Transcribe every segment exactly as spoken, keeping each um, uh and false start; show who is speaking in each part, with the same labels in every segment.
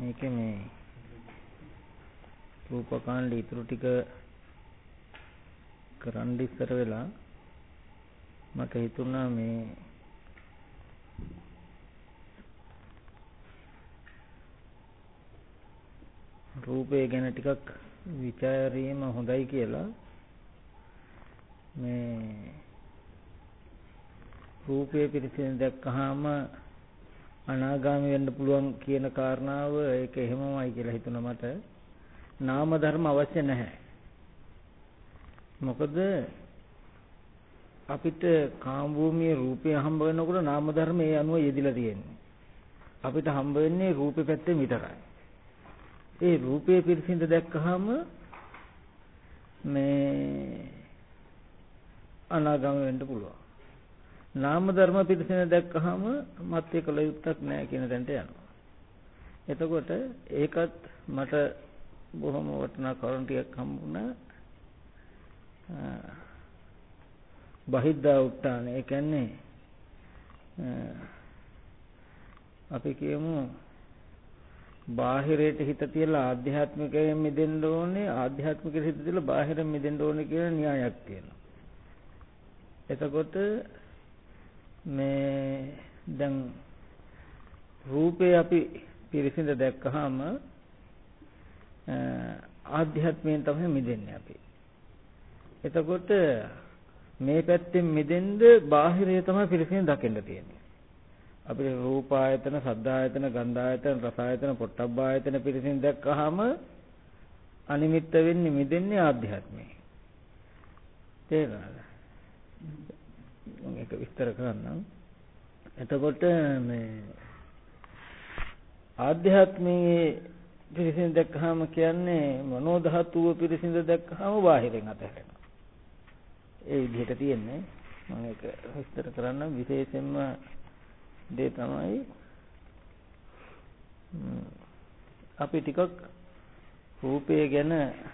Speaker 1: මේකේ මේ රූපකාණ්ඩ ඉතුරු ටික කරන්න ඉස්සර වෙලා මට හිතුණා මේ රූපය ගැන ටිකක් විචාරීම හොඳයි කියලා. මේ රූපය පිරිසිදු දැක්කහම අනාගාමී වෙන්න පුළුවන් කියන කාරණාව ඒක එහෙමමයි කියලා හිතුණා මට. නාම ධර්ම අවශ්‍ය නැහැ. මොකද අපිට කාම භූමියේ රූපය හම්බ වෙනකොට නාම ධර්ම ඒ අනුව යෙදිලා තියෙන්නේ. අපිට හම්බ වෙන්නේ රූපේ පැත්තෙන් විතරයි. ඒ රූපේ පිරිසිදු දැක්කහම මේ අනාගාමී වෙන්න පුළුවන්. නාම ධර්ම පිරිසිදු දැක්කහම මත් ඒකල යුක්තක් නැහැ කියන තැනට යනවා. එතකොට ඒකත් මට බොහොම වටිනා කරුණු ටිකක් හම්බුණා. බහිද්ධා උත්තාන ඒ කියන්නේ අපි කියමු බාහිරයට හිත තියලා ආධ්‍යාත්මිකයෙන් මිදෙන්න ඕනේ, ආධ්‍යාත්මිකයට හිත තියලා බාහිරයෙන් මිදෙන්න ඕනේ කියන න්‍යායක් තියෙනවා. එතකොට මේ දැන් රූපේ අපි පිරිසිදු දැක්කහම ආධ්‍යාත්මයෙන් තමයි මිදෙන්නේ අපි. එතකොට මේ පැත්තෙන් මිදෙන්න බාහිරය තමයි පිරිසිදු දකින්න තියෙන්නේ. අපිට රූප ආයතන, ශබ්ද ආයතන, ගන්ධ ආයතන, රස ආයතන, පොට්ටබ්බ ආයතන පිරිසිදු දැක්කහම අනිමිත්ත වෙන්නේ මිදෙන්නේ ආධ්‍යාත්මයෙන්. තේරුණාද? මම ඒක විස්තර කරන්නම්. එතකොට මේ ආධ්‍යාත්මයේ පිරිසිදු දැක්කහම කියන්නේ මනෝ ධාතුව පිරිසිදු දැක්කහම බාහිරෙන් අතහැරෙනවා. ඒ විදිහට තියෙන්නේ. මම ඒක විස්තර කරන්නම්. විශේෂයෙන්ම දේ තමයි අපි ටිකක් රූපය ගැන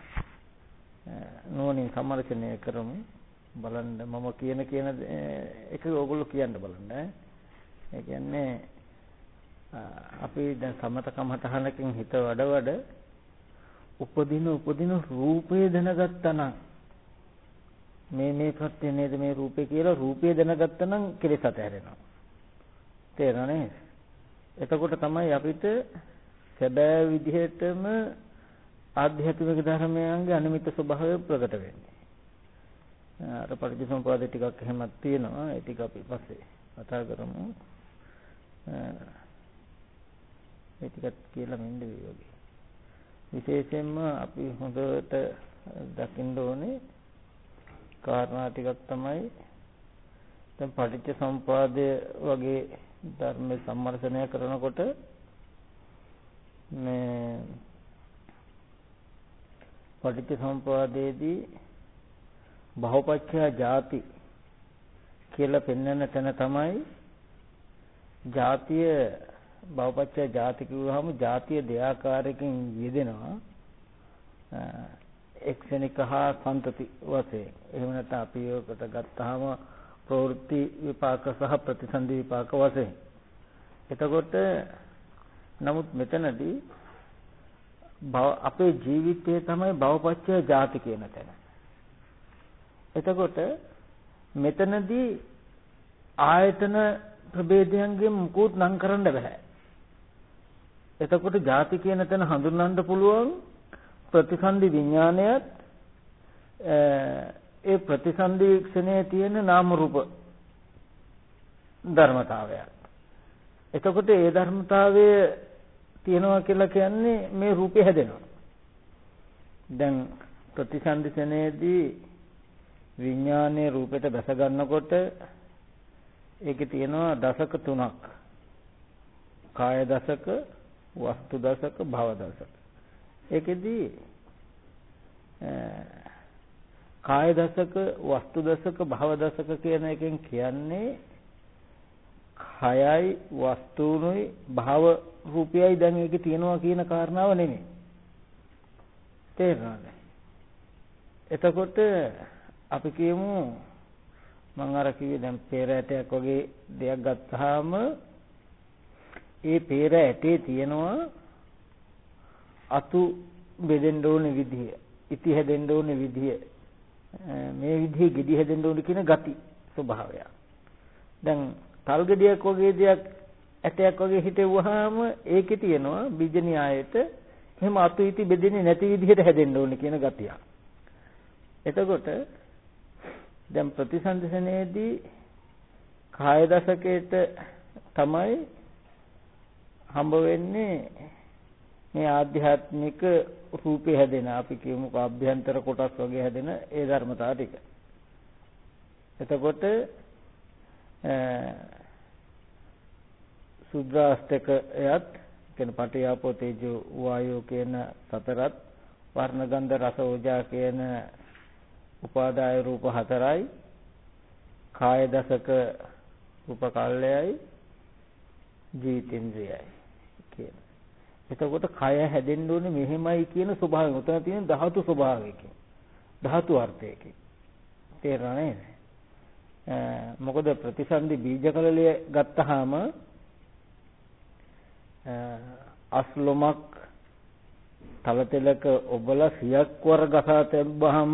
Speaker 1: නෝනින් සම්මර්ෂණය කරමු. බලන්න මම කියන කියන එක ඕගොල්ලෝ කියන්න බලන්න. ඒ කියන්නේ අපි දැන් සමතකම හතහනකින් හිත වඩ වඩ උපදින උපදින රූපය දැනගත්තා නම් මේ මේ ප්‍රත්‍ය නේද මේ රූපේ කියලා රූපය දැනගත්තා නම් කෙලෙස් අතහැරෙනවා. තේරෙනවද? එතකොට තමයි අපිට සැබෑ විදිහටම ආධ්‍යාත්මික ධර්මයන්ගේ අනිමිත්ත ස්වභාවය ප්‍රකට වෙන්නේ. අර පටිච්චසමුප්පාද ටිකක් එහෙමත් තියෙනවා. ඒ ටික අපි පස්සේ කතා කරමු. ඒ ටිකත් කියලා මෙන්න වගේ. විශේෂයෙන්ම අපි හොඳට දකින්න ඕනේ කාරණා ටිකක් තමයි දැන් පටිච්චසමුපාදය වගේ ධර්ම සම්මර්ෂණය කරනකොට මේ පටිච්චසමුපාදයේදී බහුපච්චය ಜಾති කියලා පෙන්වන තැන තමයි ಜಾතිය බහුපච්චය ಜಾති කිව්වහම ಜಾතිය දෙආකාරයකින් යෙදෙනවා. එක්ෂණික හා සම්තති වශයෙන්. එහෙම නැත්නම් අපි ඔකට ගත්තාම ප්‍රවෘත්ති විපාක සහ ප්‍රතිසන්දි විපාක වශයෙන්. එතකොට නමුත් මෙතනදී අපේ ජීවිතයේ තමයි භවපච්චය ಜಾති කියන තැන. එතකොට මෙතනදී ආයතන ප්‍රභේදයන්ගෙන් මුකුත් නම් කරන්න බෑ. එතකොට ಜಾති කියන තැන හඳුන්වන්න පුළුවන් ප්‍රතිසන්දි විඥානයත් ඒ ප්‍රතිසන්දි ක්ෂණයේ තියෙන නාම රූප ධර්මතාවයක්. එතකොට ඒ ධර්මතාවය තියෙනවා කියලා කියන්නේ මේ රූපේ හැදෙනවා. දැන් ප්‍රතිසන්දි ක්ෂණයේදී විඥානයේ රූපයට බැස ගන්නකොට ඒකේ තියෙනවා දශක තුනක්. කාය දශක, වස්තු දශක, භව දශක. ඒකෙදී කාය දශක, වස්තු දශක, භව දශක කියන එකෙන් කියන්නේ කයයි, වස්තුනුයි, භව රූපයයි දැන් ඒකේ තියෙනවා කියන කාරණාව නෙමෙයි. තේරුණාද? එතකොට අපි කියමු මම අර කිව්වේ දැන් peer ඇටයක් වගේ දෙයක් ගත්තාම ඒ peer ඇටේ තියෙනවා අතු බෙදෙන්න ඕනේ විදිය, ඉති හැදෙන්න ඕනේ විදිය, මේ විදිහේ ගෙඩි හැදෙන්න ඕනේ කියන ගති ස්වභාවය. දැන් තල් ගෙඩියක් වගේ දෙයක් ඇටයක් වගේ හිටෙව්වහම ඒකේ තියෙනවා බීජ න්‍යායයට එහෙම අතු ඉති බෙදෙන්නේ නැති විදිහට හැදෙන්න ඕනේ කියන ගතිය. එතකොට දැන් ප්‍රතිසන්දසනයේදී කාය දශකයට තමයි හම්බ වෙන්නේ මේ ආධ්‍යාත්මික රූපේ හැදෙන, අපි කියමුක අභ්‍යන්තර කොටස් වගේ හැදෙන ඒ ධර්මතාව ටික. එතකොට සුද්‍රාෂ්ටකයත් කියන පඨවි ආපෝ තේජෝ වායෝ කියන සතරත්, වර්ණ ගන්ධ රස ඕජා කියන උපාදාය රූප හතරයි, කාය දශක රූප කල්යයි, ජීවිතේන්ද්‍රයයි කියන. එතකොට කය හැදෙන්න ඕනේ මෙහෙමයි කියන ස්වභාවය. උතන තියෙන ධාතු ස්වභාවයකින්, ධාතු අර්ථයකින්. තේරෙනා නේද? මොකද ප්‍රතිසන්දි බීජකලලය ගත්තාම අස්ලොමක් තලතෙලක ඔබලා සියක් වර ගසා තැබ්බහම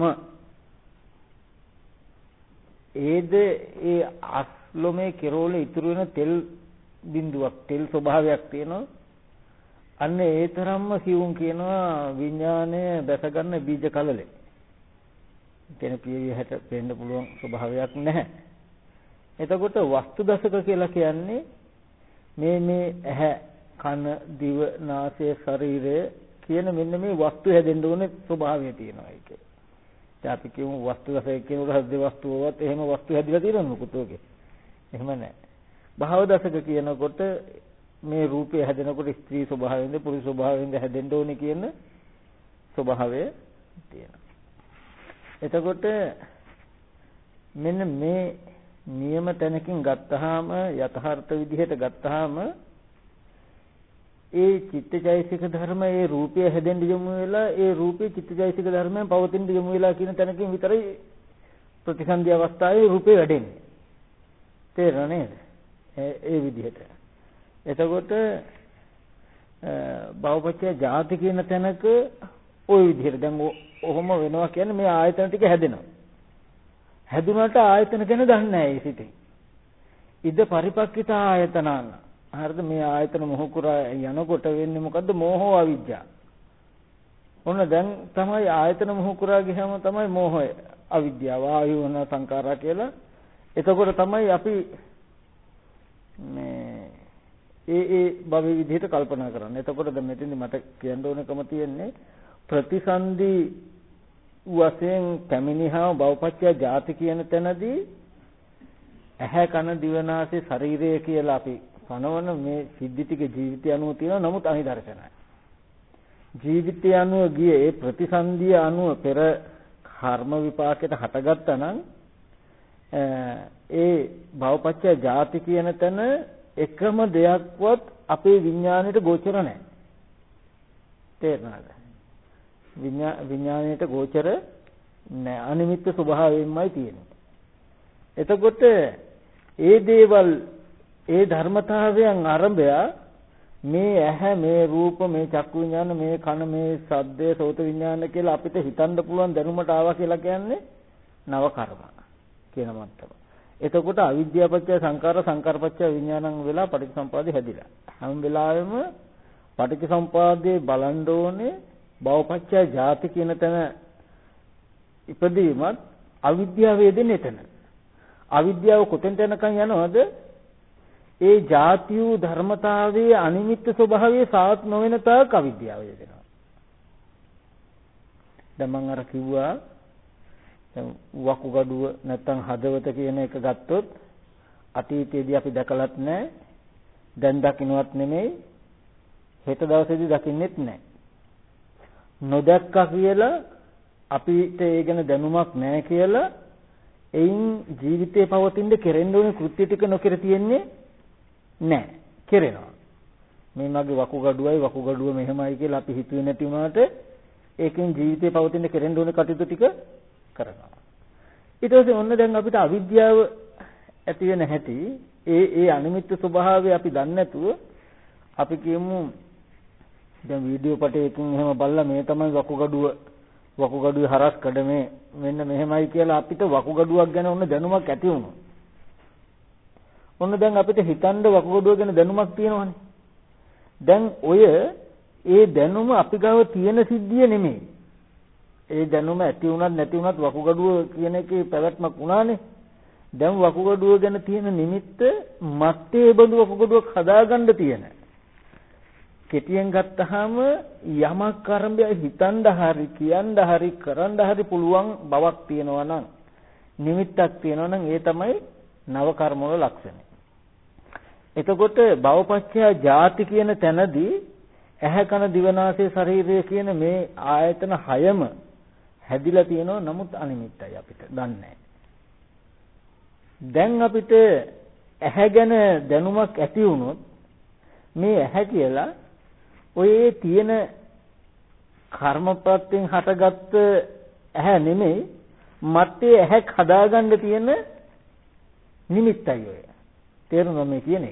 Speaker 1: ඒද ඒ අස්ලොමේ කෙරෝලේ ඉතුරු වෙන තෙල් බිඳුවක්, තෙල් ස්වභාවයක් තියෙනවා. අන්න ඒ තරම්ම සිවුම් කියනවා විඥානය දැසගන්න බීජ කලලේ. කියන පියවිය හැට පෙන්න පුළුවන් ස්වභාවයක් නැහැ. එතකොට වස්තු දශක කියලා කියන්නේ මේ මේ ඇහැ, කන, දිව, නාසය, ශරීරය කියන මෙන්න මේ වස්තු හැදෙන්න ඕනේ ස්වභාවය තියෙනවා ඒකේ. දැන් අපි කියමු වස්තු දශක කියනකොට හද වස්තුවවත් එහෙම වස්තු හැදිලා තියෙනවද මොකද ඔගේ? එහෙම නැහැ. භව දශක කියනකොට මේ රූපය හැදෙනකොට ස්ත්‍රී ස්වභාවයෙන්ද පුරුෂ ස්වභාවයෙන්ද හැදෙන්න ඕනේ කියන ස්වභාවය තියෙනවා. එතකොට මෙන්න මේ නියම තැනකින් ගත්තාම යථාර්ථ විදිහට ගත්තාම ඒ චිත්තචෛසික ධර්ම ඒ රූපය හැදෙන්න යොමු වෙලා ඒ රූපේ චිත්තචෛසික ධර්මයන් පවතින යොමු වෙලා කියන තැනකින් විතරයි ප්‍රතිසන්දි අවස්ථාවේ රූපේ වැඩෙන්නේ. තේරෙනව නේද? ඒ විදිහට. එතකොට භවපච්චය ජාති කියන තැනක ওই විදිහට දැන් ඔහොම වෙනවා කියන්නේ මේ ආයතන ටික හැදෙනවා. හැදුනට ආයතන ගැන දන්නේ නැහැ ඒ සිතේ. ඉද පරිපක්කිත ආයතනං. හරිද? මේ ආයතන මොහ කුරා යනකොට වෙන්නේ මොකද්ද? මෝහෝ අවිජ්ජා. ඔන්න දැන් තමයි ආයතන මොහ කුරා ගියාම තමයි මෝහය, අවිද්‍යාව, ආයෝන සංකාරා කියලා. එතකොට තමයි අපි මේ ඒ ඒ භව විදිහට කල්පනා කරන්නේ. එතකොට දැන් මෙතෙන්දි මට කියන්න ඕනකම තියෙන්නේ ප්‍රතිසන්දි වශයෙන් පැමිණිහා භවපච්චය ජාති කියන තැනදී ඇහැ, කන, දිව, නාසය, ශරීරය කියලා අපි පනවන මේ සිද්ධි ටික ජීවිතය අනුව තියෙනවා. නමුත් අනිදර්ශනයි. ජීවිතය අනුව ගියේ ඒ ප්‍රතිසන්දිය අනුව පෙර කර්ම විපාකයට හටගත්තා නම් ඒ භවපච්චය ජාති කියන තැන එකම දෙයක්වත් අපේ විඥාණයට ගෝචර නැහැ. තේරුණාද? විඥාණයට ගෝචර නැහැ. අනිමිත්ත ස්වභාවයෙන්මයි තියෙන්නේ. එතකොට ඒ දේවල්, ඒ ධර්මතාවයන් ආරම්භය මේ ඇහැ, මේ රූප, මේ චක්කු විඥාන, මේ කන, මේ ශබ්දේ, සෝත විඥාන කියලා අපිට හිතන්න පුළුවන් දැනුමට ආවා කියලා කියන්නේ නව කර්ම කියන මට්ටම. එතකොට අවිද්‍යාපච්චය සංකාර, සංකාරපච්චය විඥානං වෙලා පටිච්චසමුපාදේ හැදිලා. හැම වෙලාවෙම පටිච්චසමුපාදේ බලන්න ඕනේ භවපච්චය ජාති කියන තැන ඉපදීමත් අවිද්‍යාව වේදෙන්නේ එතන. අවිද්‍යාව කොතෙන්ට යනකම් යනවද? ඒ ජාති වූ ධර්මතාවයේ අනිමිත්ත ස්වභාවයේ සාත් නොවන තාක් අවිද්‍යාව වේදෙනවා. දැන් මම අර කිව්වා වකුගඩුව නැත්තම් හදවත කියන එක ගත්තොත් අතීතයේදී අපි දැකලත් නැහැ, දැන් දකින්නවත් නෙමෙයි, හෙට දවසේදී දකින්නෙත් නැහැ. නොදැක්කා කියලා අපිට ඒ ගැන දැනුමක් නැහැ කියලා එයින් ජීවිතේ පවතින කෙරෙන්න ඕනේ කෘත්‍ය ටික නොකර තියෙන්නේ නැහැ. කෙරෙනවා. මේ මගේ වකුගඩුවයි වකුගඩුව මෙහෙමයි කියලා අපි හිතුවේ නැති වුණාට ඒකෙන් ජීවිතේ පවතින කෙරෙන්න ඕනේ කටයුතු ටික කරනවා. ඊට පස්සේ ඔන්න දැන් අපිට අවිද්‍යාව ඇති වෙන හැටි, ඒ ඒ අනිමිත්ත ස්වභාවය අපි දන්නේ නැතුව අපි කියමු දැන් වීඩියෝ පටයකින් එහෙම බලලා මේ තමයි වකුගඩුව වකුගඩුවේ හරස් කඩ මේ මෙන්න මෙහෙමයි කියලා අපිට වකුගඩුවක් ගැන ඔන්න දැනුමක් ඇති වුණා. ඔන්න දැන් අපිට හිතන්න වකුගඩුව ගැන දැනුමක් තියෙනවනේ. දැන් ඔය ඒ දැනුම අපි ගාව තියෙන සිද්ධිය නෙමෙයි. ඒ දැනුම ඇති වුණත් නැති වුණත් වකුගඩුව කියන එකේ පැවැත්මක් වුණානේ. දැන් වකුගඩුව ගැන තියෙන නිමිත්ත මත්තේ බඳු වකුගඩුවක් හදාගන්න තියෙන. කෙටියෙන් ගත්තාම යමක් ආරම්භය හිතන්න හරි කියන්න හරි කරන්න හරි පුළුවන් බවක් තියෙනවා නම් නිමිත්තක් තියෙනවා නම් ඒ තමයි නව කර්ම වල ලක්ෂණය. එතකොට භවපච්චය ජාති කියන තැනදී ඇහැ කන දිව නාසය ශරීරය කියන මේ ආයතන හයම හැදිලා තියෙනවා. නමුත් අනිමිත්තයි අපිට දන්නේ. දැන් අපිට ඇහැ ගැන දැනුමක් ඇති වුණොත් මේ ඇහැ කියලා ඔය තියෙන කර්මප්‍රත්‍යයෙන් හටගත්ත ඇහැ නෙමෙයි මත්තේ ඇහැක් හදාගන්න තියෙන නිමිත්තයි ඔය. තේරුණා මේ කියන්නේ?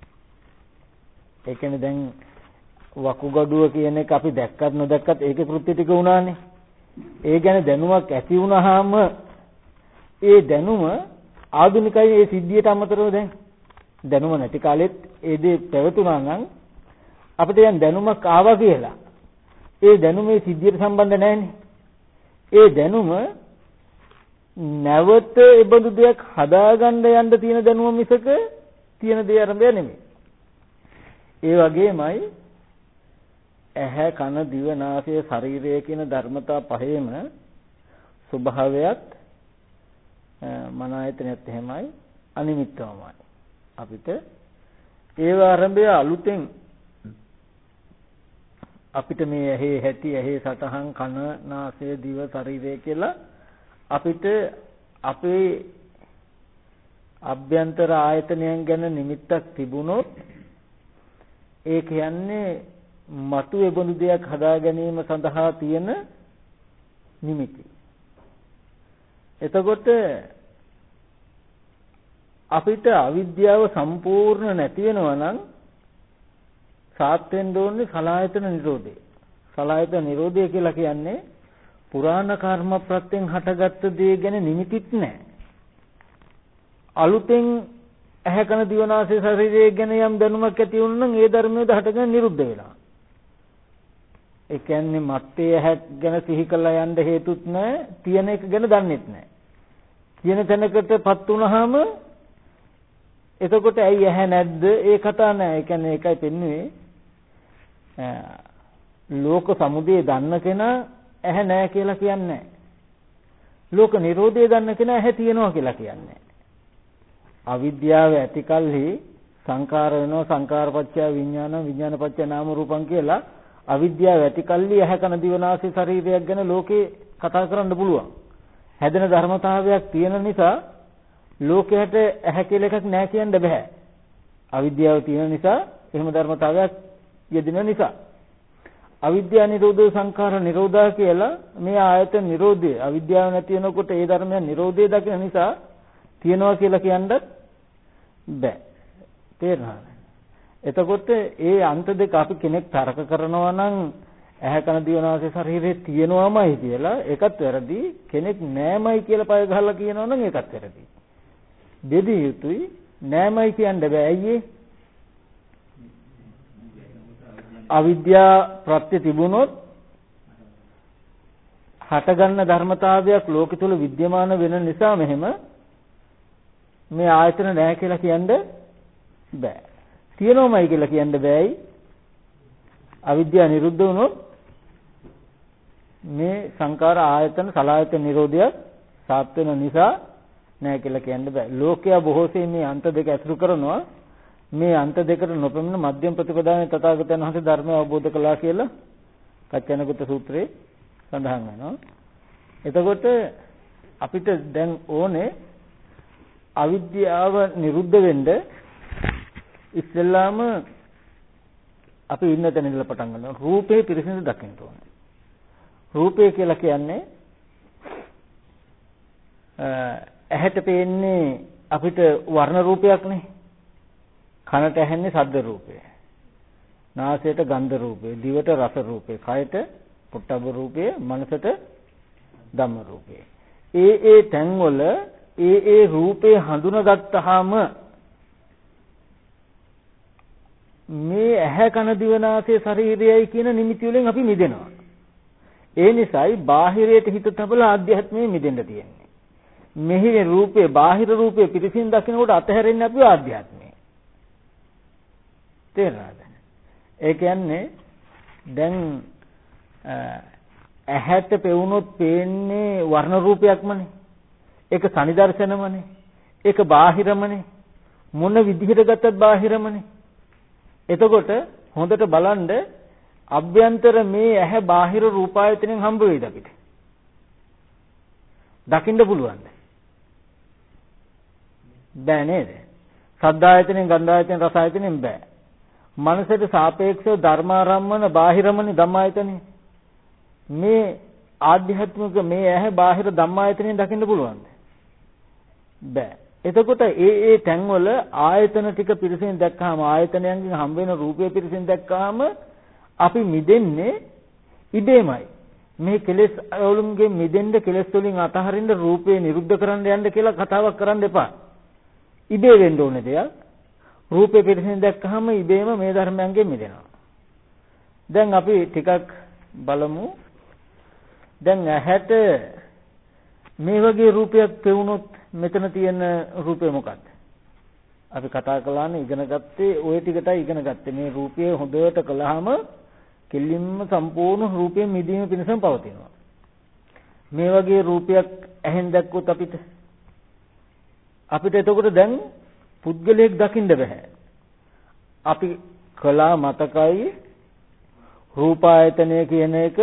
Speaker 1: ඒ කියන්නේ දැන් වකුගඩුව කියන එක අපි දැක්කත් නොදැක්කත් ඒකේ කෘත්‍ය ටික වුණානේ. ඒ ගැන දැනුමක් ඇති වුණාම ඒ දැනුම ආධුනිකයි ඒ සිද්ධියට අමතරව දැන් දැනුම නැති කාලෙත් ඒ දේ පැවතුණා නම් අපිට දැන් දැනුමක් ආවා කියලා ඒ දැනුම ඒ සිද්ධියට සම්බන්ධ නැහැනේ. ඒ දැනුම නැවත ඒ බඳු දෙයක් හදාගන්න යන්න තියෙන දැනුම මිසක තියෙන දේ ආරම්භය නෙමෙයි. ඒ වගේමයි ඇහැ කන දිව නාසය ශරීරය කියන ධර්මතා පහේම ස්වභාවයත් මන ආයතනයත් එහෙමයි අනිමිත්තවමයි. අපිට ඒව ආරම්භය අලුතෙන් අපිට මේ ඇහි හැටි ඇහි සතහන් කන නාසය දිව ශරීරය කියලා අපිට අපේ අභ්‍යන්තර ආයතනයන් ගැන නිමිත්තක් තිබුණොත් ඒ කියන්නේ මතු එබඳු දෙයක් හදා ගැනීම සඳහා තියෙන නිමිති. එතකොට අපිට අවිද්‍යාව සම්පූර්ණ නැති වෙනවා නම් සාත් වෙන්න ඕනේ සලආයතන නිරෝධය. සලආයතන නිරෝධය කියලා කියන්නේ පුරාණ කර්ම ප්‍රත්‍යයෙන් හටගත්ත දේ ගැන නිමිතිත් නැහැ. අලුතෙන් ඇහැ කන දිව නාසය ශරීරය ගැන යම් දැනුමක් ඇති වුණා නම් ඒ ධර්මයේද හටගෙන නිරුද්ධ වෙනවා. ඒ කියන්නේ මත්තේ ඇහැ ගැන සිහි කළා යන්න හේතුත් නැහැ, තියෙන එක ගැන දන්නෙත් නැහැ. කියන තැනකටපත් වුණාම එතකොට ඇයි ඇහැ නැද්ද? ඒ කතා නැහැ. ඒ කියන්නේ ඒකයි පෙන්වන්නේ ලෝක සමුදය දන්න කෙනා ඇහැ නැහැ කියලා කියන්නේ නැහැ. ලෝක නිරෝධය දන්න කෙනා ඇහැ තියෙනවා කියලා කියන්නේ. අවිද්‍යාව ඇති කල්හි සංකාර වෙනවා, සංකාරපච්චය විඥාන, විඥානපච්චය නාම රූපං කියලා අවිද්‍යාව ඇති කල්හි ඇහැ කන දිව නාසය ශරීරයක් ගැන ලෝකේ කතා කරන්න පුළුවන්. හැදෙන ධර්මතාවයක් තියෙන නිසා ලෝකයට ඇහැ කියලා එකක් නැහැ කියන්න බෑ. අවිද්‍යාව තියෙන නිසා එහෙම ධර්මතාවයක් යෙදෙන නිසා අවිද්‍යා නිරෝධෝ සංඛාර නිරෝධා කියලා මේ ආයතන නිරෝධය අවිද්‍යාව නැති වෙනකොට ඒ ධර්මයන් නිරෝධය දකින නිසා තියනවා කියලා කියන්නත් බෑ. තේරුණාද? එතකොට ඒ අන්ත දෙක අපි කෙනෙක් තර්ක කරනවා නම් ඇහැ කන දිව නාසය ශරීරේ තියෙනවාමයි කියලා ඒකත් වැරදි. කෙනෙක් නෑමයි කියලා පය ගහලා කියනවා නම් ඒකත් වැරදි. දෙදිය යුතුයි. නෑමයි කියන්න බෑ. ඇයි අවිද්‍යා ප්‍රත්‍ය තිබුණොත් හටගන්න ධර්මතාවයක් ලෝකෙ තුල विद्यमान වෙන නිසා මෙහෙම මේ ආයතන නැහැ කියලා කියන්න බෑ. තියෙනවමයි කියලා කියන්න බෑයි. අවිද්‍යාව නිරුද්ධ වුණොත් මේ සංකාර ආයතන සලආයතන නිරෝධය සාත් වෙන නිසා නැහැ කියලා කියන්න බෑ. ලෝකයා බොහෝසේ මේ අන්ත දෙක ඇසුරු කරනවා. මේ අන්ත දෙකට නොපෙනෙන මධ්‍යම ප්‍රතිපදාවේ තථාගතයන් වහන්සේ ධර්මය අවබෝධ කළා කියලා කච්චනගත සූත්‍රයේ සඳහන් වෙනවා. එතකොට අපිට දැන් ඕනේ අවිද්‍යාව නිරුද්ධ වෙන්න ඉස්සෙල්ලාම අපි ඉන්න තැන ඉඳලා පටන් ගන්නවා. රූපේ පිරිසිදු දකින්න ඕනේ. රූපේ කියලා කියන්නේ ඇහැට පේන්නේ අපිට වර්ණ රූපයක් නේ. කනට ඇහෙන්නේ ශබ්ද රූපය. නාසයට ගන්ධ රූපේ, දිවට රස රූපේ, කයට පොට්ටබ්බ රූපේ, මනසට ධම්ම රූපේ. ඒ ඒ තැන්වල ඒ ඒ රූපේ හඳුනාගත්තාම මේ ඇහැ කන දිව නාසය ශරීරයයි කියන නිමිති වලින් අපි මිදෙනවා. ඒ නිසායි බාහිරයට හිත තබලා ආධ්‍යාත්මයෙන් මිදෙන්න තියෙන්නේ. මෙහි රූපේ බාහිර රූපේ පිරිසින් දකින්නකොට අතහැරෙන්නේ අපි ආධ්‍යාත්මය. තේරෙනවද? ඒ කියන්නේ දැන් ඇහැට පෙවුනොත් පේන්නේ වර්ණ රූපයක්මනේ. ඒක සනිදර්ශනමනේ. ඒක බාහිරමනේ. මොන විදිහට ගත්තත් බාහිරමනේ. එතකොට හොඳට බලන්න අභ්‍යන්තර මේ ඇහැ බාහිර රූපායතනෙන් හම්බ වෙයිද අපිට? දකින්න පුළුවන්ද? බෑ නේද? සද්ධායතනෙන්, ගන්ධායතනෙන්, රසායතනෙන් බෑ. මනසට සාපේක්ෂව ධර්මාරම්මන බාහිරමනේ ධම්මායතනෙ. මේ ආධ්‍යාත්මික මේ ඇහැ බාහිර ධම්මායතනෙන් දකින්න පුළුවන්ද? බෑ. එතකොට ඒ ඒ තැන්වල ආයතන ටික පිරිසින් දැක්කහම ආයතනයන්ගෙන් හම්බ වෙන රූපය පිරිසින් දැක්කහම අපි මිදෙන්නේ ඉබේමයි. මේ කෙලෙස් වලින්ගෙන් මිදෙන්න කෙලෙස් වලින් අතහරින්න රූපේ නිරුද්ධ කරන්න යන්න කියලා කතාවක් කරන්න එපා. ඉබේ වෙන්න ඕනේ දෙයක්. රූපේ පිරිසින් දැක්කහම ඉබේම මේ ධර්මයන්ගෙන් මිදෙනවා. දැන් අපි ටිකක් බලමු. දැන් ඇහැට මේ වගේ රූපයක් පෙවුනොත් මෙතන තියෙන රූපය මොකක්ද? අපි කතා කළානේ ඉගෙන ගත්තේ ওই ටිකටයි ඉගෙන ගත්තේ. මේ රූපය හොඳට කළාම කෙලින්ම සම්පූර්ණ රූපයෙන් මිදීම පිණිසම පවතිනවා. මේ වගේ රූපයක් ඇහෙන් දැක්කොත් අපිට අපිට එතකොට දැන් පුද්ගලයෙක් දකින්න බෑ. අපි කළා මතකයි රූපායතනය කියන එක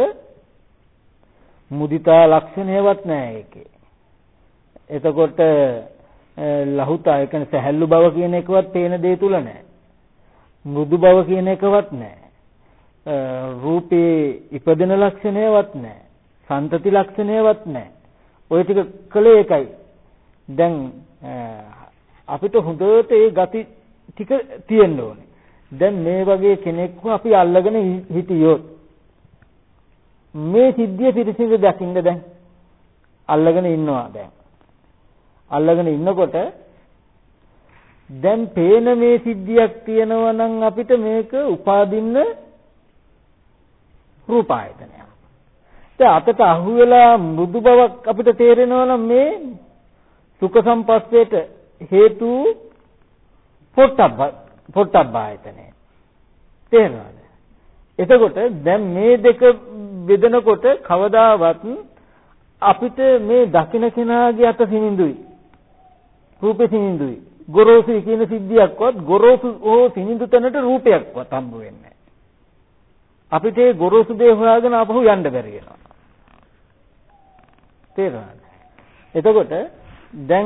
Speaker 1: මුදිතා ලක්ෂණයවත් නැහැ ඒකේ. එතකොට ලහුතා ඒ කියන්නේ සැහැල්ලු බව කියන එකවත් පේන දේ තුල නැහැ. මෘදු බව කියන එකවත් නැහැ. රූපේ ඉපදෙන ලක්ෂණයවත් නැහැ. සන්තති ලක්ෂණයවත් නැහැ. ඔය ටික කලේ එකයි. දැන් අපිට හොඳට ඒ ගති ටික තියෙන්න ඕනේ. දැන් මේ වගේ කෙනෙක්ව අපි අල්ලගෙන හිටියොත් මේ සිද්ධිය පිරිසිදු දකින්න දැන් අල්ලගෙන ඉන්නවා දැන්. අල්ලගෙන ඉන්නකොට දැන් පේන මේ සිද්ධියක් තියෙනවා නම් අපිට මේක උපාදින්න රූපායතනය. දැන් අතට අහුවෙලා මෘදු බවක් අපිට තේරෙනවා නම් මේ සුඛ සම්පස්සේට හේතු පොට්ටබ්බ පොට්ටබ්බායතනය. තේරෙනවද? එතකොට දැන් මේ දෙක බෙදනකොට කවදාවත් අපිට මේ දකින්න කෙනාගේ අත සිනිඳුයි. රූපේ සිනිඳුයි. ගොරෝසු කියන සිද්ධියක්වත් ගොරෝසු හෝ සිනිඳු තැනට රූපයක්වත් හම්බ වෙන්නේ නැහැ. අපිට ඒ ගොරෝසු දේ හොයාගෙන ආපහු යන්න බැරි වෙනවා. තේරෙනවද? එතකොට දැන්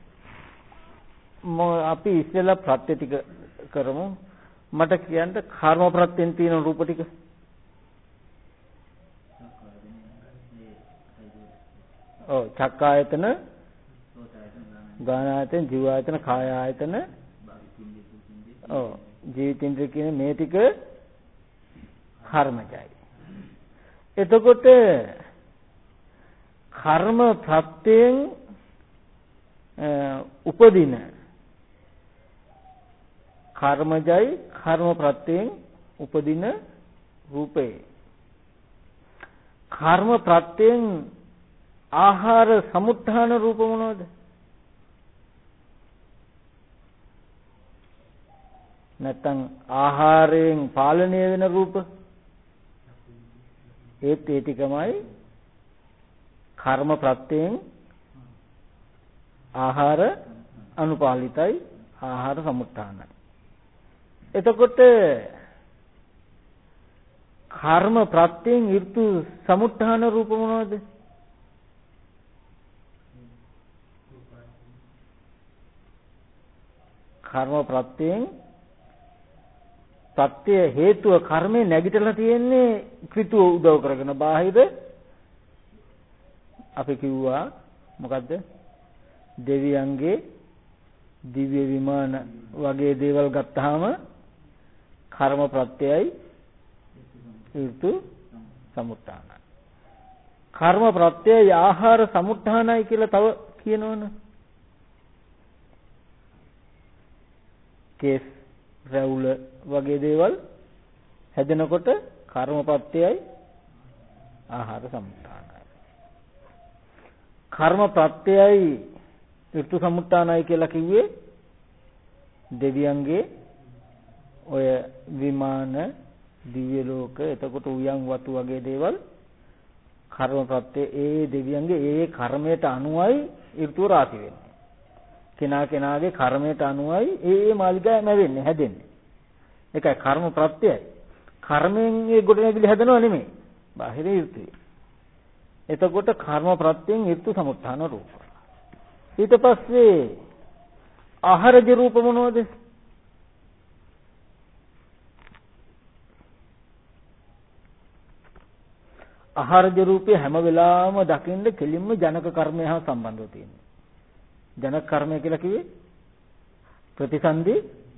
Speaker 1: අපි ඉස්සෙල්ලා ප්‍රත්‍ය ටික කරමු. මට කියන්න කර්ම ප්‍රත්‍යෙන් තියෙන රූප ටික. ඔව් චක්කායතන, ගානායතන, ජීවායතන, කායායතන, ඔව් ජීවිතින්ද්‍රිය කියන මේ ටික කර්මජයි. එතකොට කර්ම ප්‍රත්‍යයෙන් උපදින කර්මජයි කර්ම ප්‍රත්‍යයෙන් උපදින රූපේ කර්ම ප්‍රත්‍යයෙන් ආහාර සමුත්ථාන රූප මොනවද? නැත්නම් ආහාරයෙන් පාලනය වෙන රූප ඒත් ඒ ටිකමයි කර්ම ප්‍රත්‍යයෙන් ආහාර අනුපාලිතයි ආහාර සමුත්ථානයි. එතකොට කර්ම ප්‍රත්‍යයෙන් ඍතු සමුත්ථාන රූප මොනවද? කර්ම ප්‍රත්‍යයෙන් ප්‍රත්‍ය හේතුව කර්මේ නැගිටලා තියෙන්නේ ක්‍රිතුව උදව් කරගෙන බාහිර අපි කිව්වා මොකද්ද? දෙවියන්ගේ දිව්‍ය විමාන වගේ දේවල් ගත්තාම කර්ම ප්‍රත්‍යයයි ඍතු සමුත්ථානයි. කර්ම ප්‍රත්‍යයයි ආහාර සමුත්ථානයි කියලා තව කියනවනේ. කේස් රැවුල වගේ දේවල් හැදෙනකොට කර්ම ප්‍රත්‍යයයි ආහාර සමුත්ථානයි. කර්ම ප්‍රත්‍යයයි ඍතු සමුත්ථානයි කියලා කිව්වේ දෙවියන්ගේ ඔය විමාන දිව්‍ය ලෝක එතකොට උයන් වතු වගේ දේවල් කර්ම ප්‍රත්‍ය ඒ දෙවියන්ගේ ඒ කර්මයට අනුවයි ඍතුව රාශි වෙන්නේ. කෙනා කෙනාගේ කර්මයට අනුවයි ඒ ඒ මාලිගා නැවෙන්නේ හැදෙන්නේ. ඒකයි කර්ම ප්‍රත්‍යයයි. කර්මයෙන් ඒ ගොඩනැගිලි හැදෙනව නෙමෙයි. බාහිර ඍතුයි. එතකොට කර්ම ප්‍රත්‍යයෙන් ඍතු සමුත්ථාන රූප. ඊට පස්සේ ආහාරජ රූප මොනවද? ආහාරජ රූපය හැම වෙලාවම දකින්න කෙලින්ම ජනක කර්මය හා සම්බන්ධව තියෙනවා. ජනක කර්මය කියලා කිව්වේ ප්‍රතිසන්දි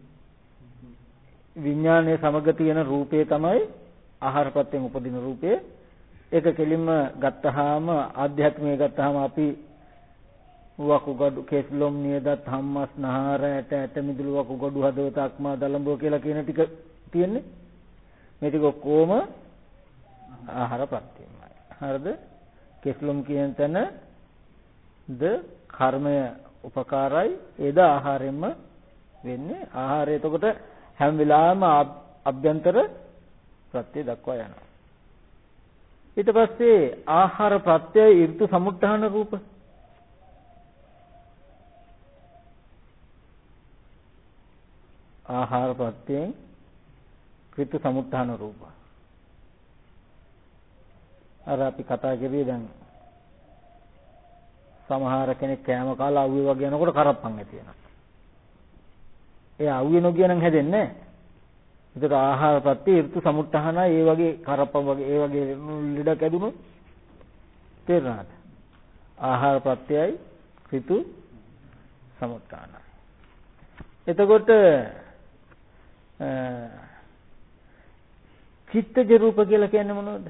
Speaker 1: විඥානයේ සමග තියෙන රූපය තමයි ආහාරපත්යෙන් උපදින රූපය. ඒක කෙලින්ම ගත්තාම ආධ්‍යාත්මයේ ගත්තාම අපි වකුගඩු කෙස්ලොම් නියදත් හම්මස් නහර ඇට ඇට මිදුළු වකුගඩු හදවත අක්මා දලඹුව කියලා කියන ටික තියෙන්නේ. මේ ටික ඔක්කොම ආහාර ප්‍රත්‍යයමයි. හරිද? කෙස්ලොම් කියන තැන ද කර්මය උපකාරයි ඒද ආහාරයෙන්ම වෙන්නේ. ආහාරය එතකොට හැම වෙලාවෙම අභ්‍යන්තර ප්‍රත්‍ය දක්වා යනවා. ඊට පස්සේ ආහාර ප්‍රත්‍යය ඍතු සමුත්ථාන රූප. ආහාර ප්‍රත්‍යයෙන් ඍතු සමුත්ථාන රූප. අර අපි කතා කරේ දැන් සමහර කෙනෙක් කෑම කාලා අවුවේ වගේ යනකොට කරප්පන් ඇති වෙනවා. ඒ අවුවේ නොගිය නම් හැදෙන්නේ නැහැ. ඒතර ආහාර ප්‍රත්‍ය ඍතු සමුත්ථාන ඒ වගේ කරප්පන් වගේ ඒ වගේ ලෙඩක් ඇදුනොත් තේරෙනවද? ආහාර ප්‍රත්‍යයයි ඍතු සමුත්ථානයි. එතකොට චිත්තජ රූප කියලා කියන්නේ මොනවද?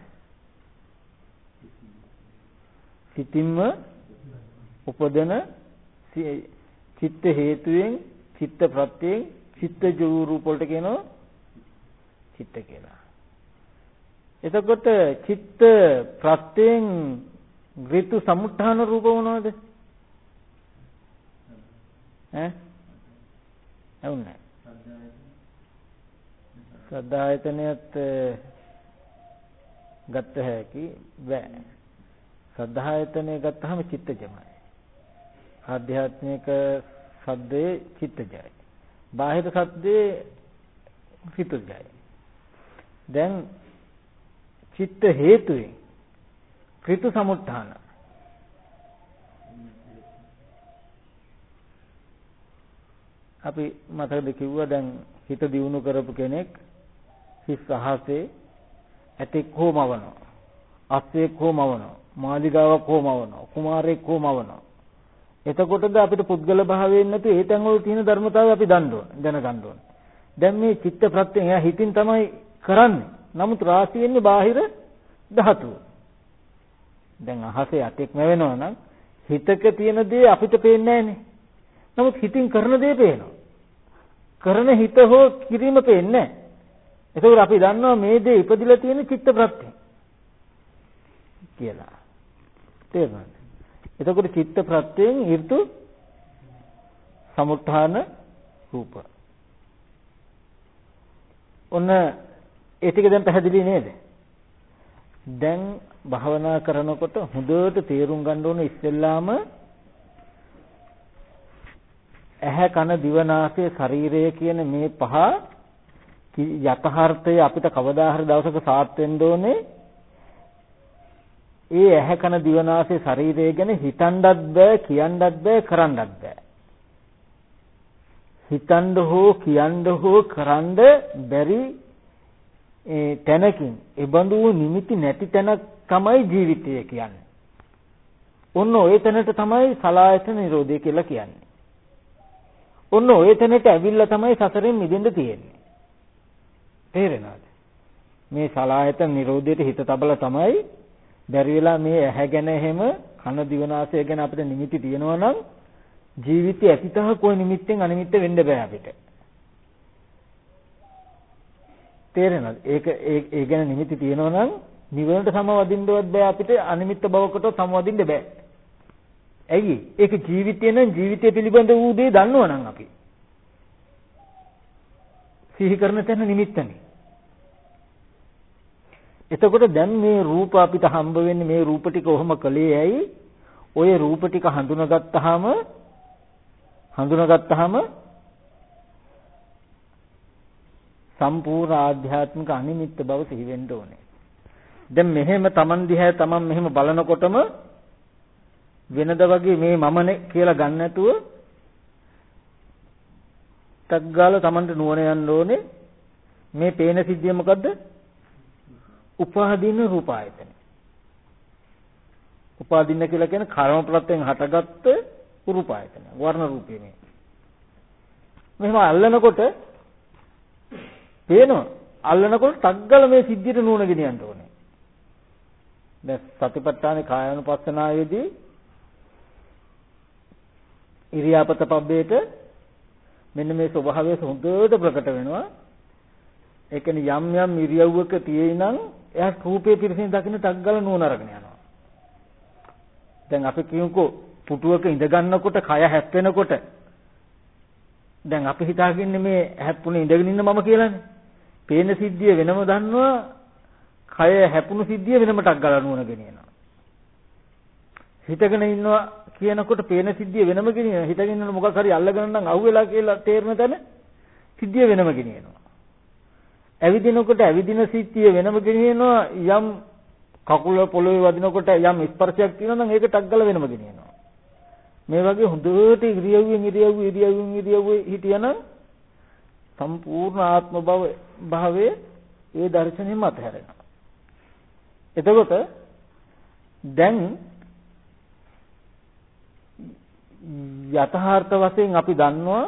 Speaker 1: සිතින්ම උපදන චිත්ත හේතුයෙන් චිත්ත ප්‍රත්‍යයෙන් චිත්තජ රූප වලට කියනවා චිත්ත කියලා. එතකොට චිත්ත ප්‍රත්‍යයෙන් ඍතු සමුත්ථාන රූප මොනවද? ඈ? එවුනේ. සද්ධායතනයත් ගත්ත හැකි බෑ. සද්ධායතනය ගත්තාම චිත්තජමයි. ආධ්‍යාත්මික සද්දේ චිත්තජයි. බාහිර සද්දේ චිත්තජයි. දැන් චිත්ත හේතුයෙන් ඍතු සමුත්ථාන අපි මතකද කිව්වා දැන් හිත දියුණු කරපු කෙනෙක් හිස් අහසේ ඇතෙක් හෝ මවනවා, අස්සෙක් හෝ මවනවා, මාලිගාවක් හෝ මවනවා, කුමාරයෙක් හෝ මවනවා. එතකොටද අපිට පුද්ගල භාවයෙන් නැතු ඒ තැන් වල තියෙන ධර්මතාවය අපි දන්න ඕන, දැනගන්න ඕන. දැන් මේ චිත්ත ප්‍රත්‍යයෙන් එයා හිතින් තමයි කරන්නේ. නමුත් රාශි වෙන්නේ බාහිර ධාතුව. දැන් අහසේ ඇතෙක් මැවෙනවා නම් හිතක තියෙන දේ අපිට පේන්නේ නැහනේ. නමුත් හිතින් කරන දේ පේනවා. කරන හිත හෝ කිරීම පේන්නේ නැහැ. ඒකෝර අපි දන්නවා මේ දේ ඉපදිලා තියෙන චිත්ත ප්‍රත්‍ය කියලා. තේරුණාද? එතකොට චිත්ත ප්‍රත්‍යයෙන් ඍතු සමුත්ථාන රූප. ඔන්න ඒ ටික දැන් පැහැදිලි නේද? දැන් භාවනා කරනකොට හොඳට තේරුම් ගන්න ඕනේ ඉස්සෙල්ලාම ඇහැ කන දිව නාසය ශරීරය කියන මේ පහ යථාර්ථය අපිට කවදා හරි දවසක සාත් වෙන්න ඕනේ. ඒ ඇහැ කන දිව නාසය ශරීරය ගැන හිතන්නත් බෑ, කියන්නත් බෑ, කරන්නත් බෑ. හිතන්න හෝ කියන්න හෝ කරන්න බැරි ඒ තැනකින් ඒබඳු නිමිති නැති තැනක් තමයි ජීවිතය කියන්නේ. ඔන්න ඔය තැනට තමයි සලායතන නිරෝධය කියලා කියන්නේ. ඔන්න ඔය තැනට ඇවිල්ලා තමයි සසරෙන් මිදෙන්න තියෙන්නේ. තේරෙනවද? මේ සලායතන නිරෝධයට හිත තබලා තමයි බැරි වෙලා මේ ඇහැ ගැන එහෙම කන දිව නාසය ගැන අපිට නිමිති තියෙනවා නම් ජීවිතය ඇතිතහ કોઈ නිමිත්තෙන් අනිමිත්ත වෙන්න බෑ අපිට. තේරෙනවද? ඒක ඒ ගැන නිමිති තියෙනවා නම් නිවනට සමවදින්නවත් බෑ අපිට අනිමිත්ත භවකට සමවදින්න බෑ. ඇයි? ඒක ජීවිතය නම් ජීවිතය පිළිබඳ වූ දේ දන්නවනම් අපි සිහි කරන තැන නිමිත්තනේ. එතකොට දැන් මේ රූප අපිට හම්බ වෙන්නේ මේ රූප ටික ඔහොම කලේ ඇයි? ඔය රූප ටික හඳුනාගත්තාම හඳුනාගත්තාම සම්පූර්ණ ආධ්‍යාත්මික අනිමිත්ත බව සිහි වෙන්න ඕනේ. දැන් මෙහෙම Taman දිහා Taman මෙහෙම බලනකොටම වෙනද වගේ මේ මමනේ කියලා ගන්න නැතුව ටක් ගාලා Tamanට නුවණ යන්න ඕනේ. මේ පේන සිද්ධිය මොකද්ද? උපාදීන රූපායතන. උපාදීන කියලා කියන්නේ කර්ම ප්‍රත්‍යයෙන් හටගත්ත රූපායතන. වර්ණ රූපේ මේ. මෙහෙම අල්ලනකොට පේනවා. අල්ලනකොට ටග්ගල මේ සිද්ධියට නුවණ ගෙනියන්න ඕනේ. දැන් සතිපට්ඨානේ කායानुපස්සනාවේදී ඉරියාපත පබ්බේට මෙන්න මේ ස්වභාවය හොඳට ප්‍රකට වෙනවා. ඒ කියන්නේ යම් යම් ඉරියව්වක තියෙයි නම් එයා රූපේ පිරිසින් දකින්න ටග්ගල නුවණ අරගෙන යනවා. දැන් අපි කියමුකෝ පුටුවක ඉඳ ගන්නකොට කය හැප්පෙනකොට දැන් අපි හිතාගන්නේ මේ හැප්පුණේ ඉඳගෙන ඉන්න මම කියලානේ. පේන සිද්ධිය වෙනම දන්නවා, කය හැපුණු සිද්ධිය වෙනම ටග්ගල නුවණ ගෙනියනවා. හිතගෙන ඉන්නවා කියනකොට පේන සිද්ධිය වෙනම ගෙනියනවා. හිතගෙන ඉන්න මොකක් හරි අල්ලගෙන නම් අහුවෙලා කියලා තේරෙන තැන සිද්ධිය වෙනම ගෙනියනවා. ඇවිදිනකොට ඇවිදින සිද්ධිය වෙනම ගෙනියනවා. යම් කකුල පොළවේ වදිනකොට යම් ස්පර්ශයක් තියෙනවා නම් ඒක ටග්ගල වෙනම ගෙනියනවා. මේ වගේ හොඳට ඉරියව්වෙන් ඉරියව්ව ඉරියව්වෙන් ඉරියව්ව හිටියනම් සම්පූර්ණ ආත්ම භව භාවයේ ඒ දර්ශනයෙන්ම අතහැරෙනවා. එතකොට දැන් යථාර්ථ වශයෙන් අපි දන්නවා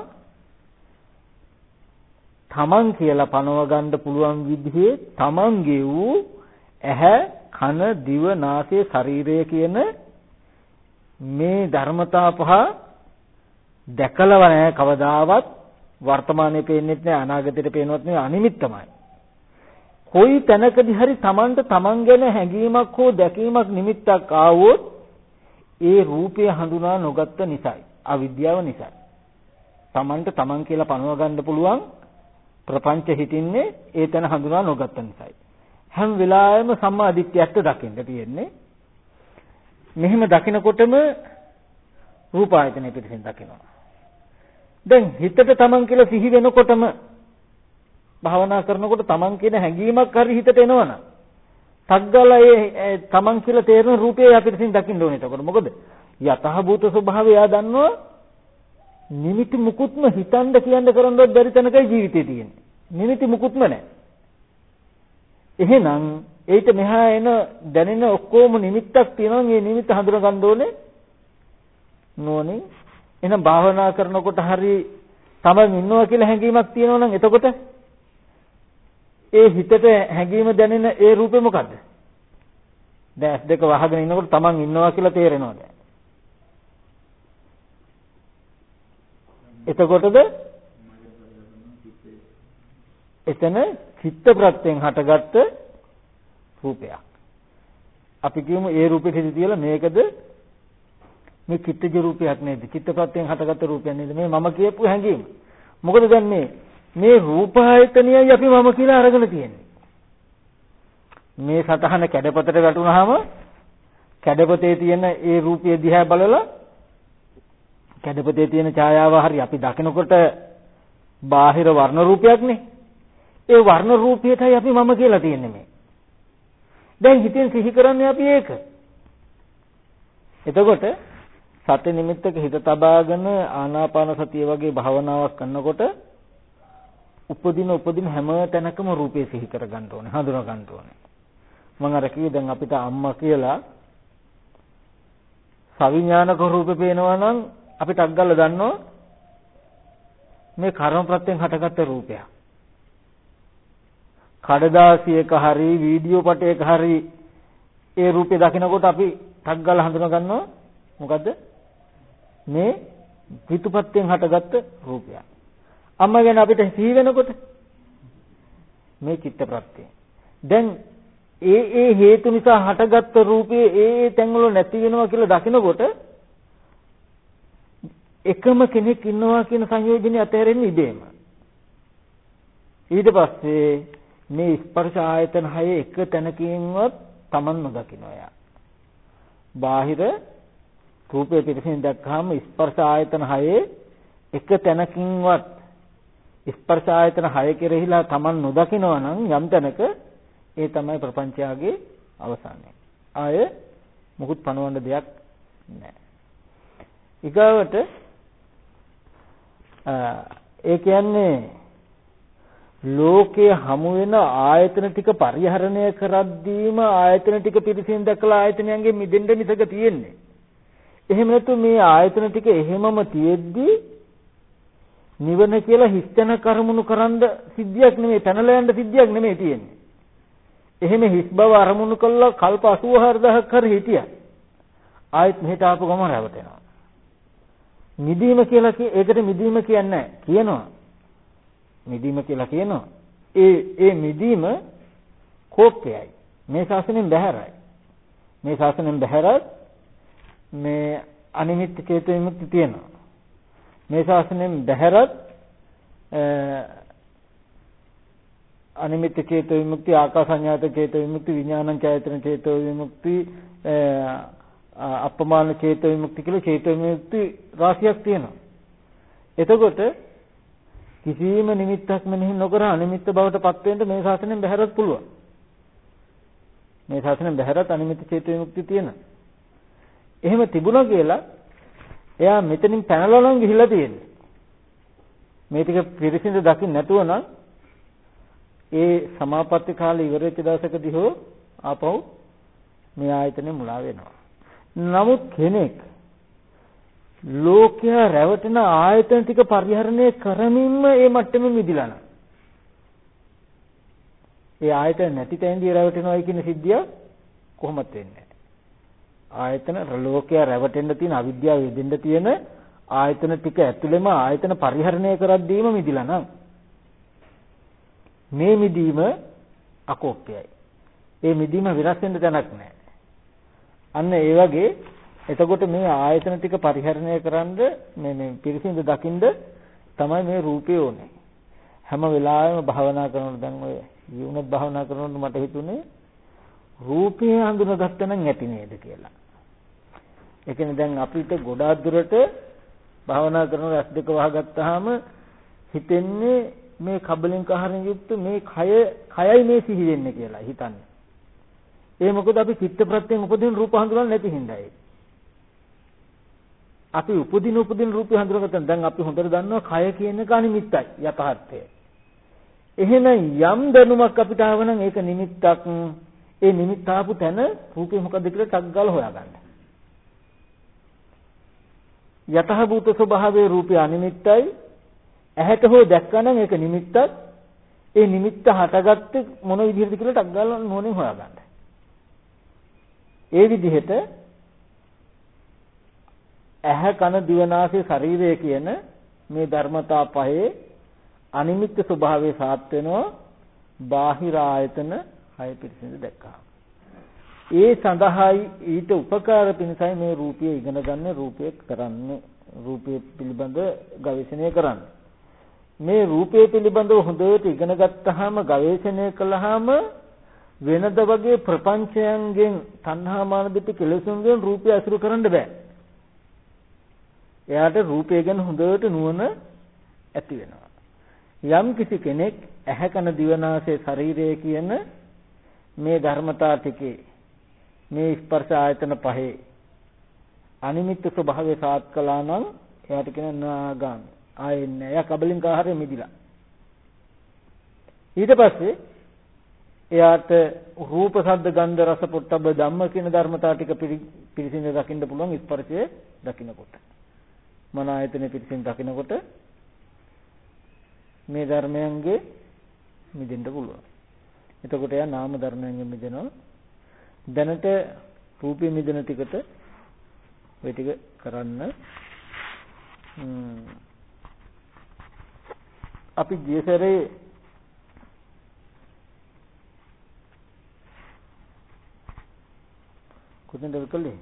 Speaker 1: තමන් කියලා පනව ගන්න පුළුවන් විදිහේ තමන්ගේ වූ ඇහැ කන දිව නාසය ශරීරය කියන මේ ධර්මතා පහ දැකලව නැහැ කවදාවත්. වර්තමානයේ පේන්නෙත් නැහැ, අනාගතයට පේනවත් නෙවෙයි, අනිමිත්තමයි. කොයි තැනකදී හරි තමන්ට තමන් ගැන හැඟීමක් හෝ දැකීමක් නිමිත්තක් ආවොත් ඒ රූපය හඳුනා නොගත්ත නිසායි, අවිද්‍යාව නිසායි. තමන්ට තමන් කියලා පනව ගන්න පුළුවන් ප්‍රපංච හිතින්නේ ඒ තැන හඳුනා නොගත්ත නිසායි. හැම වෙලාවෙම සම්මා දිට්ඨියට දකින්න තියෙන්නේ. මෙහෙම දකිනකොටම රූපායතනෙ පිටින් දකිනවා. දැන් හිතට තමන් කියලා සිහි වෙනකොටම භාවනා කරනකොට තමන් කියන හැඟීමක් හරි හිතට එනවනම් තග්ගල ඒ තමන් කියලා තේරෙන රූපය අපිට සින් දකින්න ඕනේ. එතකොට මොකද යතහභූත ස්වභාවය එයා දන්නවා. නිමිති මුකුත්ම හිතන්න කියන්න කරන්නවත් බැරි තැනකයි ජීවිතේ තියෙන්නේ. නිමිති මුකුත්ම නැහැ. එහෙනම් ඒිට මෙහා එන දැනෙන ඔක්කොම නිමිත්තක් තියෙනවා. මේ නිමිත්ත හඳුනා ගන්න ඕනේ නෝනේ. එහෙනම් භාවනා කරනකොට හරි තමන් ඉන්නවා කියලා හැඟීමක් තියෙනවා නම් එතකොට ඒ හිතට හැඟීම දැනෙන ඒ රූපේ මොකද්ද? දැන් ඇස් දෙක වහගෙන ඉන්නකොට තමන් ඉන්නවා කියලා තේරෙනවද? එතකොටද එතන චිත්ත ප්‍රත්‍යයෙන් හටගත්ත රූපයක්. අපි කියමු ඒ රූපෙට හිත තියලා මේකද මේ චිත්තජ රූපයක් නේද? චිත්ත ප්‍රත්‍යයෙන් හටගත්ත රූපයක් නේද? මේ මම කියපු හැඟීම. මොකද දැන් මේ මේ රූපායතනයයි අපි මම කියලා අරගෙන තියෙන්නේ. මේ සතහන කැඩපතට වැටුනහම කැඩපතේ තියෙන ඒ රූපය දිහා බලලා කැඩපතේ තියෙන ඡායාව හරි අපි දකිනකොට බාහිර වර්ණ රූපයක්නේ. ඒ වර්ණ රූපයටයි අපි මම කියලා තියෙන්නේ මේ. දැන් හිතෙන් සිහි කරන්නේ අපි ඒක. එතකොට සති නිමිත්තක හිත තබාගෙන ආනාපාන සතිය වගේ භාවනාවක් කරනකොට උපදින උපදින හැම තැනකම රූපේ සිහි කර ගන්න ඕනේ, හඳුනා ගන්න ඕනේ. මම අර කිව්වේ දැන් අපිට අම්මා කියලා සවිඥානික රූපේ පේනවා නම් අපිට අග්ගල දන්නවා මේ කර්ම ප්‍රත්‍යයෙන් හටගත්ත රූපයක්. කඩදාසියක හරි වීඩියෝ පටයක හරි ඒ රූපේ දකිනකොට අපි ටක් ගාලා හඳුනා ගන්නවා මොකද්ද? මේ පිටුපත්තෙන් හටගත්ත රූපයක්. අම්මා ගැන අපිට සිහි වෙනකොට මේ චිත්ත ප්‍රත්‍යය. දැන් ඒ ඒ හේතු නිසා හටගත්ත රූපේ ඒ ඒ තැන්වල නැති වෙනවා කියලා දකිනකොට එකම කෙනෙක් ඉන්නවා කියන සංයෝජනය අතහැරෙන්නේ ඉබේම. ඊට පස්සේ මේ ස්පර්ශ ආයතන හය එක තැනකින්වත් Taman නොදකින්නවා යා. බාහිර රූපේ පිටින් දැක්කහම ස්පර්ශ ආයතන හයේ එක තැනකින්වත් ස්පර්ශ ආයතන හය කෙරෙහිලා Taman නොදකින්නවා නම් යම් තැනක ඒ තමයි ප්‍රපංචයාගේ අවසානය. ආය මොකුත් පණවන්න දෙයක් නැහැ. ඊගාවට ඒ කියන්නේ ලෝකයේ හමු වෙන ආයතන ටික පරිහරණය කරද්දීම ආයතන ටික පිරිසින් දැකලා ආයතනයන්ගේ මිදෙන්න මිසක තියෙන්නේ. එහෙම නැතු මේ ආයතන ටික එහෙමම තියෙද්දි නිවන කියලා හිස්තන කර්මුණු කරන්න සිද්ධියක් නෙමෙයි, පැනලා යන්න සිද්ධියක් නෙමෙයි තියෙන්නේ. එහෙම හිස් බව අරමුණු කළා කල්ප අසූ හදාරක් කර හිටියා. ආයෙත් මෙහෙට ආපු ගමන් රැවටෙනවා. මිදීම කියලා කිය ඒකට මිදීම කියන්නේ නැහැ. කියනවා. මිදීම කියලා කියනවා. ඒ ඒ මිදීම කෝපයයි. මේ ශාසනයෙන් බැහැරයි. මේ ශාසනයෙන් බැහැරත් මේ අනිමිත්ත චේතෝ විමුක්ති තියෙනවා. මේ ශාසනයෙන් බැහැරත් අනිමිත්ත චේතෝ විමුක්ති, ආකාසඤ්ඤාත චේතෝ විමුක්ති, විඥානං චෛතන චේතෝ විමුක්ති, අප්පමාන චේතෝ විමුක්ති කියලා චේතෝ විමුක්ති රාශියක් තියෙනවා. එතකොට කිසිම නිමිත්තක් මෙනෙහි නොකර අනිමිත්ත බවට පත් වෙන්න මේ ශාසනයෙන් බැහැරත් පුළුවන්. මේ ශාසනයෙන් බැහැරත් අනිමිත්ත චේතෝ විමුක්ති තියෙනවා. එහෙම තිබුණා කියලා එයා මෙතනින් පැනලා නම් ගිහිල්ලා තියෙන්නේ. මේ ටික පිරිසිදු දකින්න නැතුව නම් ඒ සමාපatti කාලේ ඉවර වෙච්ච දවසකදී හෝ ආපහු මේ ආයතනේ මුලා වෙනවා. නමුත් කෙනෙක් ලෝකයා රැවටෙන ආයතන ටික පරිහරණය කරමින්ම ඒ මට්ටමින් මිදිලා නම් ඒ ආයතන නැති තැනදී රැවටෙනවයි කියන සිද්ධිය කොහොමද වෙන්නේ? ආයතන ලෝකයා රැවටෙන්න තියෙන අවිද්‍යාව යෙදෙන්න තියෙන ආයතන ටික ඇතුළෙම ආයතන පරිහරණය කරද්දීම මිදිලා නම් මේ මිදීම අකෝප්‍යයි. ඒ මිදීම විරස් වෙන්න තැනක් නැහැ. අන්න ඒ වගේ එතකොට මේ ආයතන ටික පරිහරණය කරන්ද මේ මේ පිරිසිදු දකින්ද තමයි මේ රූපය ඕනේ. හැම වෙලාවෙම භාවනා කරනකොට දැන් ඔය යුණත් භාවනා කරනකොට මට හිතුනේ රූපය හඳුනාගත්තා නම් ඇති නේද කියලා. ඒ කියන්නේ දැන් අපිට ගොඩාක් දුරට භාවනා කරනකොට ඇස් දෙක වහගත්තාම හිතෙන්නේ මේ කබලින්ක ආහාරයෙන් යුක්ත මේ කය කයයි මේ සිහි වෙන්නේ කියලා හිතන්නේ. ඒ මොකද අපි චිත්ත ප්‍රත්‍යයෙන් උපදින රූප හඳුනන්නේ නැති හින්දායි. අපි උපදින උපදින රූපය හඳුනගත්තා දැන් අපි හොඳට දන්නවා කය කියන එක අනිමිත්තයි යථාර්ථය. එහෙනම් යම් දැනුමක් අපිට ආවනම් ඒක නිමිත්තක්. ඒ නිමිත්ත ආපු තැන රූපේ මොකද්ද කියලා ටක් ගාලා හොයාගන්න. යතහභූත ස්වභාවයේ රූපය අනිමිත්තයි. ඇහැට හෝ දැක්කනම් ඒක නිමිත්තක්. ඒ නිමිත්ත හටගත්තේ මොන විදිහටද කියලා ටක් ගාලා නෝනේ හොයාගන්න. ඒ විදිහට ඇහැ කන දිව නාසය ශරීරය කියන මේ ධර්මතා පහේ අනිමිත්ත ස්වභාවය සාත් වෙනවා බාහිර ආයතන හය පිරිසිදු දැක්කා. ඒ සඳහායි ඊට උපකාර පිණිසයි මේ රූපය ඉගෙන ගන්න රූපය කරන්නේ රූපය පිළිබඳ ගවේෂණය කරන්නේ. මේ රූපය පිළිබඳව හොඳට ඉගෙන ගත්තාම ගවේෂණය කළාම වෙනද වගේ ප්‍රපංචයන්ගෙන් තණ්හා මාන දිට්ඨි කෙලෙසුන්ගෙන් රූපය අසුරු කරන්න බෑ. එයාට රූපය ගැන හොඳට නුවණ ඇති වෙනවා. යම් කිසි කෙනෙක් ඇහැ කන දිව නාසය ශරීරය කියන මේ ධර්මතා ටිකේ මේ ස්පර්ශ ආයතන පහේ අනිමිත්ත ස්වභාවය සාත් කළා නම් එයාට කියන නාගාමි ආයෙන්නේ එයා කබලින්ක ආහාරය මිදිලා. ඊට පස්සේ එයාට රූප ශබ්ද ගන්ධ රස පොට්ටබ්බ ධම්ම කියන ධර්මතා ටික පිරිසිදු දකින්න පුළුවන් ස්පර්ශය දකින්නකොට. මන ආයතන පිරිසිදු දකින්නකොට මේ ධර්මයන්ගේ මිදෙන්න පුළුවන්. එතකොට යා නාම ධර්මයෙන් මිදෙනවා. දැනට රූපේ මිදෙන ටිකට ඔය ටික කරන්න අපි ජීසරේ කොතනද කළේ?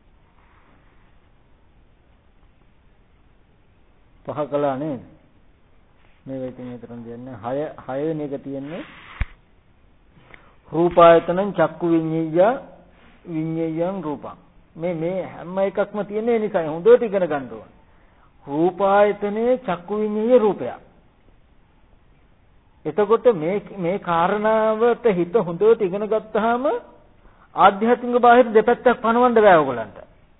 Speaker 1: පහ කළා නේද? මේ වෙතින් විතරක් දෙන්නේ හය හය වෙන එක තියෙන්නේ රූපායතනං චක්කු විඤ්ඤය විඤ්ඤයං රූපං. මේ මේ හැම එකක්ම තියෙන්නේ ඒ නිසා හොඳට ඉගෙන ගන්න ඕනේ. රූපායතනයේ චක්කු විඤ්ඤය රූපයක්. එතකොට මේ මේ කාරණාවට හිත හොඳට ඉගෙන ගත්තාම ආධ්‍යාත්මික බාහිර දෙපැත්තක් පනවන්න බෑ ඔයගලන්ට.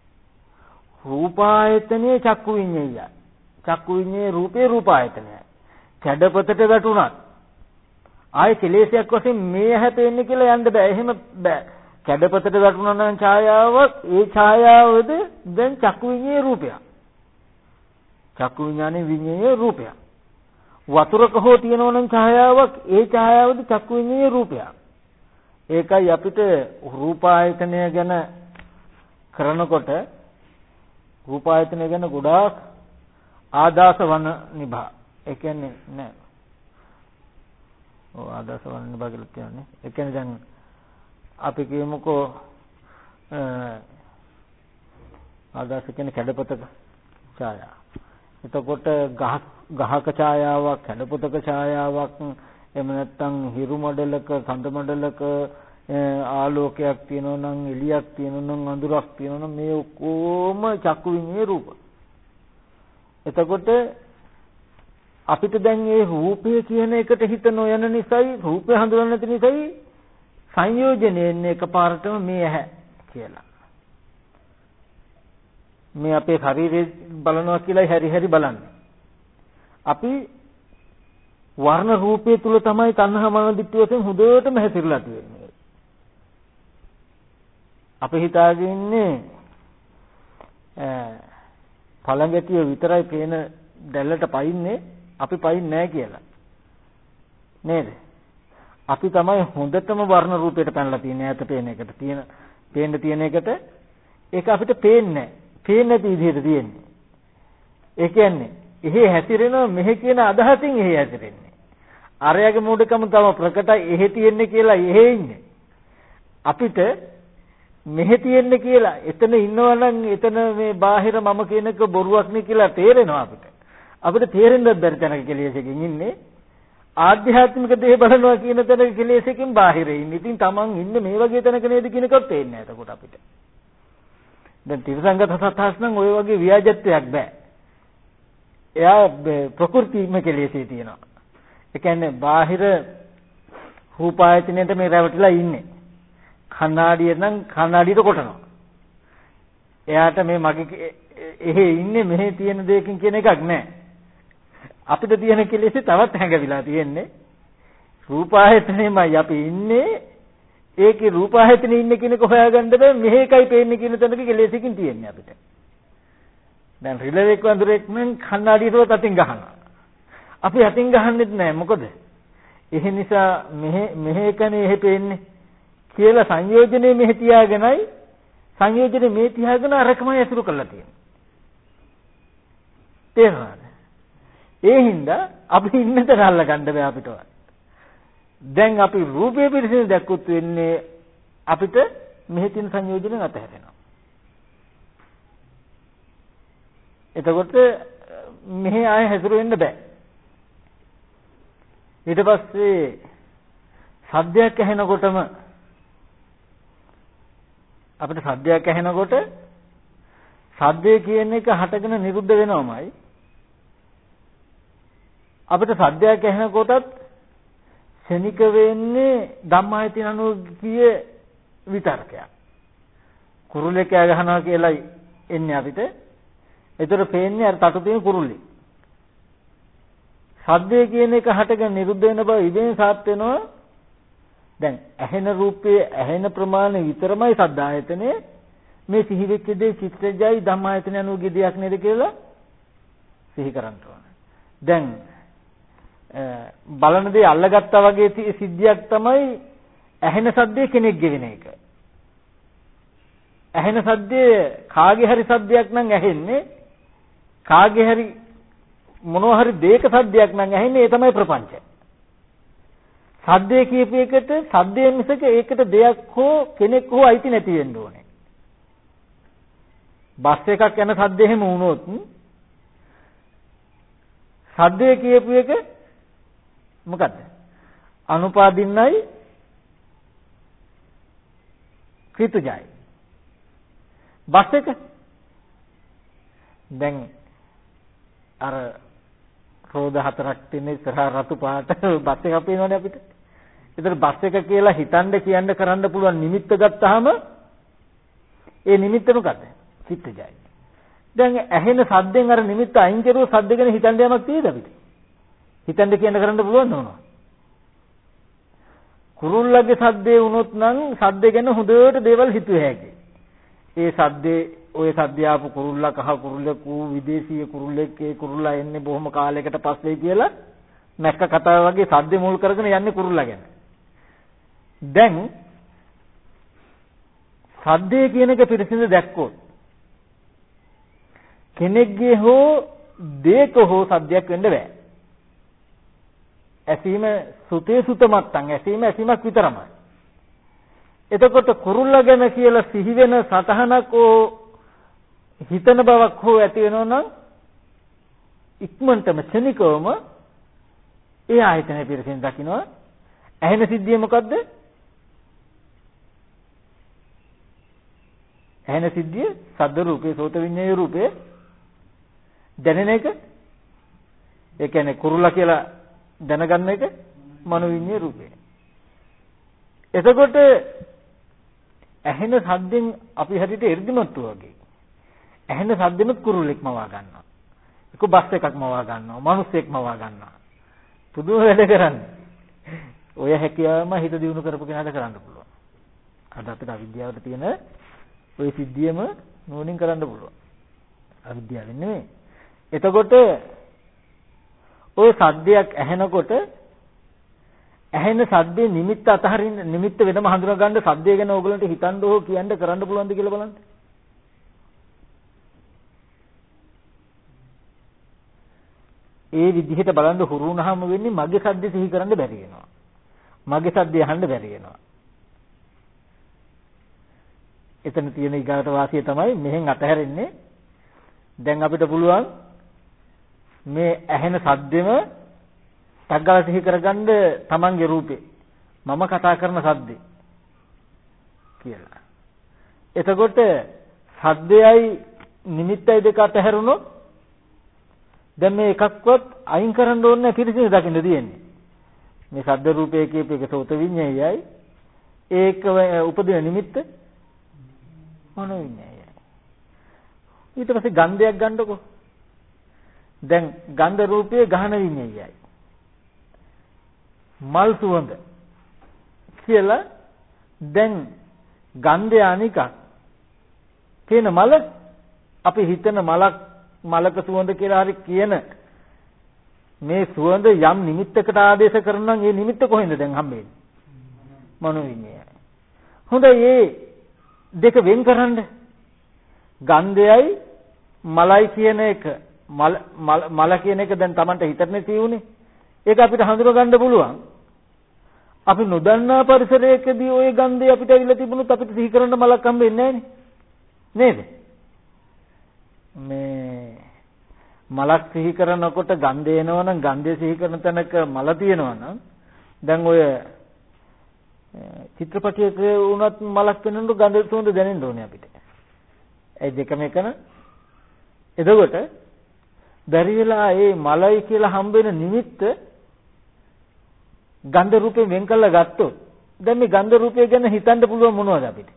Speaker 1: රූපායතනයේ චක්කු විඤ්ඤය. චක්කු විඤ්ඤේ රූපේ රූපායතනය. කැඩපතට වැටුණත් ආයේ කෙලෙසයක් වශයෙන් මේ හැපෙන්නේ කියලා යන්න බෑ. එහෙම බෑ. කැඩපතට වැටුණා නම් ඡායාවක් ඒ ඡායාවද දැන් චක්කු විඤ්ඤේ රූපයක්. චක්කු විඥානේ විඤ්ඤේ රූපයක්. වතුරක හෝ තියෙනවා නම් ඡායාවක් ඒ ඡායාවද චක්කු විඤ්ඤේ රූපයක්. ඒකයි අපිට රූපායතනය ගැන කරනකොට රූපායතනය ගැන ගොඩාක් ආදාස වන නිභා. ඒ කියන්නේ නෑ. ඔව් ආදාස වන නිභා කියලා කියන්නේ. ඒ කියන්නේ දැන් අපි කියමුකෝ ආදාස කියන්නේ කැඩපතක ඡායාව. එතකොට ගහ ගහක ඡායාවක් කැඩපතක ඡායාවක් එහෙම නැත්නම් හිරු මඩලක සඳ මඩලක ආලෝකයක් තියෙනවා නම් එළියක් තියෙනවා නම් අඳුරක් තියෙනවා නම් මේ ඔක්කොම චක්කු විඤ්ඤේ රූප. එතකොට අපිට දැන් මේ රූපය කියන එකට හිත නොයන නිසායි රූපය හඳුනන්න නැති නිසායි සංයෝජනයෙන් එකපාරටම මේ ඇහැ කියලා. මේ අපේ ශරීරය බලනවා කියලා හැරි හැරි බලන්නේ. අපි වර්ණ රූපය තුල තමයි තණ්හා මාන දිට්ඨිය වශයෙන් හොඳටම හැසිරලා තියෙන්නේ. අපි හිතාගෙන ඉන්නේ පළඟැටිය විතරයි පේන දැල්ලට පයින්නේ අපි පයින්නේ නැහැ කියලා. නේද? අපි තමයි හොඳටම වර්ණ රූපයට පැනලා තියෙන්නේ ඈත පේන එකට. තියෙන පේන්න තියෙන එකට ඒක අපිට පේන්නේ නැහැ. පේන්නේ නැති විදිහට තියෙන්නේ. ඒ කියන්නේ එහෙ හැසිරෙනවා මෙහෙ කියන අදහසින් එහෙ හැසිරෙන්නේ. අරයාගේ මූඩකම තම ප්‍රකටයි එහෙ තියෙන්නේ කියලා එහෙ ඉන්නේ. අපිට මෙහෙ තියෙන්නේ කියලා එතන ඉන්නවනම් එතන මේ බාහිර මම කියනක බොරුවක් නේ කියලා තේරෙනවා අපිට. අපිට තේරෙන්නත් බැරි තැනක කෙලෙසකින් ඉන්නේ. ආධ්‍යාත්මික දේ බලනවා කියන තැනක කෙලෙසකින් බාහිර ඉන්නේ. ඉතින් Taman ඉන්නේ මේ වගේ තැනක නේද කියන එකත් තේරෙන්නේ නැහැ එතකොට අපිට. දැන් තිරසංගත සත්‍යස් නම් ওই වගේ ව්‍යාජත්වයක් බෑ. එයා ප්‍රകൃතිම කෙලෙසේ තියෙනවා. ඒ කියන්නේ බාහිර රූපායතනෙට මේ රැවටිලා ඉන්නේ. කණ්ණාඩිය නම් කණ්ණාඩියට කොටනවා. එයාට මේ මගේ එහෙ ඉන්නේ මෙහෙ තියෙන දෙයකින් කියන එකක් නැහැ. අපිට තියෙන කෙලෙසේ තවත් හැඟවිලා තියෙන්නේ. රූපායතනෙමයි අපි ඉන්නේ. ඒකේ රූපායතනේ ඉන්නේ කෙනෙක් හොයාගන්න බෑ මෙහෙකයි පේන්නේ කියන තැනක කෙලෙසකින් තියෙන්නේ අපිට. දැන් රිලෙවෙක් වඳුරෙක් නම් කණ්ණාඩියටවත් අතින් ගහනවා. අපි අතින් ගහන්නෙත් නෑ මොකද? ඒ නිසා මෙහෙ මෙහෙකනේ එහෙ පේන්නේ කියලා සංයෝජනේ මෙහෙ තියාගෙනයි සංයෝජනේ මේ තියාගෙන අරකමයි අසුරු කරලා තියෙන්නේ. තේරුණාද? ඒ හින්දා අපි ඉන්න තැන අල්ල ගන්න බෑ අපිටවත්. දැන් අපි රූපේ පිරිසිදු දැක්කොත් වෙන්නේ අපිට මෙහෙ තියෙන සංයෝජනෙන් අතහැරෙනවා. එතකොට මෙහෙ ආයෙ හැසිර වෙන්න බෑ. ඊට පස්සේ සද්දයක් ඇහෙනකොටම අපිට සද්දයක් ඇහෙනකොට සද්දේ කියන එක හටගෙන නිරුද්ධ වෙනවමයි. අපිට සද්දයක් ඇහෙනකොටත් ශනික වෙන්නේ ධම්මායතන අනුගිය විතර්කයක්. කුරුල්ලෙක් කෑ ගහනවා කියලායි එන්නේ අපිට. ඒතර පේන්නේ අර තටු තියෙන කුරුල්ලෙක්. සද්දේ කියන එක හටගෙන නිරුද්ධ වෙන බව ඉබේම සාත් වෙනවා. දැන් ඇහෙන රූපයේ ඇහෙන ප්‍රමාණය විතරමයි සද්ද ආයතනේ. මේ සිහි වෙච්ච දේ චිත්තජයි ධම්මායතන අනුගිය දෙයක් නේද කියලා සිහි කරන්න ඕනේ. දැන් බලන දේ අල්ලගත්තා වගේ සිද්ධියක් තමයි ඇහෙන සද්දේ කෙනෙක් ගෙවෙන එක. ඇහෙන සද්දේ කාගේ හරි සද්දයක් නම් ඇහෙන්නේ කාගේ හරි මොනවා හරි දෙයක සද්දයක් නම් ඇහෙන්නේ ඒ තමයි ප්‍රපංචය. සද්දේ කියපු එකට සද්දේ මිසක ඒකට දෙයක් හෝ කෙනෙක් හෝ අයිති නැති වෙන්න ඕනේ. බස් එකක් යන සද්ද එහෙම වුණොත් සද්දේ කියපු එක මොකද්ද? අනුපාදින්නයි කෘතජයි. බස් එක දැන් අර රෝද හතරක් තියෙන ඉස්සරහා රතු පාට බස් එකක් පේනවනේ අපිට. ඒතර බස් එක කියලා හිතන්න කියන්න කරන්න පුළුවන් නිමිත්ත ගත්තාම ඒ නිමිත්ත මොකද්ද? චිත්තජයි. දැන් ඇහෙන සද්දෙන් අර නිමිත්ත අයින් කරුවොත් සද්ද ගැන හිතන්න යමක් තියෙද අපිට? හිතන්න කියන්න කරන්න පුළුවන් නෝනවා. කුරුල්ලගේ සද්දේ වුණොත් නම් සද්ද ගැන හොඳට දේවල් හිතුවේ හැකියි. ඒ සද්දේ ඔය සද්ද ආපු කුරුල්ලා කහ කුරුල්ලෙක් වූ විදේශීය කුරුල්ලෙක් ඒ කුරුල්ලා එන්නේ බොහොම කාලයකට පස්සේ කියලා නැක්ක කතාව වගේ සද්ද මුල් කරගෙන යන්නේ කුරුල්ලා ගැන. දැන් සද්දේ කියන එක පිරිසිදු දැක්කොත් කෙනෙක්ගේ හෝ දේක හෝ සද්දයක් වෙන්න බෑ. ඇසීම සුතේ සුතමත්තන් ඇසීම ඇසීමක් විතරමයි. එතකොට කුරුල්ලා ගැන කියලා සිහි වෙන සතහනක් හෝ හිතන බවක් හෝ ඇති වෙනවා නම් ඉක්මනටම ක්ෂණිකවම ඒ ආයතනය පිරසින් දකින්නවා. ඇහෙන සිද්ධිය මොකද්ද? ඇහෙන සිද්ධිය සද්ද රූපේ සෝත විඤ්ඤාය රූපේ දැනෙන එක. ඒ කියන්නේ කුරුල්ලා කියලා දැනගන්න එක මනෝ විඤ්ඤාය රූපේ. එතකොට ඇහෙන සද්දෙන් අපි හරියට එර්දිමත්තු වගේ. ඇහෙන සද්දෙමුත් කුරුල්ලෙක් මවා ගන්නවා. ඒක බස් එකක් මවා ගන්නවා. මිනිස්සෙක් මවා ගන්නවා. පුදුම වැඩ කරන්නේ. ඔය හැකියාවම හිත දියුණු කරපු කෙනාට කරන්න පුළුවන්. අද අපිට අවිද්‍යාවට තියෙන ওই සිද්ධියම නෝනින් කරන්න පුළුවන්. අවිද්‍යාවෙන් නෙමෙයි. එතකොට ওই සද්දයක් ඇහෙනකොට ඇහෙන සද්දේ නිමිත්ත අතහරින්න නිමිත්ත වෙනම හඳුනා ගන්න සද්දය ගැන ඕගලන්ට හිතන්න ඕ කියන්න කරන්න පුළුවන්ද කියලා බලන්න. ඒ විදිහට බලන්න හුරු වුණාම වෙන්නේ මගේ සද්දේ සිහි කරන්න බැරි වෙනවා. මගේ සද්දේ අහන්න බැරි වෙනවා. එතන තියෙන ඊගාට වාසිය තමයි මෙහෙන් අතහැරෙන්නේ. දැන් අපිට පුළුවන් මේ ඇහෙන සද්දෙම තග්ගල සිහි කරගන්න තමන්ගේ රූපේ මම කතා කරන සද්දේ කියලා. එතකොට සද්දයයි නිමිත්තයි දෙක අතහැරුණොත් දැන් මේ එකක්වත් අයින් කරන්න ඕනේ නැහැ පිරිසිදු දකින්න තියෙන්නේ. මේ සද්ද රූපයේ කියප එක සෝත විඤ්ඤායයි ඒක උපදින නිමිත්ත මනෝ විඤ්ඤායයි. ඊට පස්සේ ගන්ධයක් ගන්නකො. දැන් ගන්ධ රූපයේ ගහන විඤ්ඤායයි. මල් සුවඳ කියලා දැන් ගන්ධය අනිකක් කියන මල අපි හිතන මලක් මලක සුවඳ කියලා හරි කියන මේ සුවඳ යම් නිමිත්තකට ආදේශ කරනවා නම් ඒ නිමිත්ත කොහෙන්ද දැන් හම්බෙන්නේ? මනෝ විඤ්ඤාණය. හොඳයි මේ දෙක වෙන් කරන්න. ගන්ධයයි මලයි කියන එක මල මල කියන එක දැන් Tamanට හිතන්නේ තියෙන්නේ. ඒක අපිට හඳුනා ගන්න පුළුවන්. අපි නොදන්නා පරිසරයකදී ওই ගන්ධය අපිට ඇවිල්ලා තිබුණොත් අපිට සිහි කරන්න මලක් හම්බෙන්නේ නැහැ නේද? මේ මලක් සිහි කරනකොට ගන්ධය එනවනම් ගන්ධය සිහි කරන තැනක මල තියෙනවනම් දැන් ඔය චිත්‍රපටයක වුණත් මලක් වෙනකොට ගන්ධ සුවඳ දැනෙන්න ඕනේ අපිට. ඒ දෙකම එකන. එතකොට බැරි වෙලා ඒ මලයි කියලා හම්බ වෙන නිමිත්ත ගන්ධ රූපයෙන් වෙන් කළා ගත්තොත් දැන් මේ ගන්ධ රූපය ගැන හිතන්න පුළුවන් මොනවද අපිට?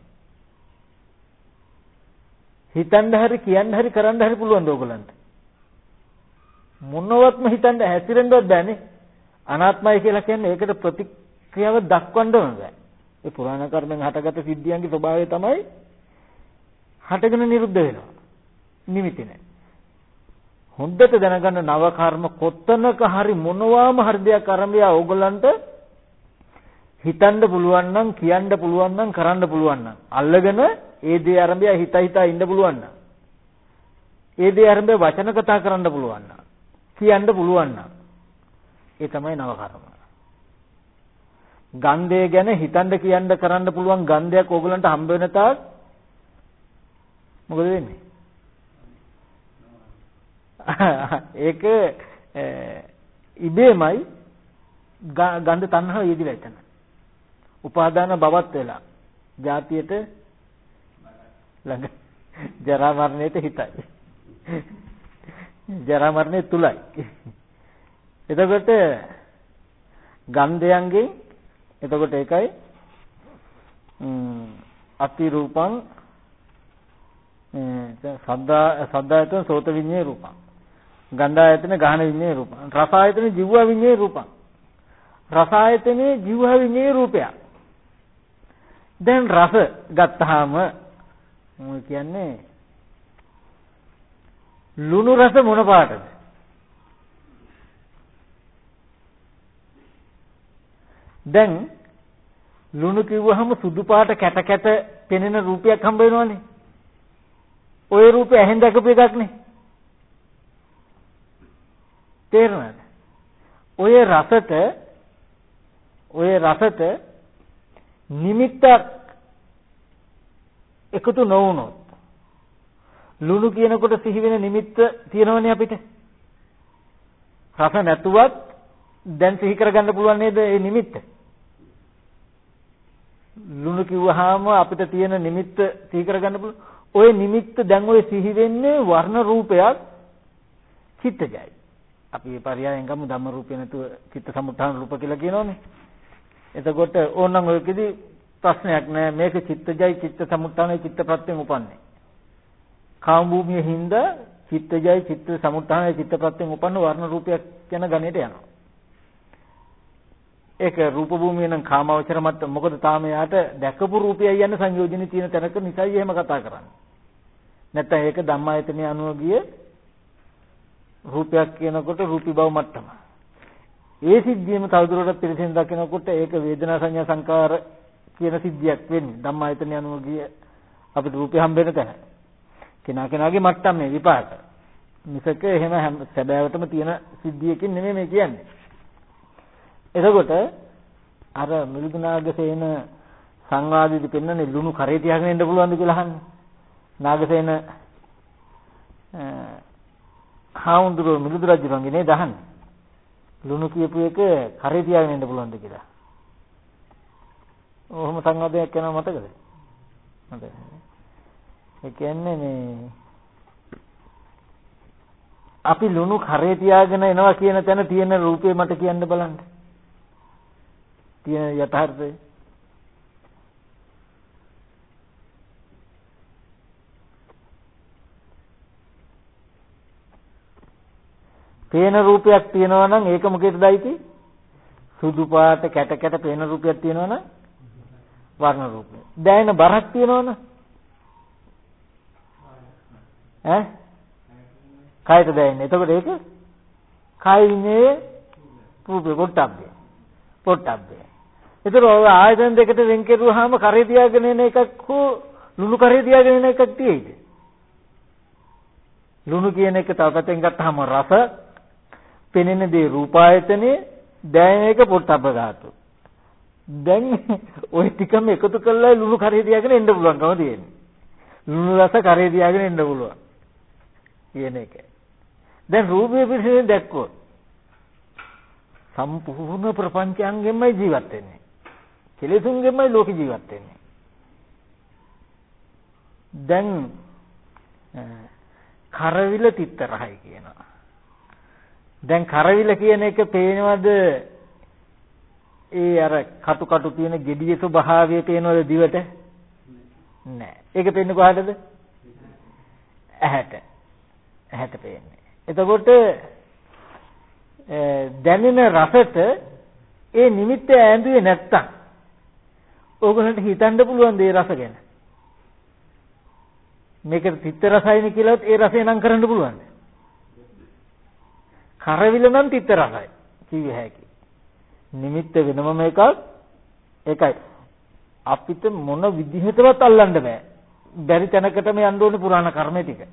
Speaker 1: හිතන්න හරි කියන්න හරි කරන්න හරි පුළුවන් ද ඔයගලන්ට? මොනවත්ම හිතන්න හැසිරෙන්නවත් බෑනේ. අනාත්මයි කියලා කියන්නේ ඒකට ප්‍රතික්‍රියාව දක්වන්න ඕන බෑ. ඒ පුරාණ කර්මෙන් හටගත් සිද්ධියන්ගේ ස්වභාවය තමයි හටගෙන නිරුද්ධ වෙනවා. නිමිති නැහැ. හොඳට දැනගන්න නව කර්ම කොත්තනක හරි මොනවාම හරි දෙයක් ආරම්භය ඕගලන්ට හිතන්න පුළුවන් නම් කියන්න පුළුවන් නම් කරන්න පුළුවන් නම් අල්ලගෙන ඒ දේ ආරම්භය හිත හිතා ඉන්න පුළුවන් නම් ඒ දේ ආරම්භය වචන කතා කරන්න පුළුවන් නම් කියන්න පුළුවන් නම් ඒ තමයි නව කර්ම. ගන්ධය ගැන හිතන්න කියන්න කරන්න පුළුවන් ගන්ධයක් ඕගලන්ට හම්බ වෙන තාක් මොකද වෙන්නේ? ඒක ඉබේමයි ගන්ධ තණ්හාව යෙදිලා එතන. උපාදාන බවත් වෙලා. ජාතියට ළඟ ජරා මරණයට හිතයි. ජරා මරණය තුලයි. එතකොට ගන්ධයන්ගෙන් එතකොට ඒකයි අති රූපං සද්දා සද්දායතන සෝත විඤ්ඤේ රූපං ගන්ධායතන ගාහන විඤ්ඤේ රූපං රසායතන ජීව විඤ්ඤේ රූපං රසායතනේ ජීව විඤ්ඤේ රූපයක්. දැන් රස ගත්තාම මොකද කියන්නේ? ලුණු රස මොන පාටද? දැන් ලුණු කිව්වහම සුදු පාට කැට කැට පෙනෙන රූපයක් හම්බ වෙනවනේ. ওই රූපය ඇහෙන් දැකපු එකක් නේ. තේරුණාද? ඔය රසට ඔය රසට නිමිත්තක් එකතු නොවුනොත් ලුණු කියනකොට සිහි වෙන නිමිත්ත තියෙනවනේ අපිට. රස නැතුවත් දැන් සිහි කරගන්න පුළුවන් නේද මේ නිමිත්ත? ලුණු කිව්වහම අපිට තියෙන නිමිත්ත සිහි කරගන්න පුළුවන්. ওই නිමිත්ත දැන් ওই සිහි වෙන්නේ වර්ණ රූපයක් චිත්තජයි. අපි මේ පරයයන් ගමු ධම්ම රූපේ නැතුව චිත්ත සමුත්ථාන රූප කියලා කියනෝනේ. එතකොට ඕනනම් ඔයකෙදි ප්‍රශ්නයක් නෑ. මේක චිත්තජයි චිත්ත සමුත්ථානයි චිත්ත ප්‍රත්‍යයෙන් උපන්නේ. කාම භූමියේ හින්දා චිත්තජයි චිත්ත සමුත්ථානයි චිත්ත ප්‍රත්‍යයෙන් උපන්න වර්ණ රූපයක් කියන ගණයට යනවා. ඒක රූප භූමිය නම් කාමවචර මත මොකද තාම යාට දැකපු රූපයයි යන සංයෝජනෙ තියෙන තැනක නිසයි එහෙම කතා කරන්නේ. නැත්නම් ඒක ධම්මායතනයේ අනුව ගිය රූපයක් කියනකොට රූපී බව මට්ටම. ඒ සිද්ධියම තවදුරටත් පිළිසෙන් දකිනකොට ඒක වේදනා සංඥා සංකාර කියන සිද්ධියක් වෙන්නේ. ධම්මායතනයේ අනුව ගිය අපිට රූපය හම්බ වෙන තැන. කෙනා කෙනාගේ මට්ටම මේ විපාක. මිසක එහෙම සැබෑවටම තියෙන සිද්ධියකින් නෙමෙයි මේ කියන්නේ. එතකොට අර මිලිඳුනාගසේන සංවාදයේදී පෙන්වන්නේ ලුණු කරේ තියාගෙන ඉන්න පුළුවන්ද කියලා අහන්නේ. නාගසේන හාමුදුරුවෝ මිලිඳු රජුගෙන් නේද අහන්නේ. ලුණු කියපු එක කරේ තියාගෙන ඉන්න පුළුවන්ද කියලා. ඔහොම සංවාදයක් කරනවා මතකද? මතකයි. ඒ කියන්නේ මේ අපි ලුණු කරේ තියාගෙන එනවා කියන තැන තියෙන රූපේ මට කියන්න බලන්න. තියෙන යථාර්ථය. පේන රූපයක් තියෙනවා නම් ඒක මොකේදද අයිති? සුදු පාට කැට කැට පේන රූපයක් තියෙනවා නම් වර්ණ රූපය. දැනෙන බරක් තියෙනවනේ. ඈ? කායට දැනෙන්නේ. එතකොට ඒක කාය විඤ්ඤායේ රූපේ පොට්ටබ්බේ. පොට්ටබ්බේ. ඒතර ඔය ආයතන දෙකට වෙන් කෙරුවාම කරේ තියාගෙන එන එකක් හෝ ලුණු කරේ තියාගෙන එන එකක් තියෙයිද? ලුණු කියන එක තව පැත්තෙන් ගත්තාම රස, පෙනෙන දේ රූපායතනේ, දැනෙන එක පොට්ටබ්බ ධාතු. දැන් ওই ටිකම එකතු කරලා ලුණු කරේ තියාගෙන එන්න පුළුවන්කම තියෙනවා. ලුණු රස කරේ තියාගෙන එන්න පුළුවන්. කියන එක. දැන් රූපේ පිළිසින් දැක්කොත් සම්පූර්ණ ප්‍රපංචයන්ගෙන්මයි ජීවත් වෙන්නේ. කෙලෙසුන්ගෙන්මයි ලෝක ජීවත් වෙන්නේ. දැන් කරවිල තිත්තරහයි කියනවා. දැන් කරවිල කියන එක පේනවද? ඒ අර කටු කටු තියෙන gediye ස්වභාවය පේනවද දිවට? නෑ. ඒක පේන්නේ කොහටද? ඇහැට. ඇහැට පේන්නේ. එතකොට දැනෙන රසට ඒ නිමිත්ත ඇඳුවේ නැත්තම් ඕගොල්ලන්ට හිතන්න පුළුවන් දේ රස ගැන. මේක තිත්ත රසයිනේ කියලාත් ඒ රසය නම් කරන්න පුළුවන්. කරවිල නම් තිත්ත රසයි කිව්ව හැකි. නිමිත්ත වෙනම එකක් ඒකයි අපිට මොන විදිහටවත් අල්ලන්න බෑ. බැරි තැනකටම යන්න ඕනේ පුරාණ කර්මය ටික.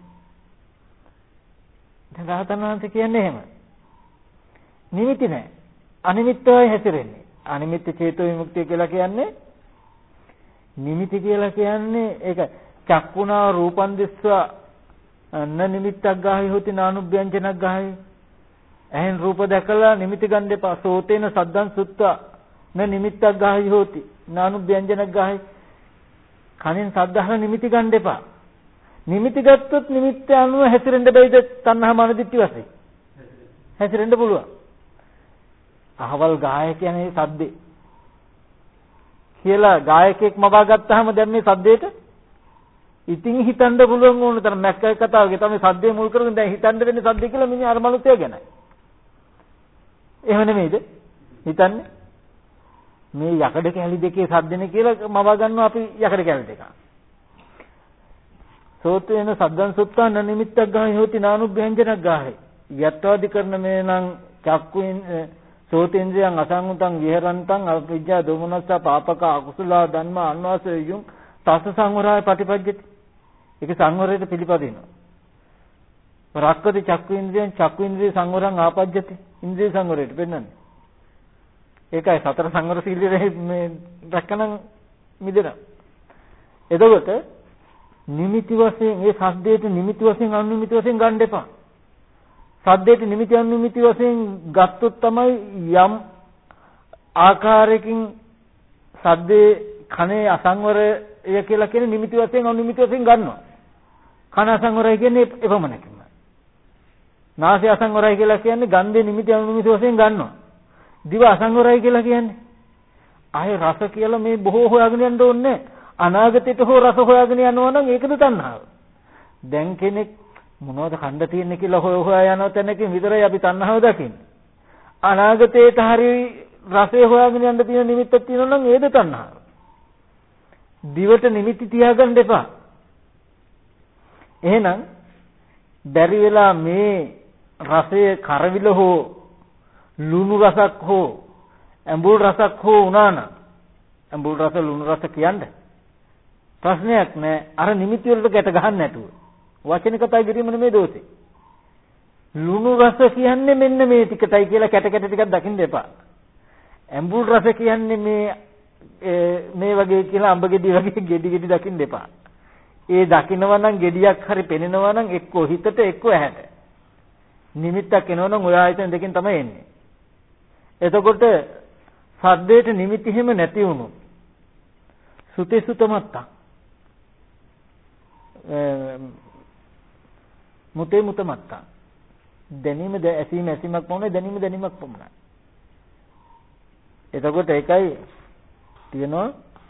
Speaker 1: දැන් රහතන් වහන්සේ කියන්නේ එහෙම. නිමිති නැහැ. අනිමිත්තවයි හැසිරෙන්නේ. අනිමිත්ත චේතෝ විමුක්තිය කියලා කියන්නේ නිමිති කියලා කියන්නේ ඒක චක්කුණා රූපං දිස්වා න නිමිත්තක් ගාහි හොති නානුභ්‍යංජනක් ගාහි. එහෙන් රූප දැකලා නිමිති ගන්න එපා. සෝතේන සද්දං සුත්වා න නිමිත්තක් ගාහි හොති නානුභ්‍යංජනක් ගාහි. කනෙන් සද්ද අහලා නිමිති ගන්න එපා. නිමිති ගත්තොත් නිමිත්ත අනුව හැසිරෙන්න බැයිද තණ්හා මාන දිට්ඨි වශයෙන්? හැසිරෙන්න පුළුවන්. අහවල් ගායකයනේ සද්දේ කියලා ගායකයෙක් මවා ගත්තාම දැන් මේ සද්දේට ඉතින් හිතන්න පුළුවන් ඕන තරම් මැක්කයි කතාවගේ තමයි සද්දේ මුල් කරගෙන දැන් හිතන්න වෙන්නේ සද්දේ කියලා මිනිහ අර මනුස්සය ගැනයි. එහෙම නෙමෙයිද? හිතන්නේ මේ යකඩ කැලි දෙකේ සද්දනේ කියලා මවා ගන්නවා අපි යකඩ කැලි දෙක. සෝතේන සද්දං සුත්තා න නිමිත්තක් ගාහි හොති නානුභ්‍යංජනක් ගාහි. යත්වාදි කරන මේ නම් චක්කුින් සෝතේන්ද්‍රයන් අසංගතං විහෙරන්තං අවිජ්ජා දෝමනස්ස පාපක අකුසල ධම්ම අන්වාසයුම් තස සංවරය ප්‍රතිපජ්ජති. ඒක සංවරයට පිළිපදිනවා. රක්කති චක්කු ඉන්ද්‍රියන් චක්කු ඉන්ද්‍රිය සංවරං ආපජ්ජති. ඉන්ද්‍රිය සංවරයට පෙන්නන්නේ. ඒකයි සතර සංවර සීලයේ මේ රැකනම් මිදෙනවා. එතකොට නිමිති වශයෙන් මේ සද්දේට නිමිති වශයෙන් අනුනිමිති වශයෙන් ගන්න එපා. සද්දේට නිමිති අනුනිමිති වශයෙන් ගත්තොත් තමයි යම් ආකාරයකින් සද්දේ කනේ අසංවරය කියලා කියන නිමිති වශයෙන් අනුනිමිති වශයෙන් ගන්නවා. කන අසංවරය කියන්නේ එපමණකින්ම. නාසය අසංවරය කියලා කියන්නේ ගන්ධේ නිමිති අනුනිමිති වශයෙන් ගන්නවා. දිව අසංවරය කියලා කියන්නේ ආයේ රස කියලා මේ බොහෝ හොයාගෙන යන්න ඕනේ. අනාගතයට හෝ රස හොයාගෙන යනවා නම් ඒකද තණ්හාව. දැන් කෙනෙක් මොනවද කණ්ඩ තියෙන්නේ කියලා හොය හොයා යන තැනකින් විතරයි අපි තණ්හාව දකින්නේ. අනාගතයට හරි රසය හොයාගෙන යන්න තියෙන නිමිත්තක් තියෙනවා නම් ඒද තණ්හාව. දිවට නිමිති තියාගන්න එපා. එහෙනම් බැරි වෙලා මේ රසයේ කරවිල හෝ ලුණු රසක් හෝ ඇඹුල් රසක් හෝ වුණා නම් ඇඹුල් රස ලුණු රස කියන්නේ ප්‍රශ්නයක් නෑ. අර නිමිති වලට ගැට ගහන්න නැතුව වචන කතා කිරීම නෙමෙයි දෝෂේ. ලුණු රස කියන්නේ මෙන්න මේ ටිකටයි කියලා කැට කැට ටිකක් දකින්න එපා. ඇඹුල් රස කියන්නේ මේ මේ වගේ කියලා අඹ ගෙඩි වගේ ගෙඩි ගෙඩි දකින්න එපා. ඒ දකින්නවා නම් ගෙඩියක් හරි පෙනෙනවා නම් එක්කෝ හිතට එක්කෝ ඇහැට. නිමිත්තක් එනවා නම් ඔය ආයතන දෙකෙන් තමයි එන්නේ. එතකොට සද්දේට නිමිති හිම නැති වුණොත් සුතේ සුතමත්තා මුතේ මුතමත්තා දැනීම ඇසීම ඇසීමක් පමණයි දැනීම දැනීමක් පමණයි. එතකොට ඒකයි තියෙනවා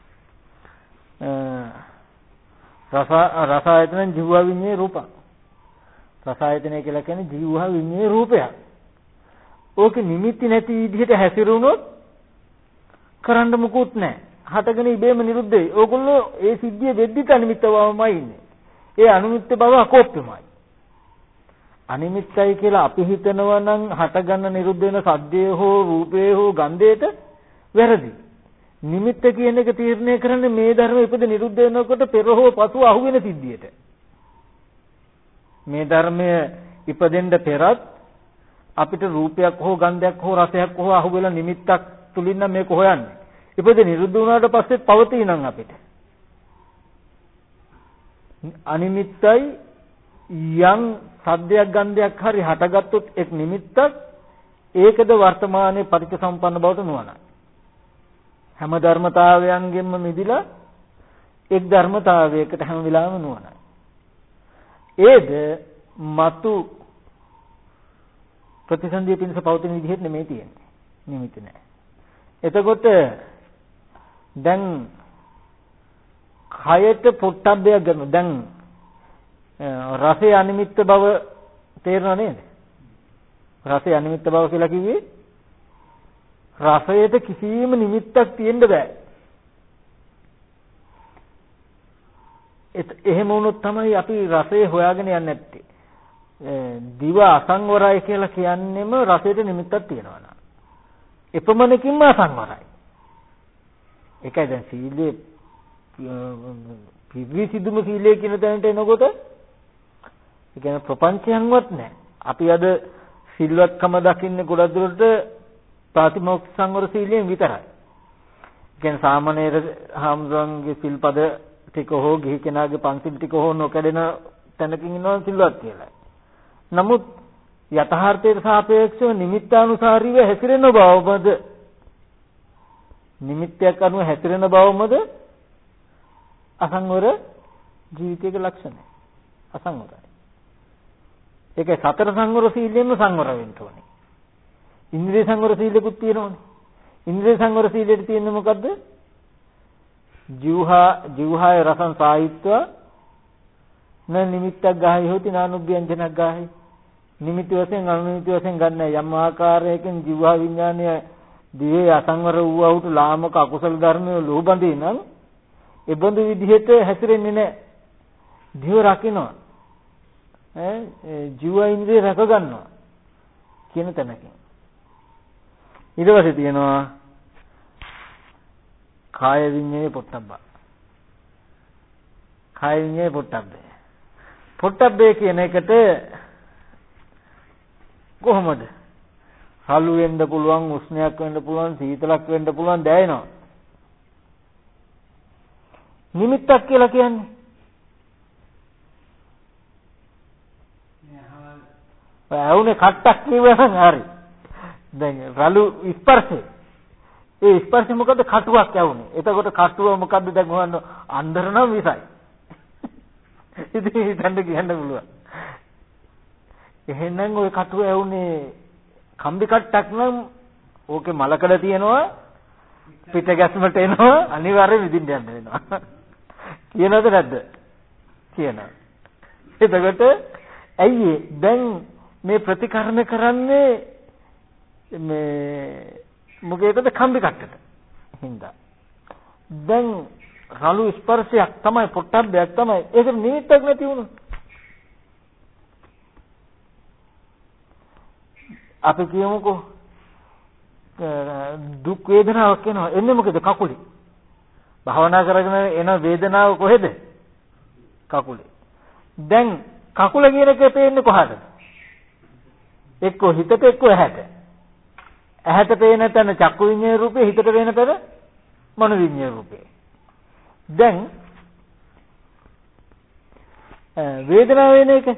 Speaker 1: රස රස ආයතන ජීව විඤ්ඤේ රූප. රස ආයතනය කියලා කියන්නේ ජීව විඤ්ඤේ රූපයක්. ඕක නිමිති නැති විදිහට හැසිරුණොත් කරන්න මුකුත් නැහැ. හටගෙන ඉබේම නිරුද්ධ වෙයි. ඕගොල්ලෝ ඒ සිද්ධිය වෙද්දිත් අනිමිත්ත බවමයි ඉන්නේ. ඒ අනිමිත්ත බව අකෝප්‍යමයි. අනිමිත්තයි කියලා අපි හිතනවා නම් හටගන්න නිරුද්ධ වෙන සද්දේ හෝ රූපේ හෝ ගන්ධයට වැරදි. නිමිත්ත කියන එක තීරණය කරන්නේ මේ ධර්ම ඉපද නිරුද්ධ වෙනකොට පෙර හෝ පසුව අහුවෙන සිද්ධියට. මේ ධර්මය ඉපදෙන්න පෙරත් අපිට රූපයක් හෝ ගන්ධයක් හෝ රසයක් හෝ අහුවෙලා නිමිත්තක් තුලින් නම් මේක හොයන්නේ. ඉපද නිරුද්ධ වුණාට පස්සේ පවතිනනම් අපිට. අනිමිත්තයි යම් සද්දයක් ගන්ධයක් හරි හටගත්තොත් එක් නිමිත්තක් ඒකද වර්තමානයේ පටිච්චසමුප්පන්න බවට නුවණයි. හැම ධර්මතාවයන්ගෙන්ම මිදිලා එක් ධර්මතාවයකට හැම වෙලාවෙම නුවණයි. ඒද මතු ප්‍රතිසන්දිය පිණිස පවතින විදිහට නෙමෙයි තියෙන්නේ. නිමිති නැහැ. එතකොට දැන් කයට පොට්ටබ්බයක් ගන්න. දැන් රසයේ අනිමිත්ත බව තේරෙනව නේද? රසයේ අනිමිත්ත බව කියලා කිව්වේ රසයට කිසිම නිමිත්තක් තියෙන්න බෑ. එහෙම වුණොත් තමයි අපි රසය හොයාගෙන යන්නේ නැත්තේ. දිව අසංවරයි කියලා කියන්නේම රසයට නිමිත්තක් තියෙනවා නා. එපමණකින්ම අසංවරයි. ඒකයි දැන් සීලේ පිරිසිදුම සීලය කියන තැනට එනකොට ඒ කියන්නේ ප්‍රපංචයන්වත් නැහැ. අපි අද සිල්වත්කම දකින්නේ ගොඩක් දුරට ප්‍රාතිමෝක්ෂ සංවර සීලයෙන් විතරයි. ඒ කියන්නේ සාමාන්‍යර හාමුදුරන්ගේ සිල්පද ටික හෝ ගිහි කෙනාගේ පන්සිල් ටික හෝ නොකඩෙන තැනකින් ඉන්නවා සිල්වත් කියලා. නමුත් යථාර්ථයට සාපේක්ෂව නිමිත්තානුසාරීව හැසිරෙන බවමද නිමිත්තයක් අනුව හැසිරෙන බවමද අසංවර ජීවිතයක ලක්ෂණය. අසංවරයි. ඒකයි සතර සංවර සීලයෙන්ම සංවර වෙන්න ඕනේ. ඉන්ද්‍රිය සංවර සීලෙකුත් තියෙනවනේ. ඉන්ද්‍රිය සංවර සීලෙට තියෙන්නේ මොකද්ද? ජීවහා ජීවහාය රසං සායිත්වා න නිමිත්තක් ගාහි හොති නානුභ්‍යංජනක් ගාහි. නිමිති වශයෙන් අනුනිමිති වශයෙන් ගන්න යම් ආකාරයකින් ජීවහා විඥානය දිවේ අසංවර වූ වුට ලාමක අකුසල ධර්මයේ ලෝබඳේ නම් ඒ බඳු විදිහට හැසිරෙන්නේ නැහැ. දිව රකින්නවා. ඈ ජීව ඉන්ද්‍රිය රැක ගන්නවා කියන තැනකින්. ඊට පස්සේ තියෙනවා කාය විඤ්ඤාය පොට්ටබ්බ. කාය විඤ්ඤාය පොට්ටබ්බේ. පොට්ටබ්බේ කියන එකට කොහොමද? සලු වෙන්න පුළුවන්, උෂ්ණයක් වෙන්න පුළුවන්, සීතලක් වෙන්න පුළුවන් දැනෙනවා. නිමිත්තක් කියලා කියන්නේ ඇවුනේ කට්ටක් කියවනම් හරි. දැන් රළු ස්පර්ශය. ඒ ස්පර්ශය මොකද? කටුවක් ඇවුනේ. එතකොට කටුව මොකද්ද දැන් හොයන්න අන්දර නම් විසයි. ඉතින් හිතන්න කියන්න පුළුවන්. එහෙනම් ওই කටුව ඇවුනේ කම්බි කට්ටක් නම් ඕකේ මලකඩ තියෙනවා පිට ගැස්මට එනවා අනිවාර්යෙන් විදින්න යන්න වෙනවා. කියනවද නැද්ද? කියනවා. එතකොට ඇයි දැන් මේ ප්‍රතිකර්ම කරන්නේ මේ මොකේද? කම්බි කට්ටට. හින්දා. දැන් රළු ස්පර්ශයක් තමයි පොට්ටබ්බයක් තමයි. ඒක නිමිත්තක් නැති වුණොත් අපි කියමුකෝ දුක් වේදනාවක් එනවා. එන්නේ මොකද? කකුලේ. භාවනා කරගෙන එන වේදනාව කොහෙද? කකුලේ. දැන් කකුල කියන එක පේන්නේ කොහටද? එක්ක හිතට එක්ක ඇහැට. ඇහැට පේන තැන චක්කු විඤ්ඤාණ රූපේ, හිතට පේන තැන මනෝ විඤ්ඤාණ රූපේ. දැන් වේදනාව වෙන එක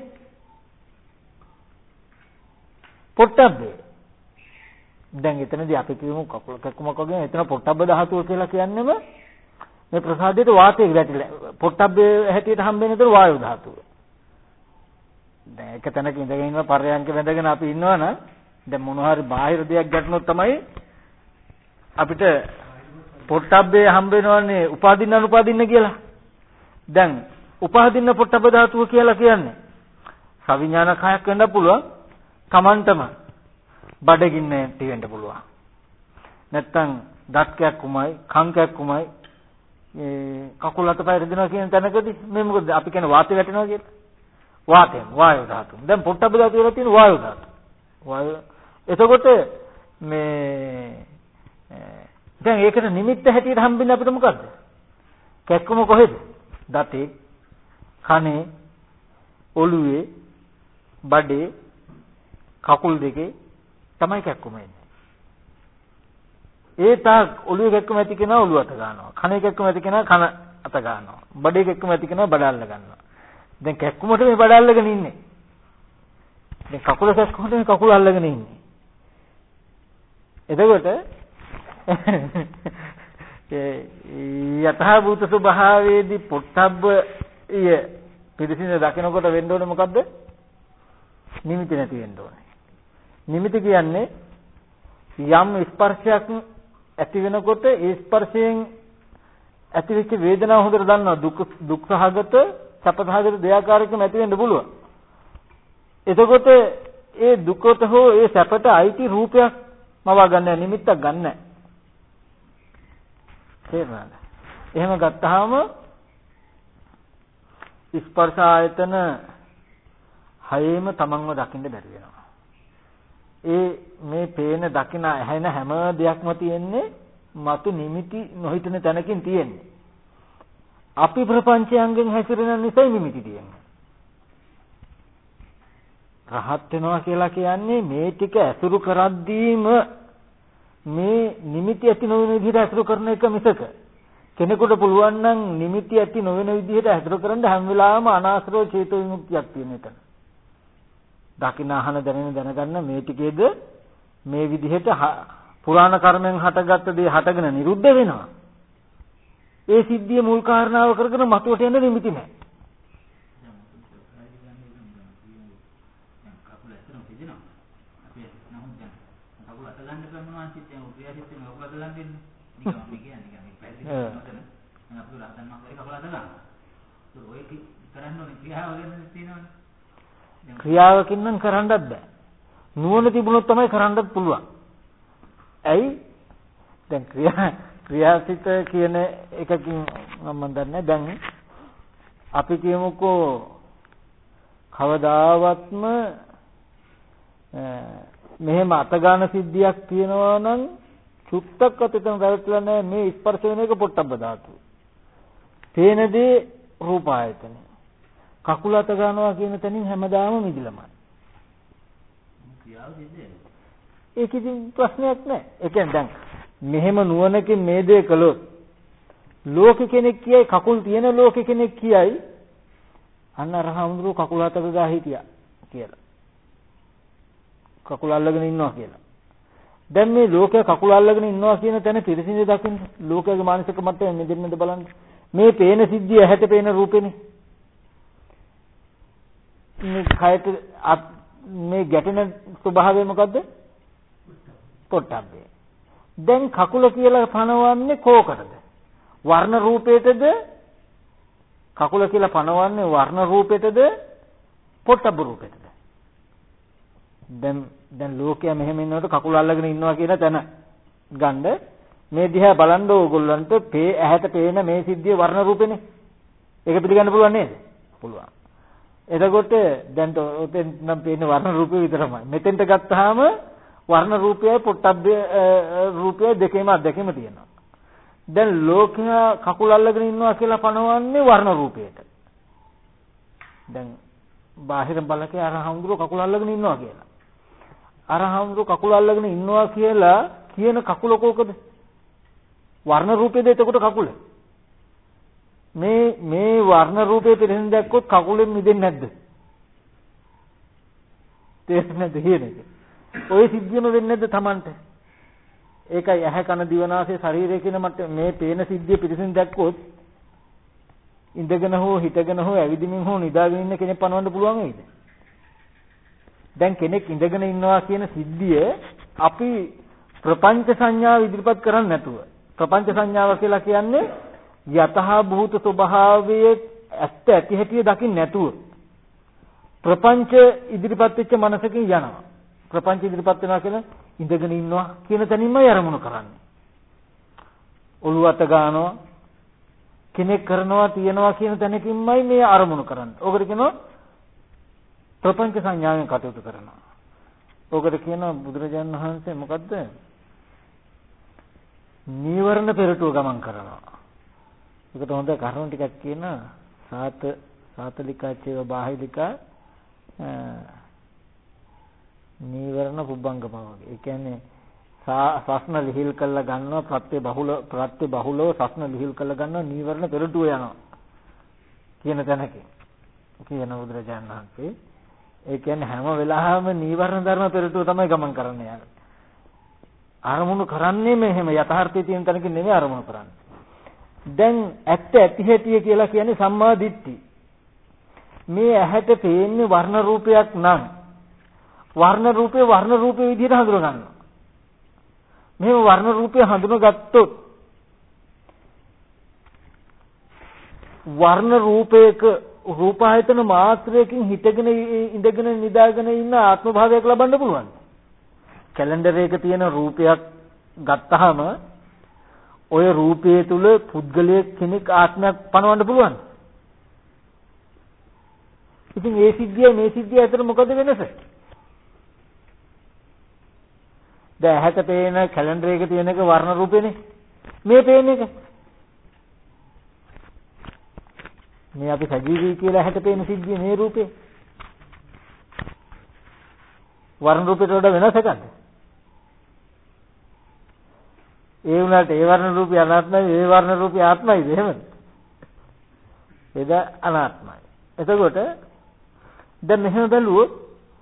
Speaker 1: පොට්ටබ්බේ. දැන් එතනදී අපි කියමු කකුල කැක්කුමක් වගේ එතන පොට්ටබ්බ ධාතුව කියලා කියන්නේම මේ ප්‍රසාදයට වාතයේ වැටිලා පොට්ටබ්බේ හැටියට හම්බෙන උතර වායු ධාතුව. දැන් එක තැනක ඉඳගෙන ඉන්න පරයන්ක වැඳගෙන අපි ඉන්නවනම් දැන් මොනවා හරි බාහිර දෙයක් ගැටුණොත් තමයි අපිට පොට්ටබ්බේ හම්බ වෙනවන්නේ උපාදින්න අනුපාදින්න කියලා. දැන් උපාදින්න පොට්ටබ්බ ධාතුව කියලා කියන්නේ සවිඥාන කයක් වෙන්න පුළුවන්. Tamanටම බඩගින්න ඇති වෙන්න පුළුවන්. නැත්තම් දත් කැක්කුමයි, කන් කැක්කුමයි ඒ කකුල අතපය රිදෙනවා කියන තැනකදී මේ මොකද අපි කියන්නේ වාතය වැටෙනවා කියලා. වාතය, වායු ධාතුව. දැන් පොට්ටබ්බ ධාතුව වල තියෙන වායු ධාතුව. වායු එතකොට මේ දැන් ඒකට නිමිත්ත හැටියට හම්බෙන්නේ අපිට මොකද්ද? කැක්කුම කොහෙද? දතේ, කනේ, ඔළුවේ, බඩේ, කකුල් දෙකේ තමයි කැක්කුම එන්නේ. ඒ තාක් ඔළුවේ කැක්කුම ඇති කෙනා ඔළුව අත ගන්නවා. කනේ කැක්කුම ඇති කෙනා කන අත ගන්නවා. බඩේ කැක්කුම ඇති කෙනා බඩ අල්ල ගන්නවා. දැන් කැක්කුමට මේ බඩ අල්ලගෙන ඉන්නේ. දැන් කකුල කැක්කුමට මේ කකුල අල්ලගෙන ඉන්නේ. එතකොට ඒ යථා භූත ස්වභාවයේදී පොට්ටබ්බය පිළිසින දකිනකොට වෙන්න ඕනේ මොකද්ද? නිමිති නැති වෙන්න ඕනේ. නිමිති කියන්නේ යම් ස්පර්ශයක් ඇති වෙනකොට ඒ ස්පර්ශයෙන් ඇතිවෙච්ච වේදනාව හොඳට දන්නවා. දුක් දුක් සහගත සැප සහගත දෙයාකාරකම ඇති වෙන්න පුළුවන්. එතකොට ඒ දුකට හෝ ඒ සැපට අයිති රූපයක් මවා ගන්න නිමිත්තක් ගන්න. තේරුණාද? එහෙම ගත්තාම ස්පර්ශ ආයතන හයේම තමන්ව දකින්න බැරි වෙනවා. ඒ මේ පේන දකින ඇහෙන හැම දෙයක්ම තියෙන්නේ මතු නිමිති නොහිතන තැනකින් තියෙන්නේ. අපි ප්‍රපංචයන්ගෙන් හැසිරෙන නිසා නිමිති තියෙන්නේ. රහත් වෙනවා කියලා කියන්නේ මේ ටික ඇසුරු කරද්දීම මේ නිමිති ඇති නොවන විදිහට ඇසුරු කරන එක මිසක කෙනෙකුට පුළුවන් නම් නිමිති ඇති නොවන විදිහට ඇසුරු කරන්න හැම වෙලාවෙම අනාශ්‍රව චේතෝ විමුක්තියක් තියෙන එක. දකින්න අහන දැනෙන දැනගන්න මේ ටිකේද මේ විදිහට පුරාණ කර්මෙන් හටගත්ත දේ හටගෙන නිරුද්ධ වෙනවා. ඒ සිද්ධිය මුල් කාරණාව කරගෙන මතුවට එන නිමිති නැහැ. ක්‍රියාවකින් නම් කරන්නත් බෑ. නුවණ තිබුණොත් තමයි කරන්නත් පුළුවන්. ඇයි? දැන් ක්‍රියා ක්‍රියාසිත කියන එකකින් මම දන්නේ දැන් අපි කියමුකෝ කවදාවත්ම මෙහෙම අතගාන සිද්ධියක් තියෙනවා නම් චුත්තක් අතෙන් වැටලා නැහැ මේ ස්පර්ශ වෙන එක පොට්ටබ්බ ධාතු. තේන දේ රූප ආයතන. කකුල අත ගන්නවා කියන තැනින් හැමදාම මිදිලමයි. ක්‍රියාව සිද්ධ වෙනවා. ඒක ඉතින් ප්‍රශ්නයක් නෑ. ඒ කියන්නේ දැන් මෙහෙම නුවණකින් මේ දේ කළොත් ලෝක කෙනෙක් කියයි කකුල් තියෙන ලෝක කෙනෙක් කියයි අන්න රහමුදුරු කකුල අතක ගා හිටියා කියලා. කකුල අල්ලගෙන ඉන්නවා කියලා. දැන් මේ ලෝකය කකුල අල්ලගෙන ඉන්නවා කියන තැන පිරිසිදු දකින්න ලෝකයේ මානසික මට්ටමේ මෙදෙන්නද බලන්න. මේ පේන සිද්ධිය ඇහැට පේන රූපෙනේ. මේ කයට මේ ගැටෙන ස්වභාවය මොකද්ද? පොට්ටබ්බේ. දැන් කකුල කියලා පනවන්නේ කෝකටද? වර්ණ රූපයටද? කකුල කියලා පනවන්නේ වර්ණ රූපයටද? පොට්ටබ්බ රූපයටද? දැන් දැන් ලෝකයා මෙහෙම ඉන්නකොට කකුල අල්ලගෙන ඉන්නවා කියන තැන ගන්න මේ දිහා බලන්න ඕගොල්ලන්ට පේ ඇහැට පේන මේ සිද්ධිය වර්ණ රූපෙනේ. ඒක පිළිගන්න පුළුවන් නේද? පුළුවන්. එතකොට දැන් ඔතෙන් නම් පේන වර්ණ රූපය විතරමයි. මෙතෙන්ට ගත්තාම වර්ණ රූපයයි පොට්ටබ්බේ රූපයයි දෙකේම අත්දැකීම තියෙනවා. දැන් ලෝකයා කකුල අල්ලගෙන ඉන්නවා කියලා පනවන්නේ වර්ණ රූපයට. දැන් බාහිර බලකේ අරහඳුර කකුල අල්ලගෙන ඉන්නවා කියලා. අරහඳුර කකුල අල්ලගෙන ඉන්නවා කියලා කියන කකුල කෝකද? වර්ණ රූපයේද එතකොට කකුල. මේ මේ වර්ණ රූපයේ පිළිසින් දැක්කොත් කකුලෙන් මිදෙන්නේ නැද්ද? තේරෙන්නේ නැද්ද කියන්නේ? ඔය සිද්ධියම වෙන්නේ නැද්ද Tamanට? ඒකයි ඇහැ කන දිවනාසය ශරීරය කියන මට මේ පේන සිද්ධිය පිළිසින් දැක්කොත් ඉඳගෙන හෝ හිටගෙන හෝ ඇවිදිමින් හෝ නිදාගෙන ඉන්න කෙනෙක් පනවන්න පුළුවන් වෙයිද? දැන් කෙනෙක් ඉඳගෙන ඉන්නවා කියන සිද්ධිය අපි ප්‍රපංච සංඥාව ඉදිරිපත් කරන්නේ නැතුව ප්‍රපංච සංඥාව කියලා කියන්නේ යතහා භූත ස්වභාවයේ ඇත්ත ඇති හැටි දකින්න නැතුව ප්‍රපංච ඉදිරිපත් වෙච්ච මනසකින් යනවා. ප්‍රපංච ඉදිරිපත් වෙනවා කියලා ඉඳගෙන ඉන්නවා කියන තැනින්මයි අරමුණු කරන්නේ. ඔළුව අත ගන්නවා කෙනෙක් කරනවා තියනවා කියන තැනකින්මයි මේ අරමුණු කරන්නේ. ඕකට කියනවා ප්‍රපංච සංඥාවෙන් කටයුතු කරනවා. ඕකට කියනවා බුදුරජාණන් වහන්සේ මොකද්ද? නීවරණ පෙරටුව ගමන් කරනවා. ඒකට හොඳ කරුණු ටිකක් කියන සාත සාතලිකා චේව බාහිලිකා නීවරණ පුබ්බංගම වගේ. ඒ කියන්නේ සස්න ලිහිල් කරලා ගන්නවා ප්‍රත්‍ය බහුල ප්‍රත්‍ය බහුලව සස්න ලිහිල් කරලා ගන්නවා නීවරණ පෙරටුව යනවා කියන තැනකින් කියන බුදුරජාණන් වහන්සේ. ඒ කියන්නේ හැම වෙලාවෙම නීවරණ ධර්ම පෙරටුව තමයි ගමන් කරන්නේ යාර. අරමුණු කරන්නේ මෙහෙම යථාර්ථයේ තියෙන තැනකින් නෙමෙයි අරමුණු කරන්නේ. දැන් ඇත්ත ඇති හැටි කියලා කියන්නේ සම්මා දිට්ඨි. මේ ඇහැට පේන්නේ වර්ණ රූපයක් නම් වර්ණ රූපේ වර්ණ රූපේ විදිහට හඳුන ගන්නවා. මෙහෙම වර්ණ රූපය හඳුනගත්තොත් වර්ණ රූපයක රූපායතන මාත්‍රයකින් හිටගෙන ඉඳගෙන නිදාගෙන ඉන්න ආත්ම භාවයක් ලබන්න පුළුවන්. කැලෙන්ඩර් එකේ තියෙන රූපයක් ගත්තාම ඔය රූපයේ තුල පුද්ගලයෙක් කෙනෙක් ආත්මයක් පනවන්න පුළුවන්. ඉතින් මේ සිද්ධිය මේ සිද්ධිය අතර මොකද වෙනස? දැන් ඇහැට පේන කැලෙන්ඩර් එකේ තියෙන එක වර්ණ රූපේනේ. මේ පේන එක. මේ අපි සජීවී කියලා හැට පේන සිද්ධිය මේ රූපේ. වර්ණ රූපයට වඩා වෙනසක්ද? ඒ වුණාට ඒ වර්ණ රූපය අනාත්මයි, ඒ වර්ණ රූපය ආත්මයිද එහෙමද? එද අනාත්මයි. එතකොට දැන් මෙහෙම බැලුවොත්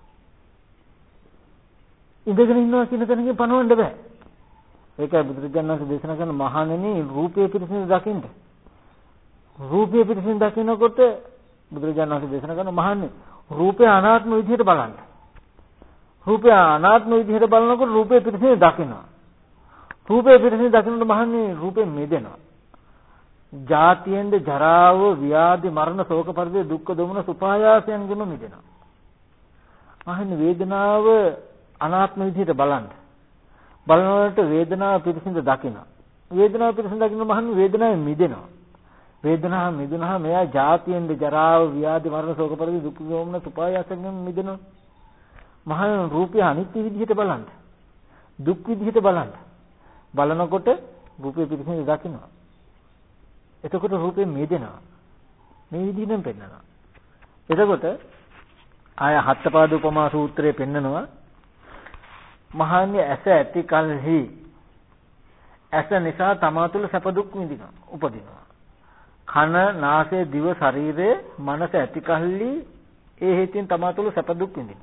Speaker 1: ඉඳගෙන ඉන්නවා කියන තැනකින් පණවන්න බෑ. ඒකයි බුදුරජාණන් වහන්සේ දේශනා කරන මහණෙනි රූපය පිරිසිදු දකින්න. රූපය පිරිසිදු දකිනකොට බුදුරජාණන් වහන්සේ දේශනා කරන මහණෙනි රූපය අනාත්ම විදිහට බලන්න. රූපය අනාත්ම විදිහට බලනකොට රූපය පිරිසිදු දකිනවා. රූපය පිරිසිදු දකිනකොට මහණෙනි රූපෙ මිදෙනවා. ජාතියෙන්ද ජරාව, ව්‍යාධි, මරණ, ශෝක, පරිදේ, දුක්ඛ, දොමන, සුපායාසයන්ගෙම මිදෙනවා. මහණෙනි වේදනාව අනාත්ම විදිහට බලන්න. බලනකොට වේදනාව පිරිසිදු දකිනවා. වේදනාව පිරිසිදු දකින්න මහණෙනි වේදනාවෙන් මිදෙනවා. වේදනාව මිදුනහම එයා ජාතියෙන්ද ජරාව, ව්‍යාධි, මරණ, ශෝක, පරිදේ, දුක්ඛ, දොමන, සුපායාසයන්ගෙම මිදෙනවා. මහණෙනි රූපය අනිත්‍ය විදිහට බලන්න. දුක් විදිහට බලන්න. බලනකොට රූපය පිරිසිදු දකිනවා. එතකොට රූපේ මිදෙනවා. මේ විදිහෙන් පෙන්නනවා. එතකොට ආය හත්පාද උපමා සූත්‍රයේ පෙන්නනවා මහන්නේ ඇස ඇති කලෙහි ඇස නිසා තමා තුළ සැප දුක් විඳිනවා, උපදිනවා. කන, නාසය, දිව, ශරීරය, මනස ඇති කලෙහි ඒ හේතුන් තමා තුළ සැප දුක් විඳිනවා.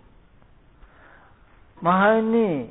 Speaker 1: මහන්නේ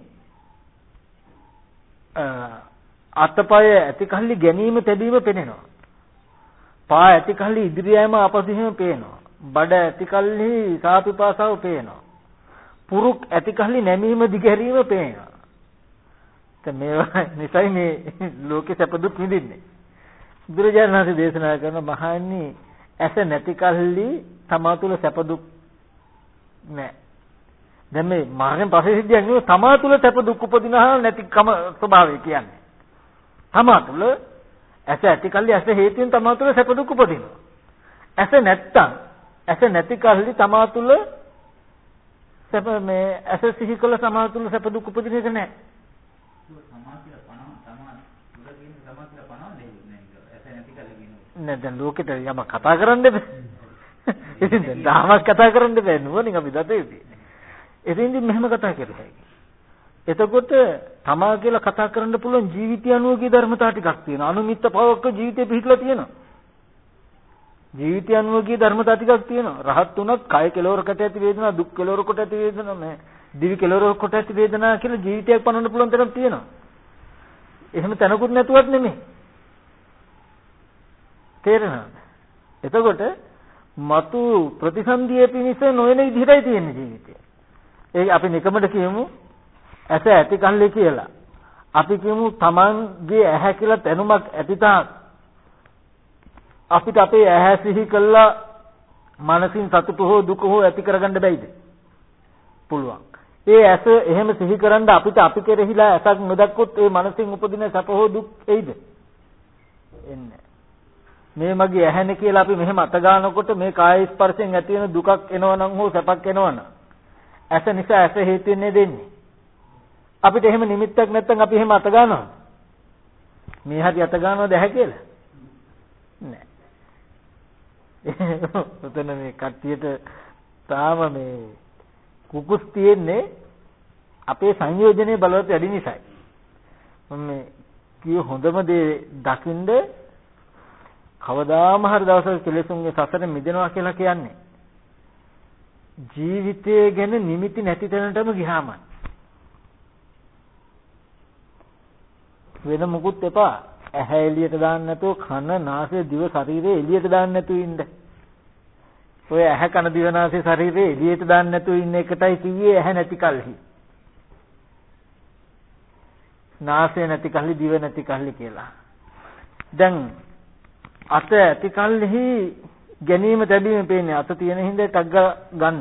Speaker 1: අතපය ඇති කලෙහි ගැනීම තැබීම පෙනෙනවා. පා ඇති කල්හි ඉදිරියම අපදිහෙම පේනවා. බඩ ඇති කල්හි සාපිපාසාව පේනවා. පුරුක් ඇති කල්හි නැමීම දිගහැරීම පේනවා. දැන් මේවා නිසයි මේ ලෝකේ සැප දුක් විඳින්නේ. බුදුරජාණන් වහන්සේ දේශනා කරන මහන්නේ ඇස නැති කල්හි තමා තුළ සැප දුක් නැහැ. දැන් මේ මරණයෙන් පස්සේ සිද්ධියක් නෙවෙයි තමා තුළ සැප දුක් උපදිනවා නැතිකම ස්වභාවය කියන්නේ. තමා තුළ ඇස ඇති කල්ලි ඇස හේතුන් තමා තුළ සැප දුක් උපදිනවා. ඇස නැත්තම් ඇස නැති කල්ලි තමා තුළ සැප මේ ඇස සිහි කළ තමා තුළ සැප දුක් උපදින එක නැහැ. තමා කියලා පණව තමා තුළ කියන තමා කියලා පණවන්නේ නැහැ. ඇස නැති කල්ලි කියනවා. නෑ දැන් ලෝකෙට යම කතා කරන්න බෑ. ඉතින් දැන් ධර්මයක් කතා කරන්න බෑ නුවණින් අපි දත යුතුයි. එතෙන්දී මෙහෙම කතා කරලා එතකොට තමා කියලා කතා කරන්න පුළුවන් ජීවිතය අනුවගේ ධර්මතා ටිකක් තියෙනවා. අනුමිත්ත පවක ජීවිතේ පිහිටලා තියෙනවා. ජීවිතය අනුවගේ ධර්මතා ටිකක් තියෙනවා. රහත් උනත් කය කෙලවරකට ඇති වේදනා, දුක් කෙලවරකට ඇති වේදනා, මේ දිවි කෙලවරකට ඇති වේදනා කියලා ජීවිතයක් පනවන්න පුළුවන් තරම් තියෙනවා. එහෙම තැනකුත් නැතුවත් නෙමෙයි. තේරෙනවද? එතකොට මතු ප්‍රතිසන්දියේ පිණිස නොවන විදිහටයි තියෙන්නේ ජීවිතය. ඒ අපි නිකමඩ කියමු ඇස ඇති කල්ලි කියලා. අපි කියමු Tamanගේ ඇහැ කියලා තැනුමක් ඇති තාක් අපිට අපේ ඇහැ සිහි කළා මනසින් සතුට හෝ දුක හෝ ඇති කරගන්න බැයිද? පුළුවන්. ඒ ඇස එහෙම සිහි කරන්ද අපිට අපි කෙරෙහිලා ඇසක් නොදක්කොත් ඒ මනසින් උපදින සැප හෝ දුක් එයිද? එන්නේ. මේ මගේ ඇහැනේ කියලා අපි මෙහෙම අත ගන්නකොට මේ කාය ස්පර්ශයෙන් ඇති වෙන දුකක් එනවනම් හෝ සැපක් එනවනම් ඇස නිසා ඇස හේතු වෙන්නේ දෙන්නේ. අපිට එහෙම නිමිත්තක් නැත්නම් අපි එහෙම අත ගන්නවද? මේ හරි අත ගන්නවද ඇහැ කියලා? නෑ. උතන මේ කට්ටියට තාම මේ කුකුස් තියෙන්නේ අපේ සංයෝජනයේ බලවත් වැඩි නිසායි. මම මේ කිය හොඳම දේ දකින්ද කවදාම හරි දවසක කෙලෙසුන්ගේ සසරෙන් මිදෙනවා කියලා කියන්නේ ජීවිතය ගැන නිමිති නැති තැනටම ගියාම වෙන මොකුත් එපා. ඇහැ එළියට දාන්න නැතුව කන, නාසය, දිව, ශරීරය එළියට දාන්න නැතුව ඉන්න. ඔය ඇහැ, කන, දිව, නාසය, ශරීරය එළියට දාන්න නැතුව ඉන්න එකටයි කිව්වේ ඇහැ නැති කල්හි. නාසය නැති කල්හි, දිව නැති කල්හි කියලා. දැන් අත ඇති කල්හි ගැනීම තැබීම පේන්නේ. අත තියෙන හින්දා ටග්ග ගන්න.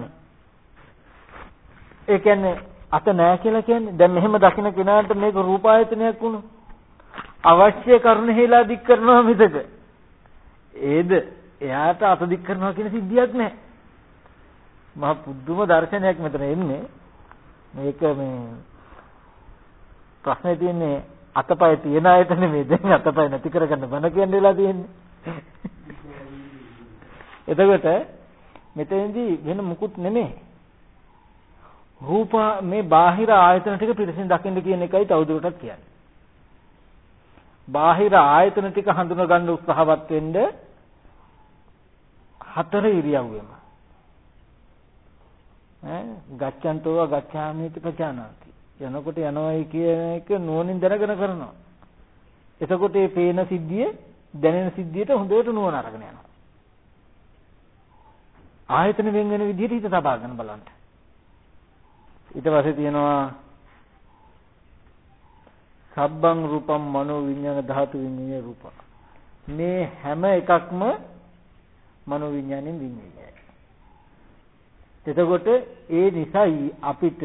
Speaker 1: ඒ කියන්නේ අත නැහැ කියලා කියන්නේ දැන් මෙහෙම දකින්න කෙනාට මේක රූපායතනයක් වුණා. අවශ්‍ය කරන හේලා දික් කරනවා මිසක ඒද එයාට අත දික් කරනවා කියන සිද්ධියක් නැහැ. මහ පුදුම දර්ශනයක් මෙතන එන්නේ. මේක මේ ප්‍රශ්නේ තියෙන්නේ අතපය තියන අයට නෙමෙයි දැන් අතපය නැති කරගන්න බන කියන්නේ වෙලා තියෙන්නේ. එතකොට මෙතෙන්දී වෙන මුකුත් නෙමෙයි. රූප මේ බාහිර ආයතන ටික පිරිසින් දකින්න කියන එකයි තවදුරටත් කියන්නේ. බාහිර ආයතන ටික හඳුනා ගන්න උත්සාහවත් වෙන්න හතර ඉරියව්වෙම. ඈ ගච්ඡන්තෝ ගච්ඡාමිති පජානාති. යනකොට යනවයි කියන එක නුවණින් දැනගෙන කරනවා. එතකොට මේ පේන සිද්ධිය දැනෙන සිද්ධියට හොඳට නුවණ අරගෙන යනවා. ආයතන වෙන වෙන විදිහට හිත තබාගෙන බලන්න. ඊට පස්සේ තියෙනවා සබ්බං රූපම් මනෝ විඥාන ධාතු විඤ්ඤාය රූප. මේ හැම එකක්ම මනෝ විඥාණයෙන් විඤ්ඤායයි. එතකොට ඒ නිසායි අපිට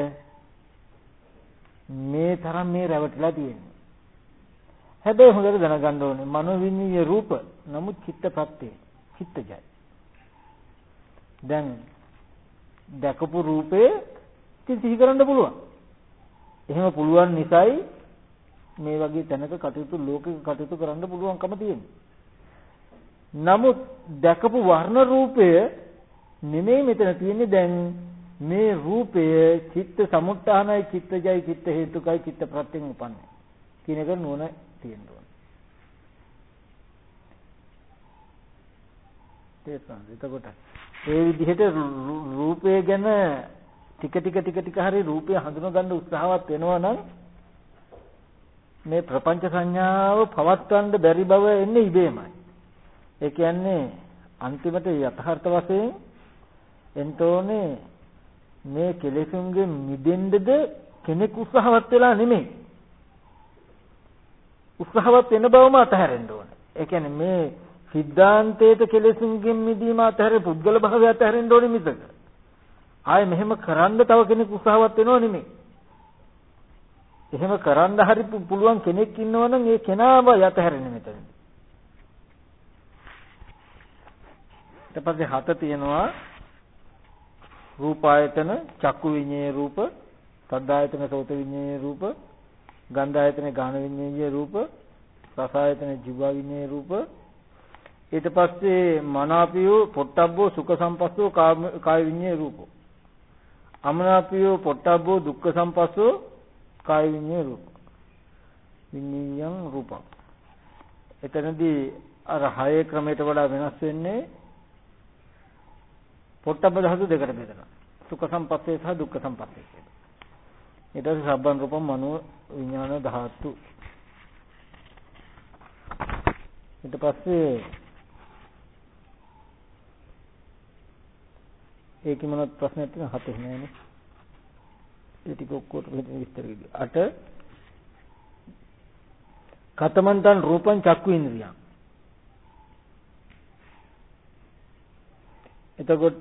Speaker 1: මේ තරම් මේ රැවටිලා තියෙන්නේ. හැබැයි හොඳට දැනගන්න ඕනේ මනෝ විඤ්ඤාය රූප නමුත් චිත්ත ප්‍රත්‍ය චිත්තජයි. දැන් දැකපු රූපේ සිහි කරන්න පුළුවන්. එහෙම පුළුවන් නිසායි මේ වගේ තැනක කටයුතු ලෝකෙක කටයුතු කරන්න පුළුවන්කම තියෙනවා. නමුත් දැකපු වර්ණ රූපය නෙමෙයි මෙතන තියෙන්නේ. දැන් මේ රූපය චිත්ත සමුත්ථානයි චිත්තජයි චිත්ත හේතුකයි චිත්ත ප්‍රත්‍යයෙන් උපන්නේ කියන එක නුවණ තියෙන්න ඕනේ. තේරුණාද? එතකොට ඒ විදිහට රූපය ගැන ටික ටික ටික ටික හරි රූපය හඳුනා ගන්න උත්සාහවත් වෙනවා නම් මේ ප්‍රපංච සංඥාව පවත්වන්න බැරි බව එන්නේ ඉබේමයි. ඒ කියන්නේ අන්තිමට යථාර්ථ වශයෙන් එන්ටෝනේ මේ කෙලෙසුන්ගෙන් මිදෙන්නද කෙනෙක් උත්සාහවත් වෙලා නෙමෙයි. උත්සාහවත් වෙන බවම අතහැරෙන්න ඕනේ. ඒ කියන්නේ මේ සිද්ධාන්තයේත කෙලෙසුන්ගෙන් මිදීම අතහැර පුද්ගල භාවය අතහැරෙන්න ඕනේ මිසක. ආයේ මෙහෙම කරන්න තව කෙනෙක් උත්සාහවත් වෙනව නෙමෙයි. එහෙම කරන්න හරි පුළුවන් කෙනෙක් ඉන්නවනම් ඒ කෙනාව යතහැරෙන්නේ මෙතන. ඊට පස්සේ හත තියෙනවා රූපායතන චක්කු විඤ්ඤාය රූප, සද්ධායතන සෝත විඤ්ඤාය රූප, ගන්ධායතන ගාන විඤ්ඤාය රූප, රසායතන ජීව විඤ්ඤාය රූප. ඊට පස්සේ මනාපියෝ පොට්ටබ්බෝ සුඛ සම්පස්සෝ කාය විඤ්ඤාය රූප. අමනාපියෝ පොට්ටබ්බෝ දුක්ඛ සම්පස්සෝ කාය විඤ්ඤාය රූප. විඤ්ඤායං රූපං. එතනදී අර හයේ ක්‍රමයට වඩා වෙනස් වෙන්නේ පොට්ටබ්බ ධාතු දෙකට බෙදෙනවා. සුඛ සම්පස්සේ සහ දුක්ඛ සම්පස්සේ කියලා. ඊට පස්සේ සබ්බන් රූපම් මනෝ විඥාන ධාතු. ඊට පස්සේ ඒකේ මොනවත් ප්‍රශ්නයක් තියෙනවද? හතේ නෑනේ. ඒ ටික ඔක්කොට විස්තර කිව්වා. අට කතමන්තං රූපං චක්කු ඉන්ද්‍රියං. එතකොට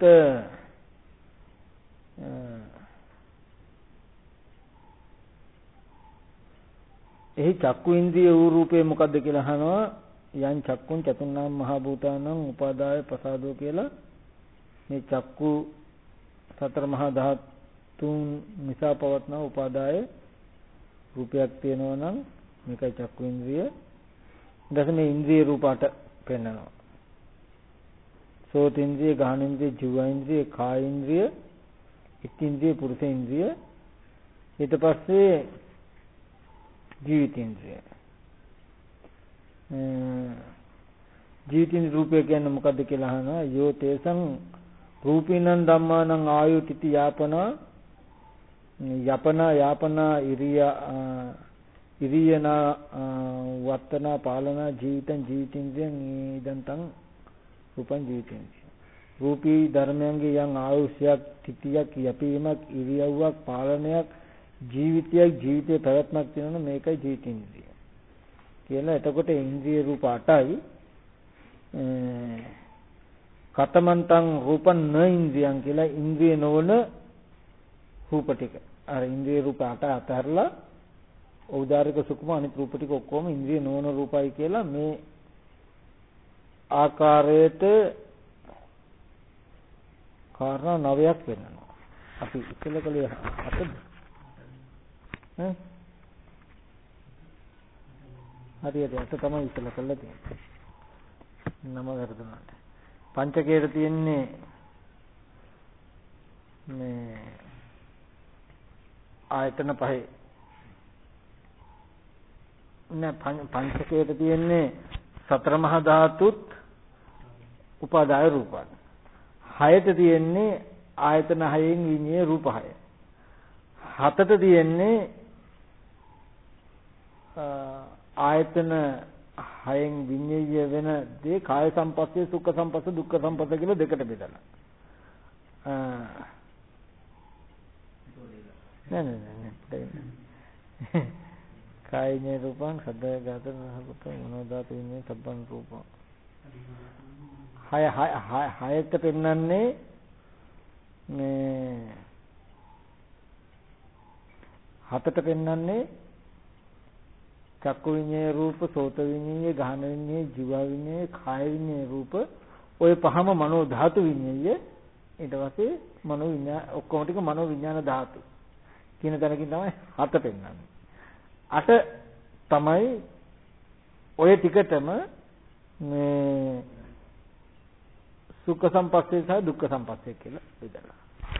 Speaker 1: එහි චක්කු ඉන්ද්‍රිය වූ රූපේ මොකද්ද කියලා අහනවා. යං චක්කුං චතුර්ණාම මහ භූතානං උපාදාය ප්‍රසාදෝ කියලා මේ චක්කු සතර මහා ධාතුන් නිසා පවත්න උපාදාය රූපයක් තියෙනවා නම් මේකයි චක්කු ඉන්ද්‍රිය. ඊට මේ ඉන්ද්‍රිය රූපات පෙන්වනවා. සෝත ඉන්ද්‍රිය, ගාහන ඉන්ද්‍රිය, ජීව ඉන්ද්‍රිය, කාය ඉන්ද්‍රිය, ඉත් ඉන්ද්‍රිය, පුරුෂ ඉන්ද්‍රිය. ඊට පස්සේ ජීවිත ඉන්ද්‍රිය. ජීවිතින් රූපය කියන්නේ මොකද්ද කියලා අහනවා. යෝ තේසං රූපිනං ධම්මානං ආයුතිති යාපනා යපනා යාපනා ඉරිය ඉරියනා වත්තනා පාලනා ජීවිතං ජීවිතින්ද්‍රයන් ඉදන්තං රූපං ජීවිතින්ද්‍රය. රූපී ධර්මයන්ගේ යම් ආයුෂයක්, තිතියක්, යැපීමක්, ඉරියව්වක්, පාලනයක්, ජීවිතයක්, ජීවිතේ පැවැත්මක් තියෙනවා. මේකයි ජීවිතින්ද්‍රය කියලා. එතකොට ඉන්ද්‍රිය රූප අටයි. කතමන්තං රූපං න ඉන්ද්‍රියං කියලා ඉන්ද්‍රිය නොවන රූප ටික. අර ඉන්ද්‍රිය රූප අට අතරලා ඖදාරික සුකුම අනිත් රූප ටික ඔක්කොම ඉන්ද්‍රිය නොවන රූපයි කියලා මේ ආකාරයට කාරණා නවයක් වෙනවා. අපි ඉතල කලේ අතද? ඈ හරියට අත තමයි ඉස්සලා කළා තියෙන්නේ. නම වර්ධනට. පංචකයට තියෙන්නේ මේ ආයතන පහේ. නෑ පංචකයට තියෙන්නේ සතර මහා ධාතුත් උපාදාය රූපත්. හයට තියෙන්නේ ආයතන හයෙන් විඤ්ඤාය රූප හය. හතට තියෙන්නේ ආයතන හයෙන් විඤ්ඤාය වෙන දේ කාය සංපස්සේ සුඛ සංපස්ස දුක්ඛ සංපස්ස කියලා දෙකට බෙදලා. නෑ නෑ නෑ කායනේ රූපං සද්ද ගාතන රූප මනෝදාත විඤ්ඤාය සබ්බන් රූපං. හය හය හයට පෙන්වන්නේ මේ හතට පෙන්වන්නේ චක්කු විඤ්ඤාය රූප, සෝත විඤ්ඤාය, ගාහන විඤ්ඤාය, ජීව විඤ්ඤාය, කාය විඤ්ඤාය රූප, ඔය පහම මනෝ ධාතු විඤ්ඤාය. ඊට පස්සේ මනෝ විඤ්ඤාණ ඔක්කොම ටික මනෝ විඤ්ඤාණ ධාතු කියන තැනකින් තමයි හත පෙන්වන්නේ. අට තමයි ඔය ටිකටම මේ සුඛ සම්පස්සේ සහ දුක්ඛ සම්පස්සේ කියලා බෙදලා.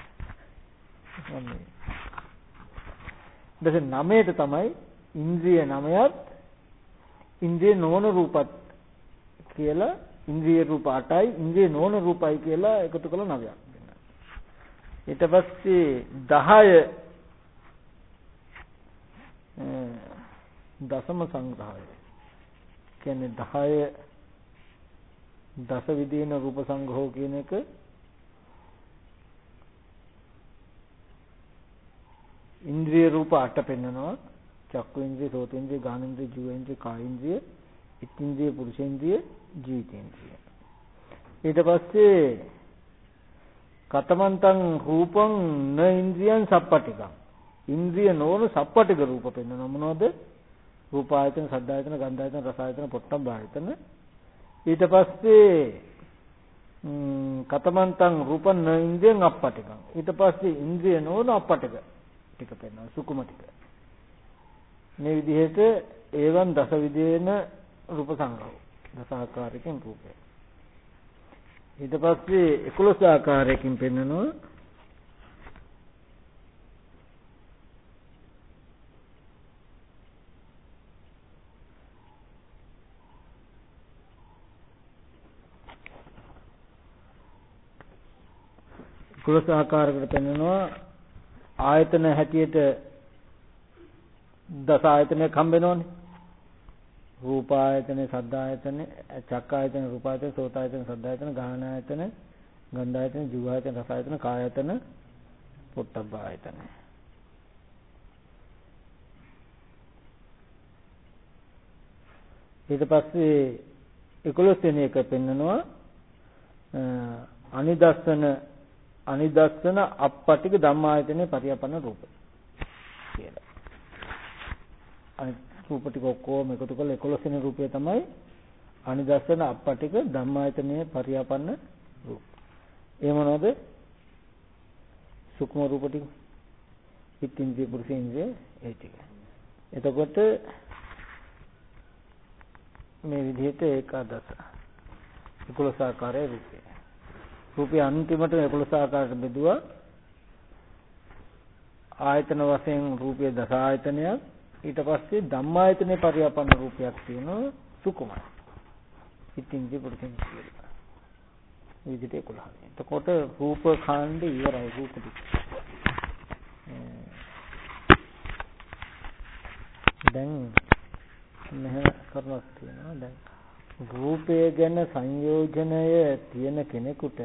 Speaker 1: දැන් නවයට තමයි ඉන්ද්‍රිය නවයත් ඉන්ද්‍රිය නොවන රූපත් කියලා ඉන්ද්‍රිය රූප අටයි ඉන්ද්‍රිය නොවන රූපයි කියලා එකතු කළ නවයක් වෙනවා. ඊට පස්සේ දහය දසම සංග්‍රහය කියන්නේ දහය දස විදීන රූප සංඝෝ කියන එක ඉන්ද්‍රිය රූප අට පෙන්වනවා. චක්කු ඉන්ද්‍රිය, සෝත ඉන්ද්‍රිය, ගාහන ඉන්ද්‍රිය, ජීව ඉන්ද්‍රිය, කාය ඉන්ද්‍රිය, ඉත්ත්‍ින්ද්‍රිය, පුරුෂේන්ද්‍රිය, ජීවිතේන්ද්‍රිය. ඊට පස්සේ කතමන්තං රූපං න ඉන්ද්‍රියං සප්පටිකං. ඉන්ද්‍රිය නොවන සප්පටික රූප පෙන්වනවා. මොනවද? රූප ආයතන, සද්ද ආයතන, ගන්ධ ආයතන, රස ආයතන, පොට්ටබ්බ ආයතන. ඊට පස්සේ කතමන්තං රූපං න ඉන්ද්‍රියං අප්පටිකං. ඊට පස්සේ ඉන්ද්‍රිය නොවන අප්පටික ටික පෙන්වනවා. සුකුම ටික. මේ විදිහට ඒවන් දස විදේන රූප සංග්‍රහය. දස ආකාරයකින් රූපය. ඊට පස්සේ එකොළොස් ආකාරයකින් පෙන්වනවා. එකොළොස් ආකාරයකට පෙන්වනවා ආයතන හැටියට දස ආයතනයක් හම්බ වෙනවනේ. රූප ආයතන, සද්ද ආයතන, චක්ක ආයතන, රූප ආයතන, සෝත ආයතන, සද්ද ආයතන, ගාහන ආයතන, ගන්ධ ආයතන, ජීව ආයතන, රස ආයතන, කාය ආයතන, පොට්ටබ්බ ආයතන. ඊට පස්සේ එකොළොස් වෙනි එක පෙන්නනවා අනිදස්සන අනිදස්සන අප්පටික ධම්මායතනේ පරියාපන්න රූප කියලා. අනිත් රූප ටික ඔක්කොම එකතු කරලා එකොළොස් වෙනි රූපය තමයි අනිදස්සන අප්පටික ධම්මායතනේ පරියාපන්න රූප. ඒ මොනවද? සුක්ම රූප ටික. ඉත්ත්‍ින්ද්‍රිය, පුරුෂේන්ද්‍රිය ඒ ටික. එතකොට මේ විදිහට ඒකාදස එකොළොස් ආකාරයේ රූපය. රූපය අන්තිමට එකොළොස් ආකාරයට බෙදුවා. ආයතන වශයෙන් රූපයේ දස ආයතනයක්. ඊට පස්සේ ධම්මායතනේ පරියාපන්න රූපයක් තියෙනවා සුකුමයි. ඉත්ත්‍ින්ද්‍රිය, පුරුෂේන්ද්‍රිය කියලා. මේ විදිහට එකොළහ. එතකොට රූප ඛණ්ඩ ඉවරයි රූප ටික. දැන් මෙහෙම කරනවා තියෙනවා. දැන් රූපය ගැන සංයෝජනය තියෙන කෙනෙකුට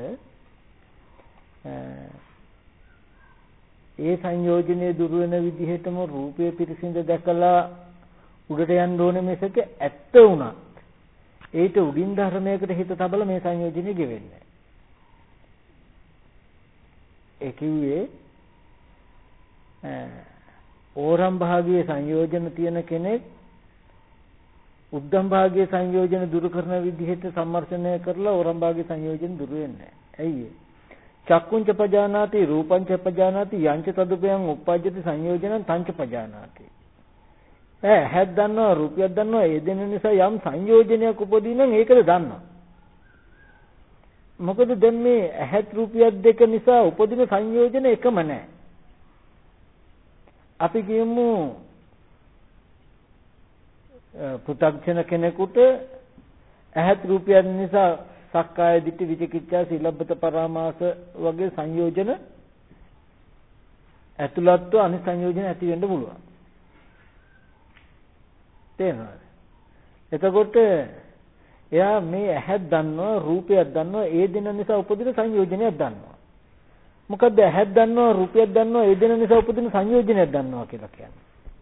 Speaker 1: ඒ සංයෝජනයේ දුර වෙන විදිහටම රූපය පිරිසිඳ දැකලා උඩට යන්න ඕනේ මිසක ඇත්ත වුණත් ඒට උඩින් ධර්මයකට හිත තබලා මේ සංයෝජනෙ ගෙවෙන්නේ. ඒ කිව්වේ ඕරම් භාගයේ සංයෝජන තියෙන කෙනෙක් උද්දම් භාගයේ සංයෝජන දුරු කරන විදිහට සම්මර්ෂණය කරලා ඕරම් භාගයේ සංයෝජන දුරු වෙන්නේ නැහැ. ඇයි? චක්කුංච පජානාති රූපංච පජානාති යංච තදුපයං උප්පජ්ජති සංයෝජනං තංච පජානාති. ඈ ඇහක් දන්නවා රූපයක් දන්නවා ඒ දෙන නිසා යම් සංයෝජනයක් උපදින නම් ඒකද දන්නවා. මොකද දැන් මේ ඇහත් රූපයක් දෙක නිසා උපදින සංයෝජන එකම නැහැ. අපි කියමු පු탁ජන කෙනෙකුට ඇහත් රූපයක් නිසා සක්කාය දිට්ඨි විචිකිච්ඡා සීලබ්බත පරාමාස වගේ සංයෝජන ඇතුළත්ව අනිත් සංයෝජන ඇති වෙන්න පුළුවන්. තේරෙනවද? එතකොට එයා මේ ඇහක් දන්නවා රූපයක් දන්නවා ඒ දෙන නිසා උපදින සංයෝජනයක් දන්නවා. මොකද ඇහක් දන්නවා රූපයක් දන්නවා ඒ දෙන නිසා උපදින සංයෝජනයක් දන්නවා කියලා කියන්නේ.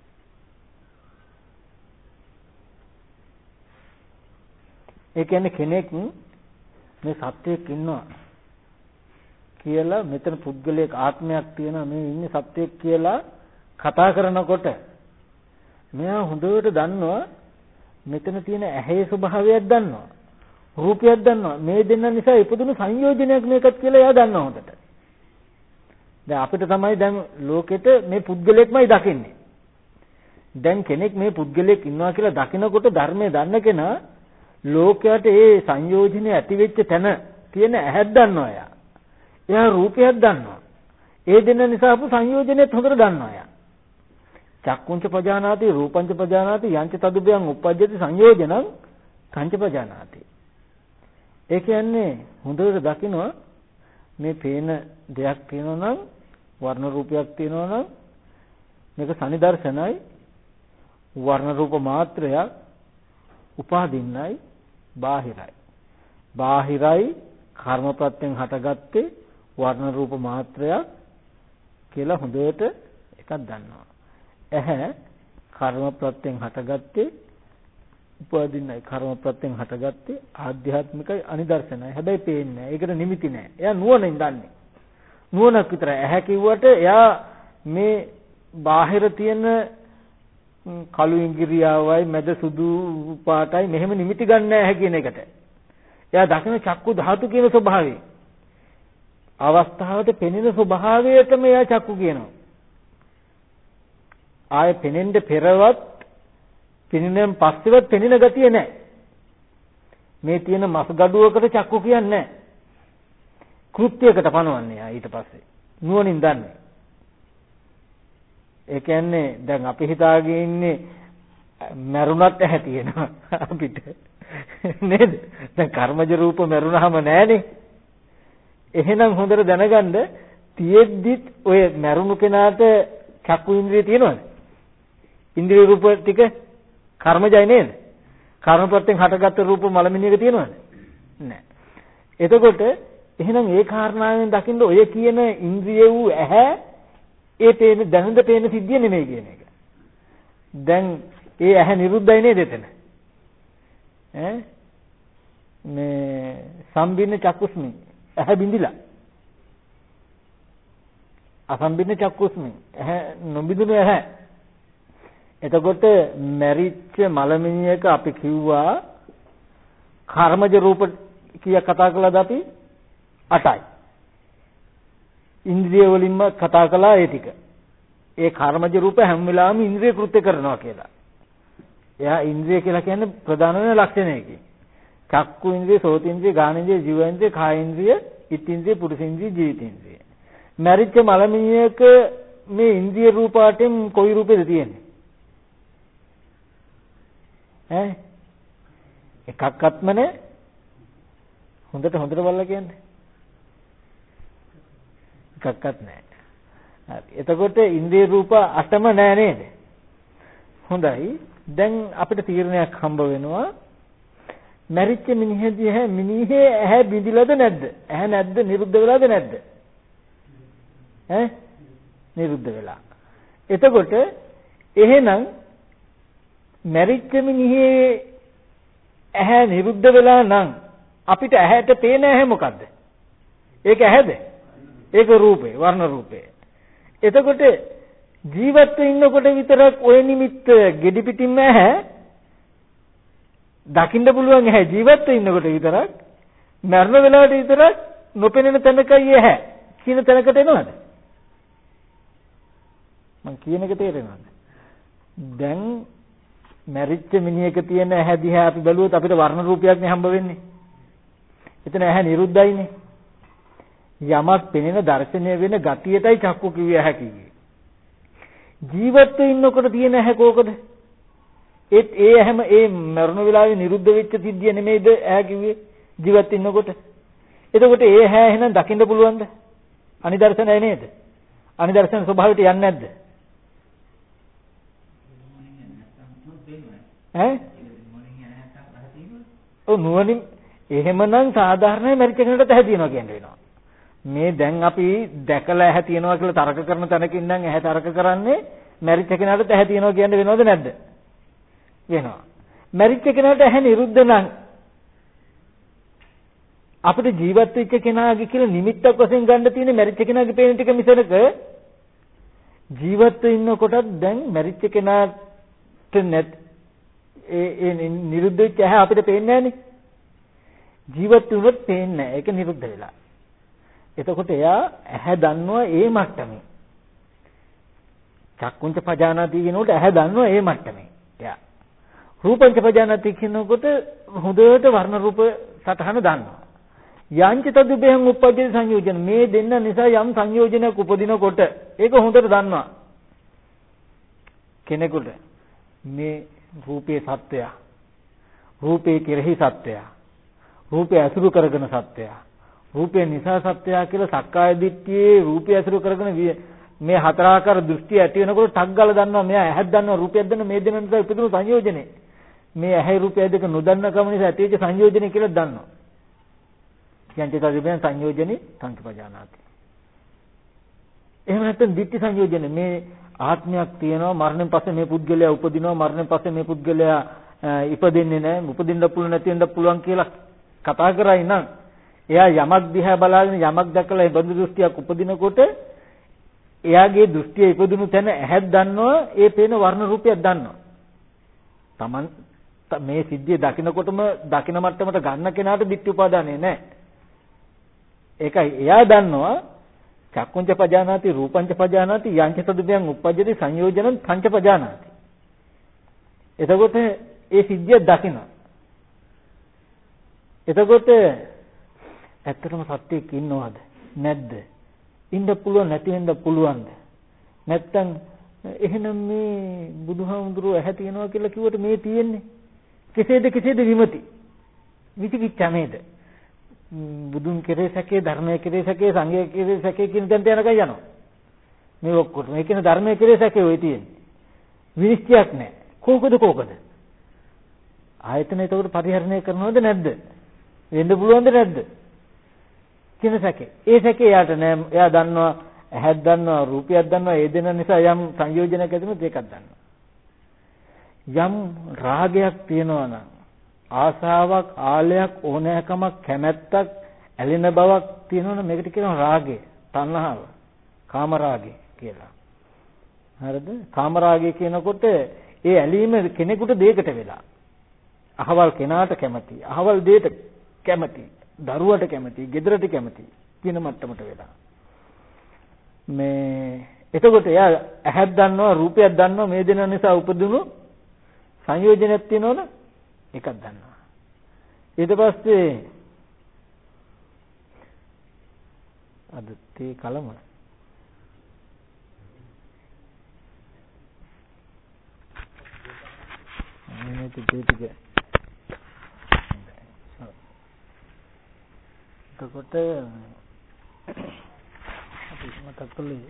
Speaker 1: ඒ කියන්නේ කෙනෙක් මේ සත්‍යයක් ඉන්නවා කියලා මෙතන පුද්ගලයක ආත්මයක් තියෙනවා මේ ඉන්නේ සත්‍යයක් කියලා කතා කරනකොට මෙයා හොඳට දන්නවා මෙතන තියෙන ඇහි ස්වභාවයක් දන්නවා රූපයක් දන්නවා මේ දෙන්න නිසා ඉපදුණු සංයෝජනයක් මේකත් කියලා එයා දන්නවා හොඳට. දැන් අපිට තමයි දැන් ලෝකෙට මේ පුද්ගලයෙක්මයි දකින්නේ. දැන් කෙනෙක් මේ පුද්ගලයෙක් ඉන්නවා කියලා දකිනකොට ධර්මයේ දන්න කෙනා ලෝකයට ඒ සංයෝජනේ ඇති වෙච්ච තැන තියෙන ඇහක් දන්නවා එයා. එයා රූපයක් දන්නවා. ඒ දෙන්න නිසා අපු සංයෝජනෙත් හොඳට දන්නවා එයා. චක්කුංච පජානාති රූපංච පජානාති යංච තදුබයන් උපජ්ජති සංයෝජනං කංච පජානාති. ඒ කියන්නේ හොඳට දකිනවා මේ පේන දෙයක් තියෙනවා නම් වර්ණ රූපයක් තියෙනවා නම් මේක සනිදර්ශනයි වර්ණ රූප මාත්‍රයක් උපාදින්නයි බාහිරයි. බාහිරයි කර්ම ප්‍රත්‍යයෙන් හටගත්තේ වර්ණ රූප මාත්‍රයක් කියලා හොඳට එකක් දන්නවා. ඇහැ කර්ම ප්‍රත්‍යයෙන් හටගත්තේ උපාදින්නයි කර්ම ප්‍රත්‍යයෙන් හටගත්තේ ආධ්‍යාත්මිකයි අනිදර්ශනයි. හැබැයි පේන්නේ නැහැ. ඒකට නිමිති නැහැ. එයා නුවණින් දන්නේ. නුවණක් විතරයි. ඇහැ කිව්වට එයා මේ බාහිර තියෙන කළු ඉංගිරියාවයි මැද සුදු පාටයි මෙහෙම නිමිති ගන්න නැහැ කියන එකට. එයා දකින චක්කු ධාතු කියන ස්වභාවය. අවස්ථාවට පෙනෙන ස්වභාවයටම එයා චක්කු කියනවා. ආයේ පෙනෙන්න පෙරවත් පෙනෙනෙන් පස්සෙවත් පෙනෙන ගතිය නැහැ. මේ තියෙන මස් ගඩුවකට චක්කු කියන්නේ නැහැ. කෘත්‍යයකට පනවන්නේ ආ ඊට පස්සේ. නුවණින් දන්නේ. ඒ කියන්නේ දැන් අපි හිතාගෙන ඉන්නේ මරුණත් ඇහැ තියෙනවා අපිට නේද? දැන් කර්මජ රූප මරුණාම නැහනේ. එහෙනම් හොඳට දැනගන්න තියෙද්දිත් ඔය මරුණු කෙනාට චක්කු ඉන්ද්‍රිය තියෙනවද? ඉන්ද්‍රිය රූප ටික කර්මජයි නේද? කර්මප්‍රත්‍යයෙන් හටගත්තු රූප මලමිනියක තියෙනවද? නැහැ. එතකොට එහෙනම් ඒ කාරණාවෙන් දකින්න ඔය කියන ඉන්ද්‍රිය වූ ඇහැ ඒ පේන දැනුද පේන සිද්ධිය නෙමෙයි කියන එක. දැන් ඒ ඇහැ නිරුද්ධයි නේද එතන? ඈ මේ සම්බින්න චක්කුස්මි ඇහැ බිඳිලා. අසම්බින්න චක්කුස්මි ඇහැ නොබිඳුන ඇහැ. එතකොට මැරිච්ච මලමිනියක අපි කිව්වා කර්මජ රූප කිය කතා කළාද අපි? අටයි. ඉන්ද්‍රිය වලින්ම කතා කළා ඒ ටික. ඒ කර්මජ රූප හැම වෙලාවෙම ඉන්ද්‍රිය කෘත්‍ය කරනවා කියලා. එයා ඉන්ද්‍රිය කියලා කියන්නේ ප්‍රධාන වෙන ලක්ෂණයකි. චක්කු ඉන්ද්‍රිය, සෝත ඉන්ද්‍රිය, ගාන ඉන්ද්‍රිය, ජීව ඉන්ද්‍රිය, කාය ඉන්ද්‍රිය, ඉත් ඉන්ද්‍රිය, පුරුෂ ඉන්ද්‍රිය, ජීවිත ඉන්ද්‍රිය. මරිච්ච මලමිනියක මේ ඉන්ද්‍රිය රූපාටෙන් කොයි රූපෙද තියෙන්නේ? ඈ එකක්වත්ම නැහැ. හොඳට හොඳට බලලා කියන්නේ. එකක්වත් නැහැ. හරි. එතකොට ඉන්ද්‍රිය රූප අටම නැහැ නේද? හොඳයි. දැන් අපිට තීරණයක් හම්බ වෙනවා. මරිච්ච මිනිහදී හැ මිනිහේ ඇහැ බිඳිලාද නැද්ද? ඇහැ නැද්ද? නිරුද්ධ වෙලාද නැද්ද? ඈ නිරුද්ධ වෙලා. එතකොට එහෙනම් මරිච්ච මිනිහේ ඇහැ නිරුද්ධ වෙලා නම් අපිට ඇහැට පේන ඇහැ මොකද්ද? ඒක ඇහැද? ඒක රූපේ, වර්ණ රූපේ. එතකොට ජීවත් වෙන්නකොට විතරක් ওই නිමිත්ත gedi pitin ඇහැ දකින්න පුළුවන් ඇහැ ජීවත් වෙන්නකොට විතරක් මරණ වෙලාවට විතරක් නොපෙනෙන තැනකයි ඇහැ කියන තැනකට එනවද? මං කියන එක තේරෙනවද? දැන් මැරිච්ච මිනිහක තියෙන ඇහැ දිහා අපි බැලුවොත් අපිට වර්ණ රූපයක් නේ හම්බ වෙන්නේ. එතන ඇහැ නිරුද්ධයිනේ. යමක් පෙනෙන දර්ශනය වෙන ගතියටයි චක්කු කිව්වේ ඇහැ කිව්වේ. ජීවත් වෙන්නකොට තියෙන ඇහැ කෝකද? ඒත් ඒ ඇහැම ඒ මරණ වෙලාවේ නිරුද්ධ වෙච්ච සිද්ධිය නෙමෙයිද ඇහැ කිව්වේ ජීවත් වෙන්නකොට. එතකොට ඒ ඇහැ එහෙනම් දකින්න පුළුවන්ද? අනිදර්ශනය නේද? අනිදර්ශන ස්වභාවයට යන්නේ නැද්ද? ඈ? ඔව් නුවණින් එහෙමනම් සාධාරණයි මරිච්ච කෙනෙකුට ඇහැ තියෙනවා කියන වෙනවා. මේ දැන් අපි දැකලා ඇහැ තියෙනවා කියලා තර්ක කරන තැනකින් නම් ඇහැ තර්ක කරන්නේ මරිච්ච කෙනාට ඇහැ තියෙනවා කියන්න වෙනවද නැද්ද? වෙනවා. මරිච්ච කෙනාට ඇහැ නිරුද්ධ නම් අපිට ජීවත් වෙච්ච කෙනාගේ කියලා නිමිත්තක් වශයෙන් ගන්න තියෙන මරිච්ච කෙනාගේ පේන ටික මිසනක ජීවත් වෙන්නකොටත් දැන් මරිච්ච කෙනාට නැත් ඒ ඒ නිරුද්ධ වෙච්ච ඇහැ අපිට පේන්නේ නැහනේ. ජීවත් වුණොත් පේන්නේ නැහැ. ඒක නිරුද්ධ වෙලා. එතකොට එයා ඇහැ දන්නවා ඒ මට්ටමේ. චක්කුංච පජානාති කියනකොට ඇහැ දන්නවා ඒ මට්ටමේ. එයා. රූපංච පජානාති කියනකොට හොඳට වර්ණ රූප සතහන දන්නවා. යංච තදුබෙහං උප්පජ්ජති සංයෝජන මේ දෙන්න නිසා යම් සංයෝජනයක් උපදිනකොට ඒක හොඳට දන්නවා. කෙනෙකුට මේ රූපේ සත්‍යය රූපේ කෙරෙහි සත්‍යය රූපය අසුරු කරගෙන සත්‍යය රූපය නිසා සත්‍යය කියලා සක්කාය දිට්ඨියේ රූපය අසුරු කරගෙන මේ හතරාකාර දෘෂ්ටි ඇති වෙනකොට ටක් ගාලා දන්නවා මෙයා ඇහක් දන්නවා රූපයක් දන්නවා මේ දෙන නිසා ඉපදුණු සංයෝජනේ මේ ඇහි රූපය දෙක නොදන්න කම නිසා ඇතිවෙච්ච සංයෝජනේ කියලා දන්නවා. යන්තිතදිබෙන් සංයෝජනේ සංකප්පජානාති. එහෙම නැත්නම් දිට්ඨි සංයෝජනේ මේ ආත්මයක් තියෙනවා මරණයෙන් පස්සේ මේ පුද්ගලයා උපදිනවා මරණයෙන් පස්සේ මේ පුද්ගලයා ඉපදෙන්නේ නැහැ උපදින්න පුළුවන් නැති වෙන්න පුළුවන් කියලා කතා කරයි නම් එයා යමක් දිහා බලාගෙන යමක් දැකලා ඒ බඳු දෘෂ්ටියක් උපදිනකොට එයාගේ දෘෂ්ටිය ඉපදුණු තැන ඇහක් දන්නවා ඒ පේන වර්ණ රූපයක් දන්නවා. Taman මේ සිද්ධිය දකිනකොටම දකින මට්ටමට ගන්න කෙනාට ditthi උපාදානේ නැහැ. ඒකයි එයා දන්නවා චක්කුංච පජානාති රූපංච පජානාති යංච තදුබයන් උප්පජ්ජති සංයෝජනං පංච පජානාති. එතකොට ඒ සිද්ධිය දකින්න. එතකොට ඇත්තටම සත්‍යයක් ඉන්නවද නැද්ද? ඉන්න පුළුවන් නැති වෙන්න පුළුවන්ද? නැත්තම් එහෙනම් මේ බුදුහාමුදුරුවෝ ඇහැ තියනවා කියලා කිව්වට මේ තියෙන්නේ කෙසේද කෙසේද විමති? විචිකිච්ඡා නේද? බුදුන් කෙරේ සැකේ ධර්මයේ කෙරේ සැකේ සංඝයේ කෙරේ සැකේ කියන තැනට යනකම් යනවා. මේ ඔක්කොටම ඒ කියන්නේ ධර්මයේ කෙරේ සැකේ ඔය තියෙන්නේ. විනිශ්චයක් නැහැ. කෝකද කෝකද? ආයතන ඒකට පරිහරණය කරනවද නැද්ද? වෙන්න පුළුවන්ද නැද්ද? කියන සැකේ. ඒ සැකේ යාට නෑ. එයා දන්නවා ඇහක් දන්නවා රූපයක් දන්නවා ඒ දෙන නිසා යම් සංයෝජනයක් ඇතිවෙනොත් ඒකක් දන්නවා. යම් රාගයක් තියෙනවා නම් ආසාවක් ආලයක් ඕනෑකමක් කැමැත්තක් ඇලෙන බවක් තියෙනවනේ මේකට කියනවා රාගය තණ්හාව කාම රාගය කියලා. හරිද? කාම රාගය කියනකොට ඒ ඇලීම කෙනෙකුට දෙයකට වෙලා අහවල් කෙනාට කැමති අහවල් දෙයට කැමති දරුවට කැමති ගෙදරට කැමති කියන මට්ටමට වෙලා මේ එතකොට එයා ඇහක් දන්නවා රූපයක් දන්නවා මේ දෙන නිසා උපදිනු සංයෝජනයක් තියෙනවනේ එකක් දන්නවා. ඊට පස්සේ අද තේ කලම මේ ටික ටික එතකොට අපි මතක් කළේ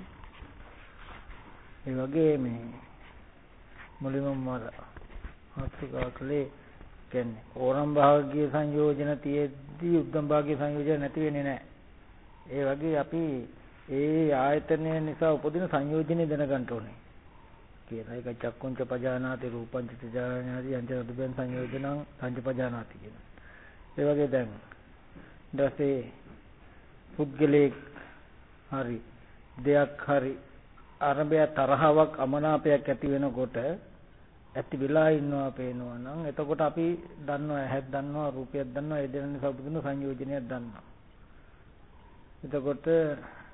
Speaker 1: ඒ වගේ මේ මුලින්ම මම හත්කා කළේ කියන්නේ ඕරම් භාගයේ සංයෝජන තියෙද්දි උද්දම් භාගයේ සංයෝජන නැති වෙන්නේ නැහැ. ඒ වගේ අපි ඒ ආයතනය නිසා උපදින සංයෝජනේ දැනගන්න ඕනේ කියලා. ඒක චක්කුංච පජානාති රූපංච පජානාති යංච දුබෙන් සංයෝජනං සංච පජානාති කියන. ඒ වගේ දැන් ඊටසේ පුද්ගලෙක් හරි දෙයක් හරි අරබය තරහවක් අමනාපයක් ඇති වෙනකොට ඇති වෙලා ඉන්නවා පේනවා නම් එතකොට අපි දන්නවා ඇහක් දන්නවා රූපයක් දන්නවා ඒ දෙන නිසා උපදින සංයෝජනයක් දන්නවා. එතකොට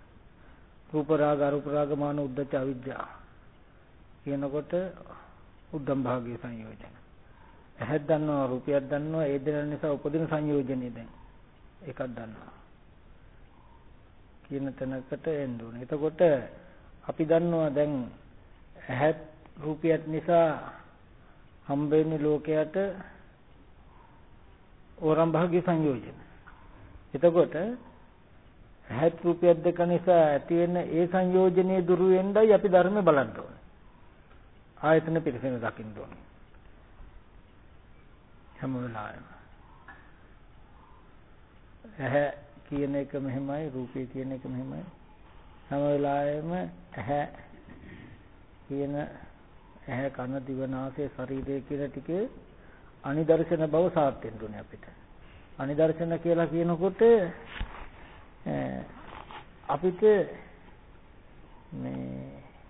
Speaker 1: රූප රාග අරූප රාග මාන උද්දච්ච අවිද්‍යාව කියනකොට උද්දම් භාගයේ සංයෝජන. ඇහක් දන්නවා රූපයක් දන්නවා ඒ දෙන නිසා උපදින සංයෝජනේ දැන් එකක් දන්නවා. කියන තැනකට එන්න ඕනේ. එතකොට අපි දන්නවා දැන් ඇහත් රූපයක් නිසා හම්බෙන්නේ ලෝකයට ඕරම් භාගයේ සංයෝජන. එතකොට ඇහත් රූපයක් දෙක නිසා ඇති වෙන ඒ සංයෝජනයේ දුරු වෙන්නයි අපි ධර්මය බලන්න ඕනේ. ආයතන පිරිසිදු දකින්න ඕනේ. හැම වෙලාවෙම ඇහැ කියන එක මෙහෙමයි රූපය කියන එක මෙහෙමයි හැම වෙලාවෙම ඇහැ කියන ඇහැ කන දිව නාසය ශරීරය කියන ටිකේ අනිදර්ශන බව සාත් වෙන්න ඕනේ අපිට. අනිදර්ශන කියලා කියනකොට අපිට මේ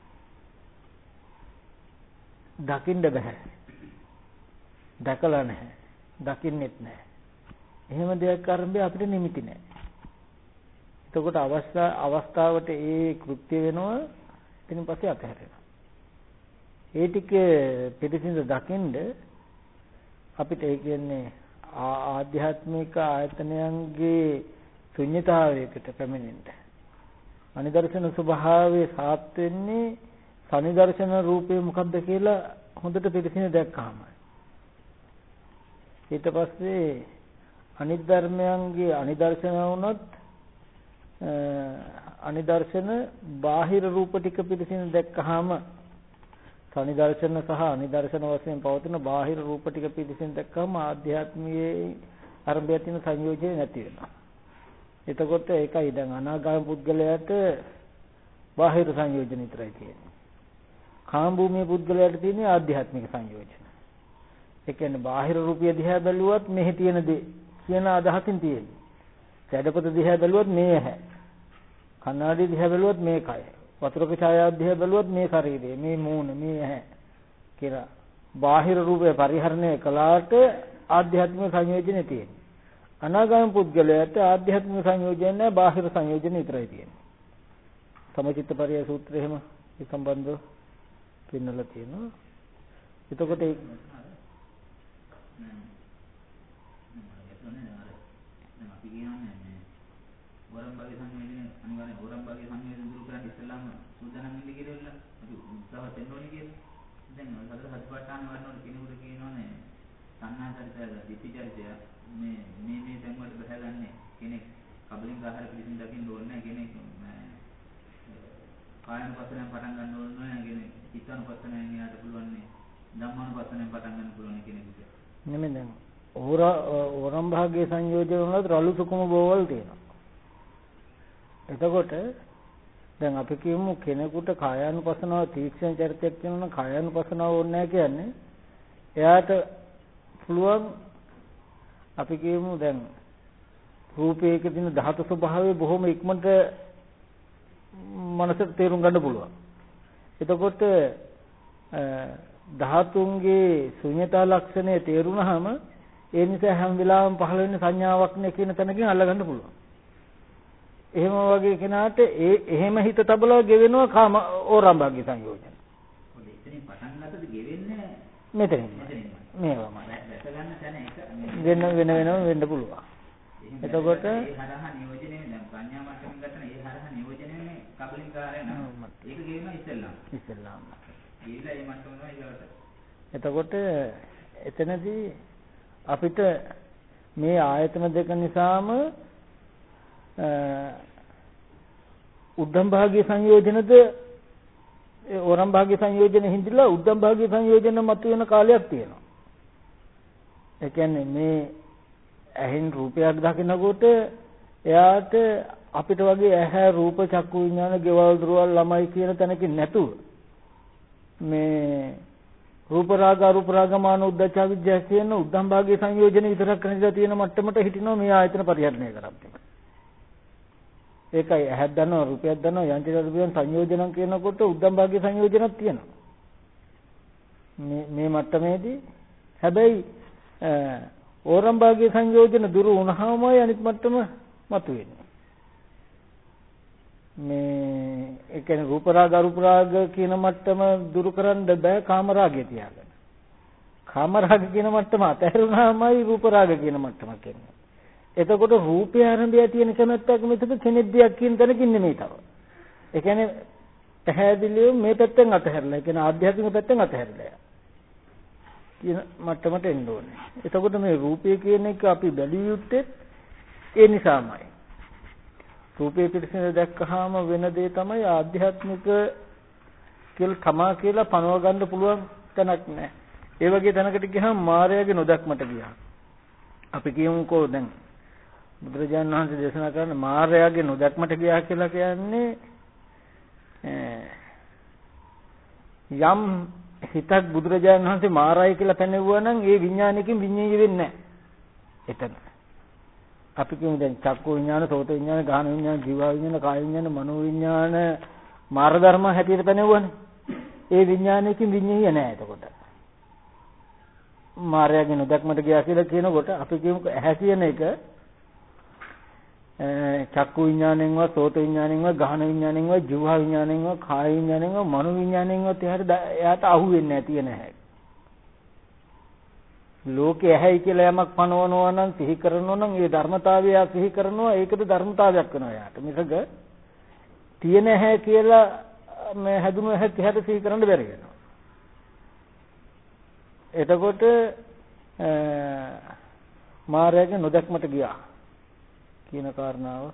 Speaker 1: දකින්න බෑ. දැකලා නැහැ. දකින්නෙත් නැහැ. එහෙම දෙයක් අරඹය අපිට නිමිති නැහැ. එතකොට අවස්ථා අවස්ථාවට ඒ කෘත්‍ය වෙනවා ඊට පස්සේ අතහැරෙනවා. ඒ ටික පිටින්ද දකින්ද අපිට ඒ කියන්නේ ආධ්‍යාත්මික ආයතනයන්ගේ ශුන්‍යතාවයකට පැමිණෙන්න. අනිදර්ශන ස්වභාවයේ සාත් වෙන්නේ සනිදර්ශන රූපේ මොකක්ද කියලා හොඳට පිටින් දැක්කහම. ඊට පස්සේ අනිත් ධර්මයන්ගේ අනිදර්ශන වුණොත් අනිදර්ශන බාහිර රූප ටික පිටින් දැක්කහම සනිදර්ශන සහ අනිදර්ශන වශයෙන් පවතින බාහිර රූප ටික පිටින් දැක්කහම ආධ්‍යාත්මයේ අරඹය තියෙන සංයෝජනේ නැති වෙනවා. එතකොට ඒකයි දැන් අනාගාමී පුද්ගලයාට බාහිර සංයෝජන විතරයි තියෙන්නේ. කාම භූමියේ පුද්ගලයාට තියෙන්නේ ආධ්‍යාත්මික සංයෝජන. ඒ කියන්නේ බාහිර රූපය දිහා බැලුවත් මෙහි තියෙන දේ කියන අදහසින් තියෙන්නේ. සැඩපත දිහා බැලුවත් මේ ඇහැ. කණ්ණාඩිය දිහා බැලුවත් මේ කය. වතුරක ඡායාව දිහා බැලුවත් මේ ශරීරය, මේ මූණ, මේ ඇහැ කියලා බාහිර රූපය පරිහරණය කළාට ආධ්‍යාත්මික සංයෝජනේ තියෙන්නේ. අනාගාමී පුද්ගලයාට ආධ්‍යාත්මික සංයෝජන නැහැ, බාහිර සංයෝජන විතරයි තියෙන්නේ. සමචිත්ත පරිය සූත්‍රය එහෙම ඒ සම්බන්ධව පෙන්නලා තියෙනවා. එතකොට ඒ
Speaker 2: අපි කියන්නේ වරම් භාගයේ සංයෝජන අනිවාර්යෙන් වරම් භාගයේ සංයෝජන දුරු කරන්න ඉස්සෙල්ලාම සූදානම් වෙන්න කියලා අපි උත්සාහවත් වෙන්න ඕනේ කියලා. දැන් සතර සතිපට්ඨාන වඩනකොට කෙනෙකුට කියනෝනේ සංනාචරිතය, දිට්ඨිචරිතය මේ මේ මේ තැන් වලට බහගන්නේ කෙනෙක් කබලින් ආහාර පිළිසින් දකින්න ඕනේ නැහැ කෙනෙක් කායනුපස්සනෙන් පටන් ගන්න ඕනේ නැහැ කෙනෙක් චිත්තානුපස්සනෙන් යාට පුළුවන් නේ ධම්මානුපස්සනෙන් පටන් ගන්න පුළුවන් කෙනෙකුට.
Speaker 1: නෙමෙයි දැන් ඕරම් භාගයේ සංයෝජන වල රළු සුකුම බෝවල් තියෙනවා. එතකොට දැන් අපි කියමු කෙනෙකුට කායානුපස්සනාව තීක්ෂණ චරිතයක් කියනවනම් කායානුපස්සනාව ඕනේ නැහැ කියන්නේ එයාට පුළුවන් අපි කියමු දැන් රූපයක තියෙන ධාතු ස්වභාවය බොහොම ඉක්මනට මනසට තේරුම් ගන්න පුළුවන්. එතකොට ධාතුන්ගේ ශුන්‍යතා ලක්ෂණය තේරුණාම ඒ නිසා හැම වෙලාවෙම පහළ වෙන සංඥාවක් නේ කියන තැනකින් අල්ලගන්න පුළුවන්. එහෙම වගේ කෙනාට ඒ එහෙම හිත තබලා ගෙවෙනවා කාම ඕරම්භාග්‍ය සංයෝජන.
Speaker 2: ඔය එතනින් පටන් ගත්තද ගෙවෙන්නේ
Speaker 1: මෙතනින්. මේවම. වෙන වෙන වෙනම වෙන්න පුළුවන්. එතකොට
Speaker 2: ඒ හරහා නියෝජනය දැන් ප්‍රඥා මට්ටමින් ගන්න ඒ හරහා නියෝජනයනේ කබලින්කාරය නම. ඒක ගෙවෙනවා ඉස්සෙල්ලාම.
Speaker 1: ඉස්සෙල්ලාම.
Speaker 2: ගිහිල්ලා ඒ මට්ටම තමයි ඊළඟට.
Speaker 1: එතකොට එතනදී අපිට මේ ආයතන දෙක නිසාම උද්දම් භාගයේ සංයෝජනද ඕරම් භාගයේ සංයෝජන හිඳිලා උද්දම් භාගයේ සංයෝජන මතුවෙන කාලයක් තියෙනවා. ඒ කියන්නේ මේ ඇහෙන් රූපයක් දකිනකොට එයාට අපිට වගේ ඇහැ රූප චක්කු විඥාන ගෙවල් දරුවල් ළමයි කියන තැනකින් නැතුව මේ රූප රාග අරූප රාග මාන උද්දච්ච විද්‍යා කියන උද්දම් භාගයේ සංයෝජන විතරක් කරලා තියෙන මට්ටමට හිටිනවා මේ ආයතන පරිහරණය කරන්නේ. ඒකයි ඇහක් දන්නවා රූපයක් දන්නවා යන්ත්‍ර රූපයන් සංයෝජනම් කියනකොට උද්දම් භාගයේ සංයෝජනක් තියෙනවා. මේ මේ මට්ටමේදී හැබැයි ඕරම් භාගයේ සංයෝජන දුරු වුණාමයි අනිත් මට්ටම මතුවෙන්නේ. මේ ඒ කියන්නේ රූප රාග අරූප රාග කියන මට්ටම දුරු කරන්න බෑ කාම රාගය තියාගෙන. කාම රාග කියන මට්ටම අතහැරුණාමයි රූප රාග කියන මට්ටමක් එන්නේ. එතකොට රූපය ආරම්භය තියෙන කැමැත්තක් මෙතන කෙනෙක් දෙයක් කියන තැනකින් නෙමෙයි තව. ඒ කියන්නේ පැහැදිලිව මේ පැත්තෙන් අතහැරලා, ඒ කියන්නේ ආධ්‍යාත්මික පැත්තෙන් අතහැරලා කියන මට්ටමට එන්න ඕනේ. එතකොට මේ රූපය කියන එක අපි බැලිය යුත්තේ ඒ නිසාමයි. රූපේ පිළිසින දැක්කහම වෙන දේ තමයි ආධ්‍යාත්මික කියලා තමා කියලා පනව ගන්න පුළුවන් තැනක් නෑ. ඒ වගේ තැනකට ගියාම මායාවේ නොදක්මට ගියා. අපි කියමුකෝ දැන් බුදුරජාණන් වහන්සේ දේශනා කරන මායාවේ නොදක්මට ගියා කියලා කියන්නේ යම් හිතක් බුදුරජාණන් වහන්සේ මාරයි කියලා පැනෙවුවා නම් ඒ විඥානයකින් විඤ්ඤාණය වෙන්නේ නැහැ. එතන. අපි කියමු දැන් චක්කු විඥාන, සෝත විඥාන, ගාහන විඥාන, ජීව විඥාන, කාය විඥාන, මනෝ විඥාන මාර්ග ධර්ම හැටියට පැනෙවුවානේ. ඒ විඥානයකින් විඤ්ඤාණය නැහැ එතකොට. මායාවේ නොදක්මට ගියා කියලා කියනකොට අපි කියමුකෝ ඇහැ කියන එක චක්කු විඥාණයෙන්වත්, සෝත විඥාණයෙන්වත්, ගාහන විඥාණයෙන්වත්, ජීව විඥාණයෙන්වත්, කාය විඥාණයෙන්වත්, මනෝ විඥාණයෙන්වත් එයාට එයාට අහු වෙන්නේ නැති වෙන හැයි. ලෝකේ ඇහැයි කියලා යමක් පනවනවා නම්, සිහි කරනවා නම්, ඒ ධර්මතාවය සිහි කරනවා, ඒකද ධර්මතාවයක් වෙනවා එයාට. මිසක තියෙන ඇහැ කියලා මේ හැදුණු ඇහැ තිහට සිහි කරන්න බැරි වෙනවා. එතකොට මායාවේ නොදක්මට ගියා කියන කාරණාව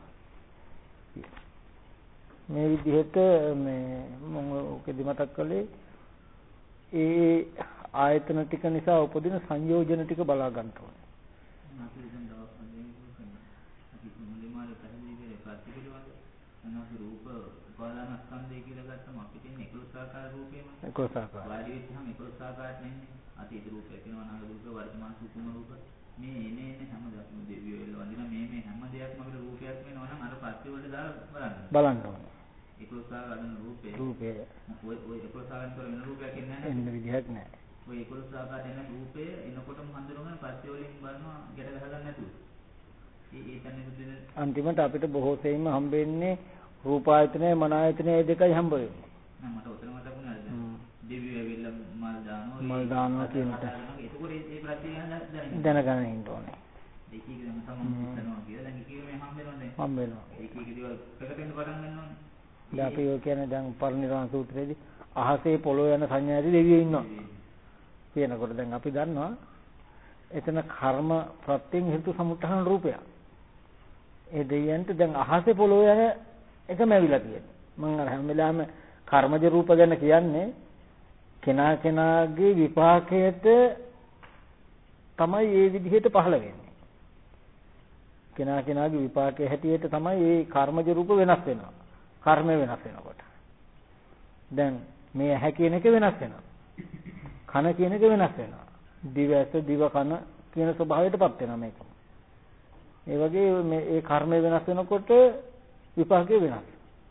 Speaker 1: මේ විදිහට මේ මම ඔකෙදි මතක් කළේ ඒ ආයතන ටික නිසා උපදින සංයෝජන ටික බලා ගන්න ඕනේ.
Speaker 2: අපි දැන් දවස් පන්දෙක අපි මුලින්ම පැහැදිලි කරේ ප්‍රතිපලවල අනවශ්‍ය රූප උපාදාන ස්කන්ධය කියලා ගත්තම අපිට ඉන්නේ එකොළොස් ආකාර රූපේම.
Speaker 1: එකොළොස් ආකාර.
Speaker 2: වාඩි වෙච්චාම එකොළොස් ආකාරට නෙන්නේ. අතීත රූපය කියනවා, අනාගත රූප, වර්තමාන සුකුම රූප. මේ එනේ එනේ හැම දෙයක්ම දෙවියෝ එල්ල වඳින මේ මේ හැම දෙයක්ම අපිට රූපයක් වෙනවා නම් අර පස්සේ වලට දාලා බලන්න.
Speaker 1: බලන්න ඕනේ.
Speaker 2: එකොළොස් ආකාර රූපේ.
Speaker 1: රූපේ.
Speaker 2: ඔය ඔය එකොළොස් ආකාර වෙන රූපයක් එන්නේ නැහැ.
Speaker 1: එන්න විදිහක් නැහැ.
Speaker 2: ඔය එකොළොස් ආකාර එන රූපේ එනකොටම හඳුනගෙන පස්සේ වලින් බලනවා ගැට ගහගන්න නැතුව. ඒ ඒ තැන ඉඳන්
Speaker 1: අන්තිමට අපිට බොහෝ සෙයින්ම හම්බෙන්නේ රූපායතනය, මනායතනය දෙකයි හම්බ වෙන්නේ.
Speaker 2: නෑ මට උතන මතකුණා අර දෙවියෝ ඇවිල්ලා මල් දානවා.
Speaker 1: මල් දානවා කියන එක.
Speaker 2: ඒකෝර ඒ ප්‍රත්‍ය දැනගන්න.
Speaker 1: දැනගන්න ඉන්න ඕනේ.
Speaker 2: දෙකී ගම තමයි හිතනවා කියලා. දැන් කීවේ මේ හම්බ වෙනවද?
Speaker 1: හම්බ වෙනවා.
Speaker 2: ඒකේ දේවල් ප්‍රකට වෙන්න පටන් ගන්නවනේ.
Speaker 1: දැන් අපි ඔය කියන්නේ දැන් පරිනිර්වාණ සූත්‍රයේදී අහසේ පොළොව යන සංඥාදී දෙවියෝ ඉන්නවා. කියනකොට දැන් අපි දන්නවා එතන කර්ම ප්‍රත්‍යයෙන් හේතු සමුත්ථාන රූපය. ඒ දෙයයන්ට දැන් අහසේ පොළොව යන එකම ඇවිල්ලා තියෙනවා. මම අර හැම වෙලාවෙම කර්මජ රූප ගැන කියන්නේ කෙනා කෙනාගේ විපාකයට තමයි මේ විදිහට පහළ වෙන්නේ. කෙනා කෙනාගේ විපාකයේ හැටියට තමයි මේ කර්මජ රූප වෙනස් වෙනවා. කර්ම වෙනස් වෙනකොට. දැන් මේ ඇහැ කියන එක වෙනස් වෙනවා. කන කියන එක වෙනස් වෙනවා. දිව ඇස දිව කන කියන ස්වභාවයටපත් වෙනවා මේක. ඒ වගේ මේ ඒ කර්මය වෙනස් වෙනකොට විපාකේ වෙනස්.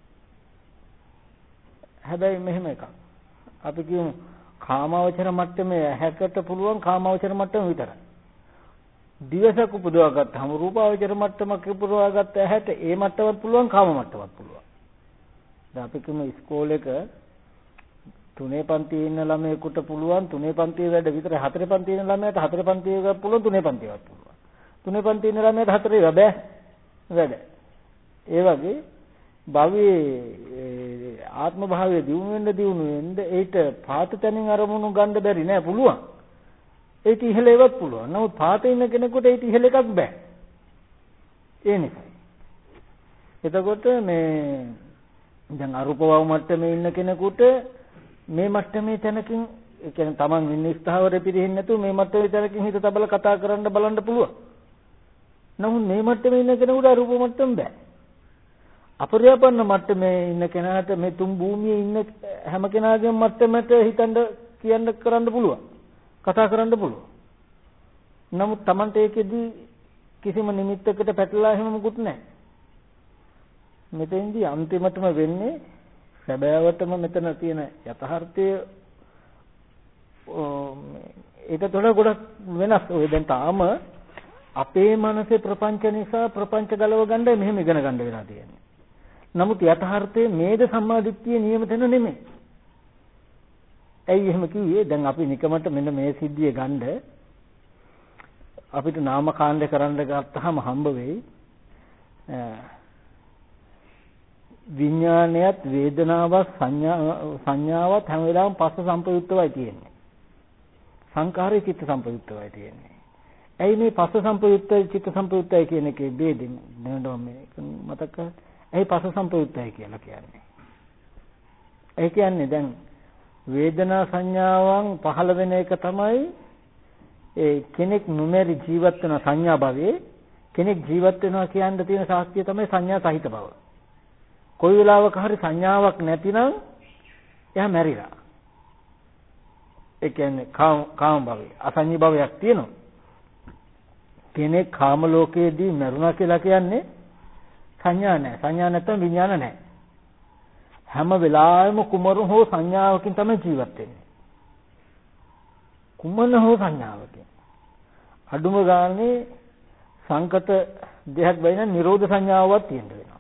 Speaker 1: හැබැයි මෙහෙම එකක්. අපි කියමු කාමාවචර මට්ටමේ ඇහැකට පුළුවන් කාමාවචර මට්ටම විතරයි. දිවසක් උපදවා ගත්තාම රූපාවචර මට්ටමක උපදවා ගත්ත ඇහැට ඒ මට්ටමත් පුළුවන් කාම මට්ටමත් පුළුවන්. දැන් අපි කියමු ඉස්කෝලේක තුනේ පන්තියේ ඉන්න ළමයෙකුට පුළුවන් තුනේ පන්තියේ වැඩ විතර හතරේ පන්තියේ ඉන්න ළමයාට හතරේ පන්තියේ පුළුවන් තුනේ පන්තියවත් පුළුවන්. තුනේ පන්තියේ ඉන්න ළමයාට හතරේ බෑ වැඩ. ඒ වගේ භවයේ ආත්ම භාවයේ දියුණු වෙන්න දියුණු වෙන්න ඒට පාත තැනින් අරමුණු ගන්න බැරි නෑ පුළුවන්. ඒක ඉහළ ඒවත් පුළුවන්. නමුත් පාතේ ඉන්න කෙනෙකුට ඒක ඉහළ එකක් බෑ. ඒ නිසායි. එතකොට මේ දැන් අරූප භව මට්ටමේ ඉන්න කෙනෙකුට මේ මට්ටමේ තැනකින් ඒ කියන්නේ Taman ඉන්න ස්ථාවරේ පිරෙන්නේ නැතුව මේ මට්ටමේ තැනකින් හිත තබල කතා කරන්න බලන්න පුළුවන්. නමුත් මේ මට්ටමේ ඉන්න කෙනෙකුට අරූප මට්ටම බෑ. අපරියාපන්න මට්ටමේ ඉන්න කෙනාට මේ තුන් භූමියේ ඉන්න හැම කෙනාගේම මට්ටමට හිතන්න කියන්න කරන්න පුළුවන්. කතා කරන්න පුළුවන්. නමුත් Tamante ඒකෙදි කිසිම නිමිත්තකට පැටලලා එහෙම මුකුත් නැහැ. මෙතෙන්දී අන්තිමටම වෙන්නේ සැබෑවටම මෙතන තියෙන යථාර්ථය ඒකට වඩා ගොඩක් වෙනස්. ඔය දැන් තාම අපේ මනසේ ප්‍රපංච නිසා ප්‍රපංච ගලව ගන්නයි මෙහෙම ඉගෙන ගන්න වෙලා තියෙන්නේ. නමුත් යථාර්ථයේ මේද සම්මාදිට්ඨිය නියම තැන නෙමෙයි. ඇයි එහෙම කිව්වේ? දැන් අපි නිකමට මෙන්න මේ සිද්ධිය ගන්න අපිට නාම කාණ්ඩ කරන්න ගත්තාම හම්බ වෙයි විඥානයත් වේදනාවත් සංඥාවත් හැම වෙලාවෙම පස්ස සම්පයුක්තවයි තියෙන්නේ. සංඛාරය චිත්ත සම්පයුක්තවයි තියෙන්නේ. ඇයි මේ පස්ස සම්පයුක්තයි චිත්ත සම්පයුක්තයි කියන එකේ ભેදෙන් දැනනවා මේ මතක කරගන්න. ඇයි පස්ස සම්පයුක්තයි කියලා කියන්නේ? ඒ කියන්නේ දැන් වේදනා සංඥාවන් පහළ වෙන එක තමයි ඒ කෙනෙක් නොමැරි ජීවත් වෙන සංඥා භවයේ කෙනෙක් ජීවත් වෙනවා කියන තියෙන සාක්ෂිය තමයි සංඥා සහිත බව. කොයි වෙලාවක හරි සංඥාවක් නැතිනම් එයා මැරිලා. ඒ කියන්නේ කාම කාම භවයේ අසංඤ්ඤ භවයක් තියෙනවා. කෙනෙක් කාම ලෝකයේදී මරුණා කියලා කියන්නේ සංඥා නැහැ. සංඥා නැත්නම් විඥාන නැහැ. හැම වෙලාවෙම කුමරු හෝ සංඥාවකින් තමයි ජීවත් වෙන්නේ. කුමන හෝ සංඥාවකින්. අඩුම ගානේ සංකත දෙයක් වෙන නිරෝධ සංඥාවක් තියෙන්න වෙනවා.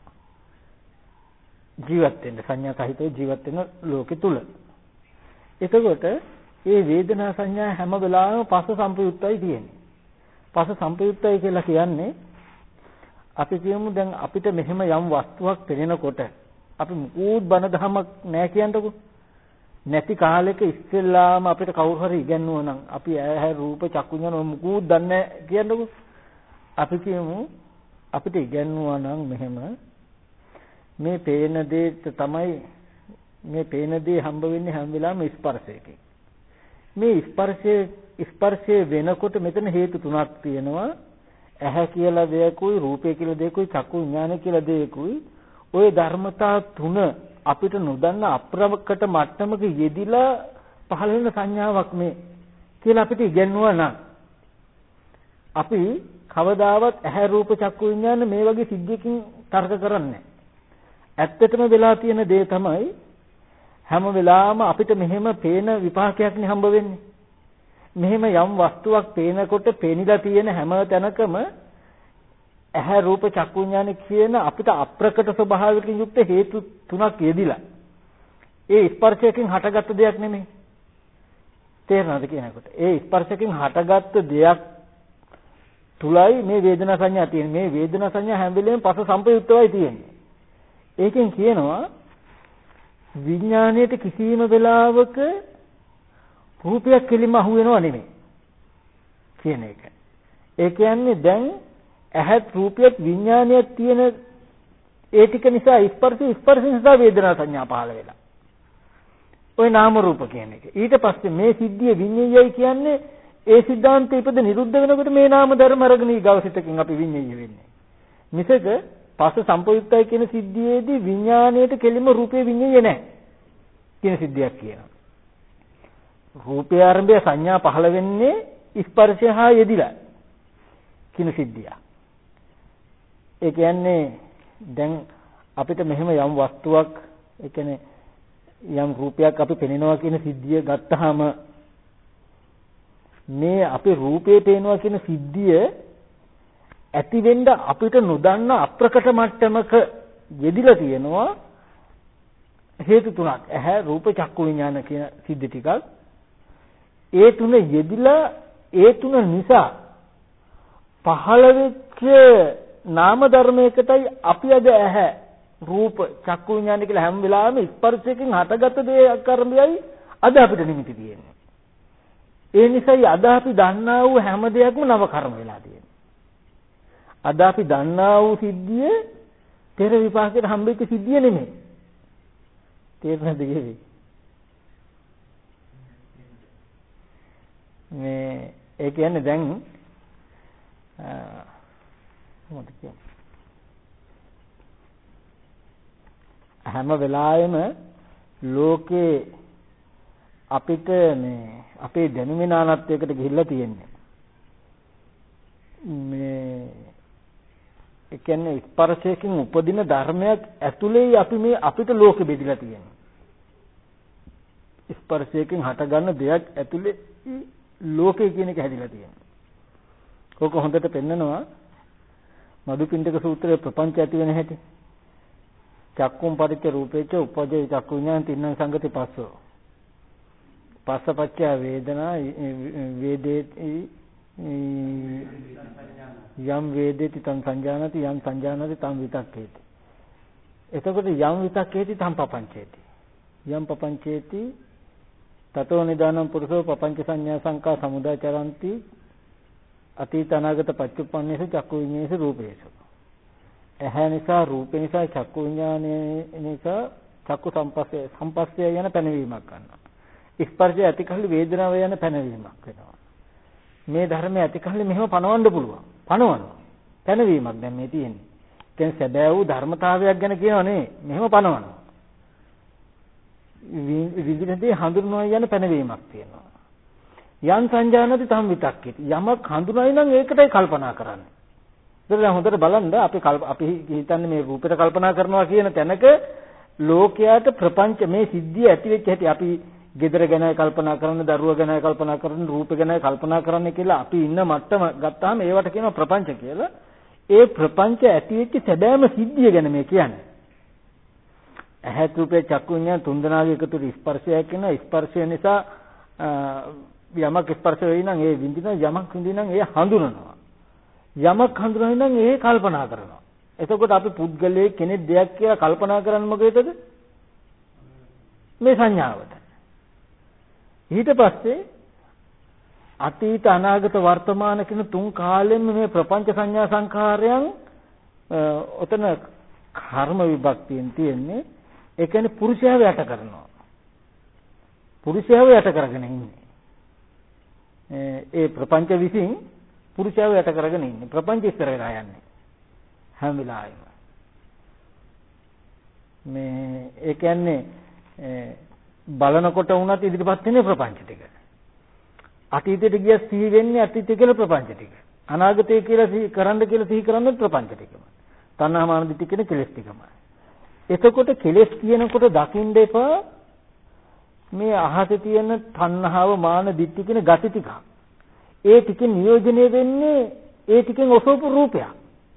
Speaker 1: ජීවත් වෙන්න සංඥා සහිතව ජීවත් වෙන ලෝකෙ තුල. එතකොට මේ වේදනා සංඥා හැම වෙලාවෙම පස්ස සම්පයුක්තයි තියෙන්නේ. පස්ස සම්පයුක්තයි කියලා කියන්නේ අපි කියමු දැන් අපිට මෙහෙම යම් වස්තුවක් පෙනෙනකොට අපි මුකුත් බන දහමක් නැහැ කියන්නකො. නැති කාලෙක ඉස්සෙල්ලාම අපිට කවුරු හරි ඉගන්නුවා නම් අපි ඇහැ රූප චක්කු ඥාන මුකුත් දන්නේ නැහැ කියන්නකො. අපි කියමු අපිට ඉගන්නුවා නම් මෙහෙම මේ පේන දේ තමයි මේ පේන දේ හම්බ වෙන්නේ හැම වෙලාවෙම ස්පර්ශයකින්. මේ ස්පර්ශයේ ස්පර්ශයේ වෙනකොට මෙතන හේතු තුනක් තියෙනවා. ඇහැ කියලා දෙයකුයි රූපය කියලා දෙයකුයි චක්කු විඥාන කියලා දෙයකුයි. ওই ධර්මතා තුන අපිට නොදන්න අප්‍රකට මට්ටමක යෙදිලා පහළ වෙන සංඥාවක් මේ කියලා අපිට ඉගෙනුවා නම් අපි කවදාවත් ඇහැ රූප චක්කු විඥාන මේ වගේ සිද්ධියකින් තර්ක කරන්නේ. ඇත්තටම වෙලා තියෙන දේ තමයි හැම වෙලාවම අපිට මෙහෙම පේන විපාකයක් නේ හම්බ වෙන්නේ. මෙහෙම යම් වස්තුවක් පේනකොට පේනිලා තියෙන හැම තැනකම ඇහැ රූප චක්කු විඥාන කියන අපිට අප්‍රකට ස්වභාවයකින් යුක්ත හේතු තුනක් යෙදිලා ඒ ස්පර්ශයෙන් හටගත්ත දෙයක් නෙමෙයි. තේරෙනවද කියනකොට? ඒ ස්පර්ශයෙන් හටගත්ත දෙයක් තුලයි මේ වේදනා සංඥා තියෙන්නේ. මේ වේදනා සංඥා හැම වෙලෙම පස සම්පයුක්තවයි තියෙන්නේ. ඒකෙන් කියනවා විඥාණයට කිසිම වෙලාවක රූපයක් කෙලින්ම අහු වෙනව නෙමෙයි කියන එක. ඒ කියන්නේ දැන් ඇහත් රූපයත් විඥානයත් තියෙන ඒ ටික නිසා ස්පර්ශ ස්පර්ශ නිසා වේදනා සංඥා පහළ වෙලා. ওই නාම රූප කියන එක. ඊට පස්සේ මේ සිද්ධිය විඤ්ඤායයි කියන්නේ ඒ සිද්ධාන්තය ඉපද නිරුද්ධ වෙනකොට මේ නාම ධර්ම අරගෙන ඊගවසිතකින් අපි විඤ්ඤාය වෙන්නේ. මිසක පස්ස සම්පයුක්තයි කියන සිද්ධියේදී විඥාණයට කෙලින්ම රූපේ විඤ්ඤාය නැහැ කියන සිද්ධියක් කියනවා. රූපය ආරම්භය සංඥා පහළ වෙන්නේ ස්පර්ශය හා යෙදිලා කියන සිද්ධිය. ඒ කියන්නේ දැන් අපිට මෙහෙම යම් වස්තුවක් ඒ කියන්නේ යම් රූපයක් අපි පෙනෙනවා කියන සිද්ධිය ගත්තාම මේ අපි රූපේ පේනවා කියන සිද්ධිය ඇති වෙන්න අපිට නොදන්න අප්‍රකට මට්ටමක යෙදිලා තියෙනවා හේතු තුනක්. ඇහැ රූප චක්කු විඥාන කියන සිද්ධි ටිකක්. ඒ තුන යෙදිලා ඒ තුන නිසා පහළ වෙච්ච නාම ධර්මයකටයි අපි අද ඇහැ රූප චක්කු විඥාන කියලා හැම වෙලාවෙම ස්පර්ශයෙන් හටගත්ත දේ කර්මයයි අද අපිට නිමිති තියෙන්නේ. ඒ නිසායි අද අපි දන්නා වූ හැම දෙයක්ම නව කර්ම වෙලා තියෙන්නේ. අද අපි දන්නා වූ සිද්ධිය පෙර විපාකයට හම්බෙච්ච සිද්ධිය නෙමෙයි. තේරුණාද කිව්වේ? මේ ඒ කියන්නේ දැන් මොකද කියන්නේ? හැම වෙලාවෙම ලෝකේ අපිට මේ අපේ දැනුමේ නානත්වයකට ගිහිල්ලා තියෙන්නේ. මේ ඒ කියන්නේ ස්පර්ශයෙන් උපදින ධර්මයක් ඇතුලේ අපි මේ අපිට ලෝකෙ බෙදලා තියෙනවා. ස්පර්ශයෙන් හටගන්න දෙයක් ඇතුලේ ලෝකය කියන එක හැදිලා තියෙනවා. ඕක හොඳට පෙන්නනවා මදුපිණ්ඩක සූත්‍රයේ ප්‍රපංච ඇති වෙන හැටි. චක්කුම් පරිච්ඡ රූපේච උපජේ චක්කු විඥාන තින්න සංගති පස්සෝ. පස්සපච්චය වේදනා වේදේති යම් වේදේති තං සංජානති යම් සංජානති තං විතක්කේති. එතකොට යම් විතක්කේති තං පපංචේති. යම් පපංචේති තතෝ නිදානම් පුරුෂෝ පපංච සංඥා සංකා සමුදාචරಂತಿ අතීත අනාගත පච්චුප්පන්නේසු චක්කු විඤ්ඤාණේසු රූපේසු. ඇහැ නිසා රූප නිසා චක්කු විඤ්ඤාණය නිසා චක්කු සම්පස්සේ සම්පස්සේ යන පැනවීමක් ගන්නවා. ස්පර්ශය ඇතිකල්ලි වේදනාව යන පැනවීමක් වෙනවා. මේ ධර්මය ඇතිකල්ලි මෙහෙම පනවන්න පුළුවන්. පනවනවා. පැනවීමක් දැන් මේ තියෙන්නේ. දැන් සැබෑ වූ ධර්මතාවයක් ගැන කියනවා නේ. මෙහෙම පනවනවා. විවිධදී හඳුන්වන යන පැනවීමක් තියෙනවා. යන් සංජානති තම් විතක්කේති. යමක් හඳුනයි නම් ඒකටයි කල්පනා කරන්නේ. දැන් හොඳට බලන්න අපි අපි හිතන්නේ මේ රූපෙට කල්පනා කරනවා කියන තැනක ලෝකයට ප්‍රපංච මේ සිද්ධිය ඇති වෙච්ච හැටි අපි ගෙදර ගැන කල්පනා කරන, දරුවා ගැන කල්පනා කරන, රූප ගැන කල්පනා කරන්න කියලා අපි ඉන්න මට්ටම ගත්තාම ඒවට කියනවා ප්‍රපංච කියලා. ඒ ප්‍රපංච ඇති වෙච්ච සැබෑම සිද්ධිය ගැන මේ කියන්නේ. ඇහත් රූපේ චක්කු විඤ්ඤාණ තුන්දෙනාගේ එකතු ස්පර්ශයක් වෙනවා. ස්පර්ශය නිසා යමක් ස්පර්ශ වෙයි නම් ඒ විඳිනවා, යමක් විඳිනවා නම් ඒ හඳුනනවා. යමක් හඳුනනවා නම් ඒ කල්පනා කරනවා. එතකොට අපි පුද්ගලයේ කෙනෙක් දෙයක් කියලා කල්පනා කරන්නේ මොකේද? මේ සංඥාවට. ඊට පස්සේ අතීත අනාගත වර්තමාන කියන තුන් කාලෙම මේ ප්‍රපංච සංඥා සංඛාරයන් ඔතන කර්ම විභක්තියෙන් තියෙන්නේ. ඒ කියන්නේ පුරුෂයව යට කරනවා. පුරුෂයව යට කරගෙන ඉන්නේ. ඒ ප්‍රපංච විසින් පුරුෂයව යට කරගෙන ඉන්නේ. ප්‍රපංච ඉස්සර වෙලා යන්නේ. හැම වෙලාවෙම. මේ ඒ කියන්නේ බලනකොට වුණත් ඉදිරිපත් වෙන්නේ ප්‍රපංච ටික. අතීතයට ගිය සිහි වෙන්නේ අතීතය කියලා ප්‍රපංච ටික. අනාගතය කියලා සිහි කරන්න කියලා සිහි කරන්නේ ප්‍රපංච ටිකම. තණ්හා මාන දිට්ඨි කියන කෙලෙස් ටිකම. එතකොට කෙලෙස් කියනකොට දකින්න එපා මේ අහසේ තියෙන තණ්හාව මාන දිට්ඨි කියන gati ටික. ඒ ටිකෙන් නියෝජනය වෙන්නේ ඒ ටිකෙන් ඔසවපු රූපයක්.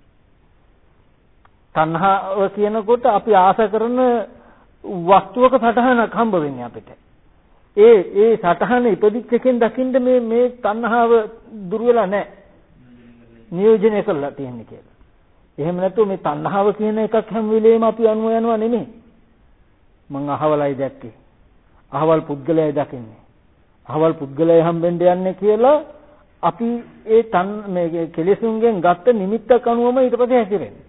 Speaker 1: තණ්හාව කියනකොට අපි ආස කරන වස්තුවක සටහනක් හම්බ වෙන්නේ අපිට. ඒ ඒ සටහන ඉපදිච්ච එකෙන් දකින්න මේ මේ තණ්හාව දුර වෙලා නැහැ. නියෝජනය කරලා තියෙන්නේ කියලා. එහෙම නැත්නම් මේ තණ්හාව කියන එකක් හැම වෙලේම අපි අනුව යනවා නෙමෙයි. මං අහවලයි දැක්කේ. අහවල් පුද්ගලයයි දකින්නේ. අහවල් පුද්ගලයයි හම්බෙන්න යන්නේ කියලා අපි ඒ තන් මේ කෙලෙසුන්ගෙන් ගත්ත නිමිත්තක් අනුවම ඊට පස්සේ හැසිරෙන්නේ.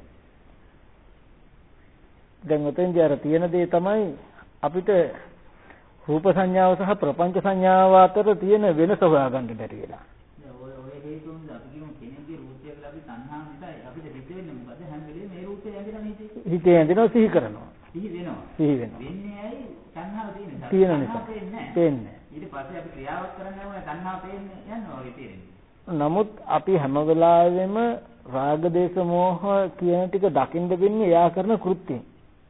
Speaker 1: දැන් ඔතෙන්දී අර තියෙන දේ තමයි අපිට රූප සංඥාව සහ ප්‍රපංච සංඥාව අතර තියෙන වෙනස හොයාගන්න බැරි වෙලා.
Speaker 2: දැන් ඔය ඔය හේතුන්ද අපි කියමු කෙනෙක්ගේ රූපය කියලා අපි තණ්හාව නිසා අපිට හිතෙන්නේ මොකද හැම වෙලේම මේ රූපය ඇඳලා හිතේ.
Speaker 1: හිතේ ඇඳෙනවා සිහි කරනවා.
Speaker 2: සිහි වෙනවා.
Speaker 1: සිහි වෙනවා.
Speaker 2: වෙන්නේ ඇයි? තණ්හාව තියෙන නිසා.
Speaker 1: තියෙන නිසා. පේන්නේ.
Speaker 2: ඊට පස්සේ අපි ක්‍රියාවක් කරන්න ඕනේ තණ්හාව පේන්නේ යනවා වගේ තියෙන්නේ.
Speaker 1: නමුත් අපි හැම වෙලාවෙම රාග දේශ මොහ කියන ටික දකින්න වෙන්නේ එයා කරන කෘත්‍යයෙන්.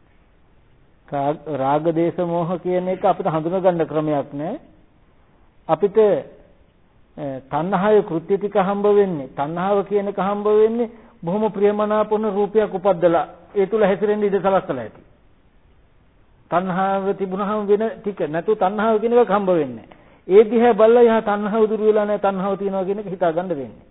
Speaker 1: රාග දේශ මොහ කියන එක අපිට හඳුනා ගන්න ක්‍රමයක් නෑ. අපිට තණ්හාවේ කෘත්‍ය ටික හම්බ වෙන්නේ තණ්හාව කියන එක හම්බ වෙන්නේ බොහොම ප්‍රියමනාපන රූපයක් උපද්දලා ඒ තුල හැසිරෙන්න ඉඩ සලස්සලා ඇති. තණ්හාව තිබුණාම වෙන ටික නැතු තණ්හාව කියන එකක් හම්බ වෙන්නේ. ඒ දිහා බලලා යහ තණ්හාව දුරු වෙලා නැහැ තණ්හාව තියනවා කියන එක හිතා ගන්න වෙන්නේ.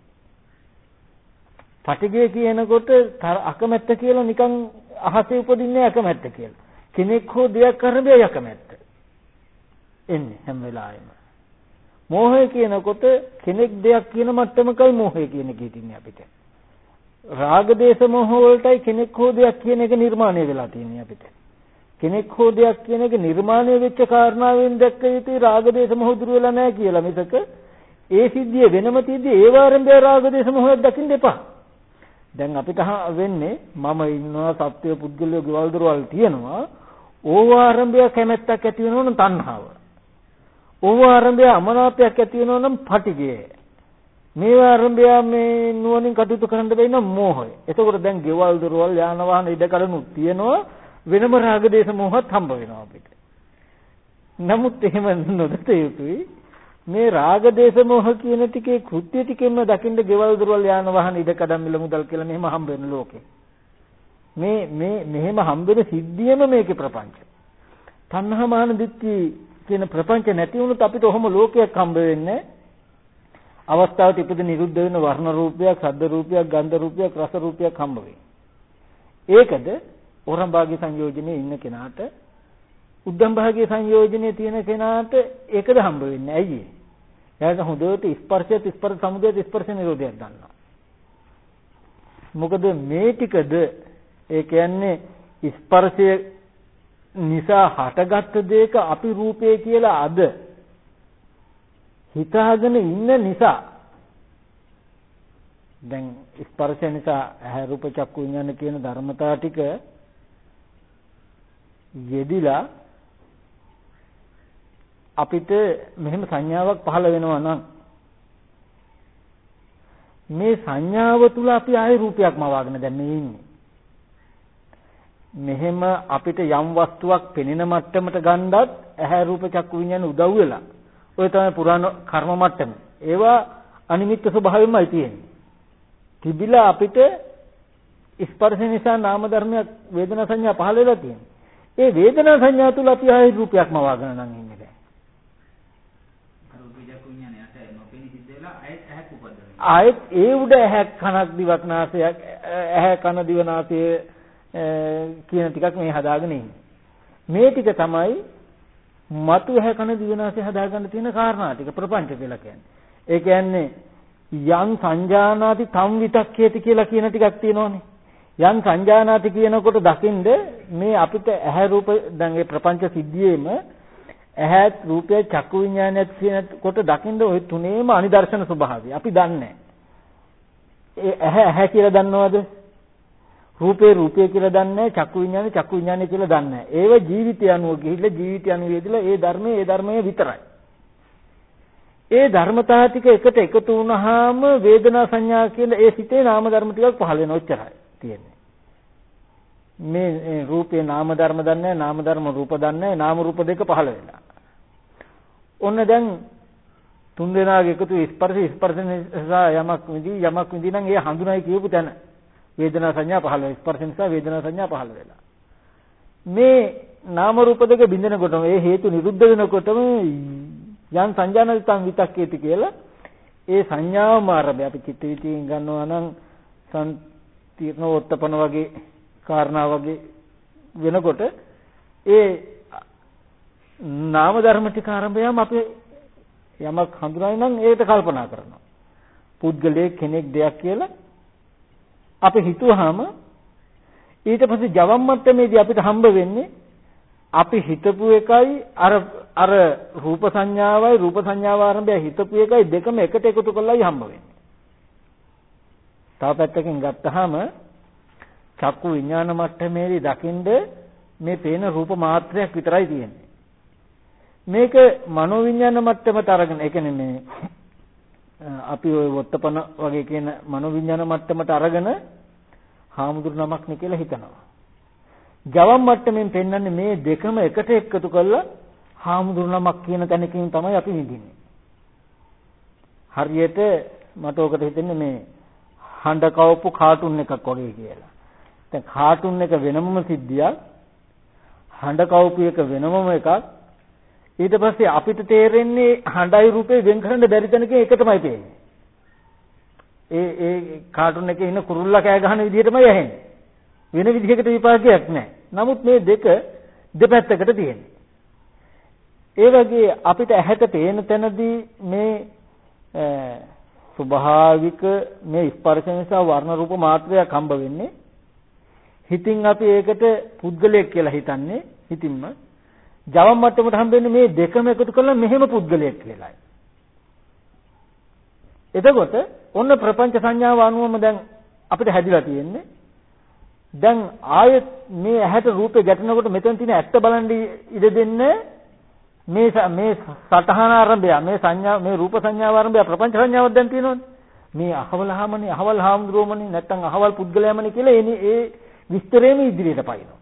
Speaker 1: පටිගය කියනකොට අකමැත්ත කියලා නිකන් අහසේ උපදින්නේ අකමැත්ත කියලා. කෙනෙක් හෝ දෙයක් කරන දෙයක් අකමැත්ත. එන්නේ හැම වෙලාවෙම. මෝහය කියනකොට කෙනෙක් දෙයක් කියන මට්ටමකයි මෝහය කියන එක හිටින්නේ අපිට. රාග දේශ මොහ වලටයි කෙනෙක් හෝ දෙයක් කියන එක නිර්මාණය වෙලා තියෙන්නේ අපිට. කෙනෙක් හෝ දෙයක් කියන එක නිර්මාණය වෙච්ච කාරණාවෙන් දැක්ක යුතුයි රාග දේශ මොහ දුර වෙලා නැහැ කියලා. මිසක ඒ සිද්ධිය වෙනම තියදී ඒ වාරෙන්ද රාග දේශ මොහයක් දකින්න එපා. දැන් අපිට වෙන්නේ මම ඉන්නවා සත්‍ය පුද්ගලයෝ ගෙවල් දොරවල් තියෙනවා. ඕව ආරම්භය කැමැත්තක් ඇති වෙනවා නම් තණ්හාව. ඕව ආරම්භය අමනාපයක් ඇති වෙනවා නම් පටිඝය. මේ ආරම්භය මේ නුවණින් කටයුතු කරන්න බැරි නම් මෝහය. එතකොට දැන් ගෙවල් දොරවල් යාන වාහන ඉඩකඩනුත් තියෙනවා. වෙනම රාග දේශ මොහත් හම්බ වෙනවා අපිට. නමුත් එහෙම නොදත යුතුයි. මේ රාග දේශ මොහ කියන ටිකේ කෘත්‍ය ටිකෙන්ම දකින්න ගෙවල් දොරවල් යාන වාහන ඉඩකඩම් මිල මුදල් කියලා මෙහෙම හම්බ වෙන ලෝකේ. මේ මේ මෙහෙම හම්බ වෙන සිද්ධියම මේකේ ප්‍රපංච. තණ්හා මාන දිට්ඨි කියන ප්‍රපංච නැති වුණොත් අපිට ඔහොම ලෝකයක් හම්බ වෙන්නේ. අවස්ථාවට ඉපද නිරුද්ධ වෙන වර්ණ රූපයක්, ශබ්ද රූපයක්, ගන්ධ රූපයක්, රස රූපයක් හම්බ වෙයි. ඒකද ඕරම් භාගයේ සංයෝජනයේ ඉන්න කෙනාට, උද්දම් භාගයේ සංයෝජනයේ තියෙන කෙනාට ඒකද හම්බ වෙන්නේ. ඇයි? එයාට හොඳට ස්පර්ශයත් ස්පර්ශ සමුදයත් ස්පර්ශ නිරෝධයක් ගන්නවා. මොකද මේ ටිකද ඒ කියන්නේ ස්පර්ශය නිසා හටගත්ත දෙයක අපි රූපය කියලා අද හිතාගෙන ඉන්න නිසා දැන් ස්පර්ශය නිසා ඇහැ රූප චක්කු විඤ්ඤාණ කියන ධර්මතා ටික යෙදිලා අපිට මෙහෙම සංඥාවක් පහළ වෙනවා නම් මේ සංඥාව තුල අපි ආයේ රූපයක් මවාගෙන දැන් මේ ඉන්නේ. මෙහෙම අපිට යම් වස්තුවක් පෙනෙන මට්ටමට ගන්නත් ඇහැ රූප චක්කු විඤ්ඤාණ උදව් වෙලා. ඔය තමයි පුරාණ කර්ම මට්ටම. ඒවා අනිමිත්ත ස්වභාවයෙන්මයි තියෙන්නේ. තිබිලා අපිට ස්පර්ශ නිසා නාම ධර්මයක් වේදනා සංඥා පහළ වෙලා තියෙනවා. ඒ වේදනා සංඥා තුල අපි ආයේ රූපයක් මවාගෙන නම් ඉන්නේ දැන්. ආයෙත් ඒ උඩ ඇහැ කනක් දිවක් නාසයක් ඇහැ කන දිව නාසය කියන ටිකක් මේ හදාගෙන ඉන්නේ. මේ ටික තමයි මතු ඇහැ කන දිව නාසය හදාගන්න තියෙන කාරණා ටික ප්‍රපංච කියලා කියන්නේ. ඒ කියන්නේ යම් සංජානාති තම් විතක්කේති කියලා කියන ටිකක් තියෙනවානේ. යම් සංජානාති කියනකොට දකින්ද මේ අපිට ඇහැ රූප දැන් ඒ ප්‍රපංච සිද්ධියේම ඇහත් රූපය චක්කු විඤ්ඤාණයත් කියනකොට දකින්න ওই තුනේම අනිදර්ශන ස්වභාවය අපි දන්නේ. ඒ ඇහැ ඇහැ කියලා දන්නවද? රූපේ රූපය කියලා දන්නේ, චක්කු විඤ්ඤාණය චක්කු විඤ්ඤාණය කියලා දන්නේ. ඒව ජීවිතය අනුව ගිහිල්ලා ජීවිතය අනුව යෙදලා ඒ ධර්මයේ ඒ ධර්මයේ විතරයි. ඒ ධර්මතා ටික එකට එකතු වුණාම වේදනා සංඥා කියන ඒ සිතේ නාම ධර්ම ටිකක් පහළ වෙන ඔච්චරයි තියෙන්නේ. මේ රූපේ නාම ධර්ම දන්නේ, නාම ධර්ම රූප දන්නේ, නාම රූප දෙක පහළ වෙලා. ඔන්න දැන් තුන් දෙනාගේ එකතු ස්පර්ශ ස්පර්ශ නිසා යමක් විදි යමක් විදි නම් ඒ හඳුනයි කියපු තැන වේදනා සංඥා පහළ වෙනවා. ස්පර්ශ නිසා වේදනා සංඥා පහළ වෙලා. මේ නාම රූප දෙක බින්දෙනකොටම ඒ හේතු නිරුද්ධ වෙනකොටම යම් සංජානනිතං විතක්කේති කියලා ඒ සංඥාවම ආරම්භය අපි චිත්ත විචින් ගන්නවා නම් සම්තිර්ණෝත්තපන වගේ කාරණා වගේ වෙනකොට ඒ නාම ධර්ම ටික ආරම්භයම අපි යමක් හඳුනන නම් ඒකට කල්පනා කරනවා. පුද්ගලයෙක් කෙනෙක් දෙයක් කියලා අපි හිතුවාම ඊට පස්සේ ජවම් මට්ටමේදී අපිට හම්බ වෙන්නේ අපි හිතපු එකයි අර අර රූප සංඥාවයි රූප සංඥාව ආරම්භය හිතපු එකයි දෙකම එකට එකතු කරලායි හම්බ වෙන්නේ. තව පැත්තකින් ගත්තාම චක්කු විඥාන මට්ටමේදී දකින්ද මේ පේන රූප මාත්‍රයක් විතරයි තියෙන්නේ. මේක මනෝ විඥාන මට්ටමට අරගෙන ඒ කියන්නේ මේ අපි ওই වොත්තපන වගේ කියන මනෝ විඥාන මට්ටමට අරගෙන හාමුදුරු නමක් නේ කියලා හිතනවා. ජවම් මට්ටමින් පෙන්වන්නේ මේ දෙකම එකට එකතු කරලා හාමුදුරු නමක් කියන තැනකින් තමයි අපි විඳින්නේ. හරියට මට ඔකට හිතෙන්නේ මේ හඬ කවපු කාටුන් එකක් වගේ කියලා. දැන් කාටුන් එක වෙනමම සිද්ධියක්, හඬ කවපු එක වෙනමම එකක්. ඊට පස්සේ අපිට තේරෙන්නේ හඬයි රූපේ වෙන් කරන්න බැරි තැනක එකටමයි පේන්නේ. ඒ ඒ කාටුන් එකේ ඉන්න කුරුල්ලා කෑ ගහන විදිහටමයි ඇහෙන්නේ. වෙන විදිහකට විපාකයක් නැහැ. නමුත් මේ දෙක දෙපැත්තකට තියෙන්නේ. ඒ වගේ අපිට ඇහැට පේන තැනදී මේ ස්වභාවික මේ ස්පර්ශ නිසා වර්ණ රූප මාත්‍රයක් හම්බ වෙන්නේ. හිතින් අපි ඒකට පුද්ගලයෙක් කියලා හිතන්නේ හිතින්ම. ජවම් මට්ටමට හම්බෙන්නේ මේ දෙකම එකතු කරලා මෙහෙම පුද්ගලයෙක් කියලායි. එතකොට ඔන්න ප්‍රපංච සංඥාව අනුවම දැන් අපිට හැදිලා තියෙන්නේ. දැන් ආයෙත් මේ ඇහැට රූපේ ගැටෙනකොට මෙතන තියෙන ඇත්ත බලන් ඉඳ දෙන්නේ මේ මේ සතහන ආරම්භය මේ සංඥා මේ රූප සංඥාව ආරම්භය ප්‍රපංච සංඥාවක් දැන් තියෙනවනේ. මේ අහවලහමනේ අහවල් හාමුදුරුවමනේ නැත්තම් අහවල් පුද්ගලයාමනේ කියලා එනේ ඒ විස්තරේම ඉදිරියට පයින්නවා.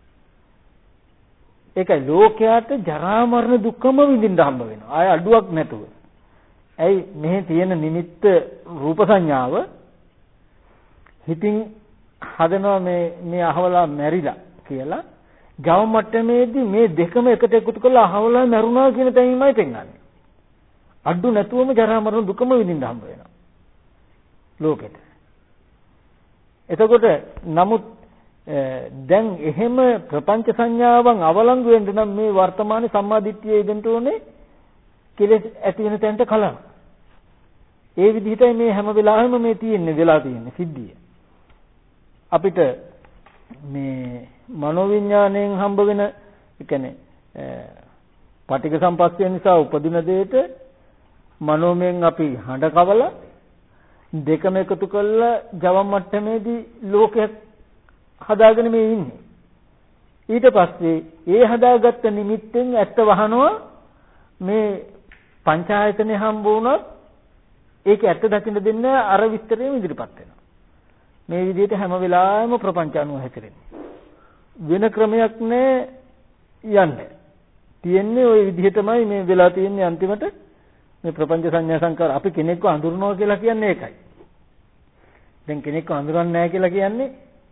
Speaker 1: ඒකයි ලෝකයට ජරා මරණ දුක්ඛම විඳින්න හම්බ වෙනවා. ආය අඩුවක් නැතුව. ඇයි මෙහි තියෙන නිමිත්ත රූප සංඥාව හිතින් හදනවා මේ මේ අහවලා මැරිලා කියලා ජව මට්ටමේදී මේ දෙකම එකට එකතු කරලා අහවලා මරුණා කියන තැනමයි පෙන්වන්නේ. අඩු නැතුවම ජරා මරණ දුකම විඳින්න හම්බ වෙනවා ලෝකෙට. එතකොට නමුත් දැන් එහෙම ප්‍රපංච සංඥාවන් අවලංගු වෙන්න නම් මේ වර්තමාන සම්මාදිට්ඨිය ඉදෙන්න ඕනේ කෙලෙස් ඇති වෙන තැනට කලන. ඒ විදිහටයි මේ හැම වෙලාවෙම මේ තියෙන්නේ වෙලා තියෙන්නේ සිද්ධිය. අපිට මේ මනෝවිඤ්ඤාණයෙන් හම්බ වෙන ඒ කියන්නේ පටිඝ සම්පස්ය නිසා උපදින දෙයට මනෝමයෙන් අපි හඬ කවලා දෙකම එකතු කරලා ජව මට්ටමේදී ලෝකයක් හදාගෙන මේ ඉන්නේ. ඊට පස්සේ ඒ හදාගත්ත නිමිත්තෙන් ඇත්ත වහනවා මේ පංචායතනෙ හම්බ වුණොත් ඒක ඇත්ත දකින්න දෙන්න අර විස්තරයෙන් ඉදිරිපත් වෙනවා. මේ විදිහට හැම වෙලාවෙම ප්‍රපංච අනුව හැසිරෙන්නේ. වෙන ක්‍රමයක් නෑ යන්නේ. තියෙන්නේ ওই විදිහටමයි මේ වෙලා තියෙන්නේ අන්තිමට මේ ප්‍රපංච සංඥා සංකාර අපි කෙනෙක්ව අඳුරනවා කියලා කියන්නේ ඒකයි. දැන් කෙනෙක්ව අඳුරන්නේ නැහැ කියලා කියන්නේ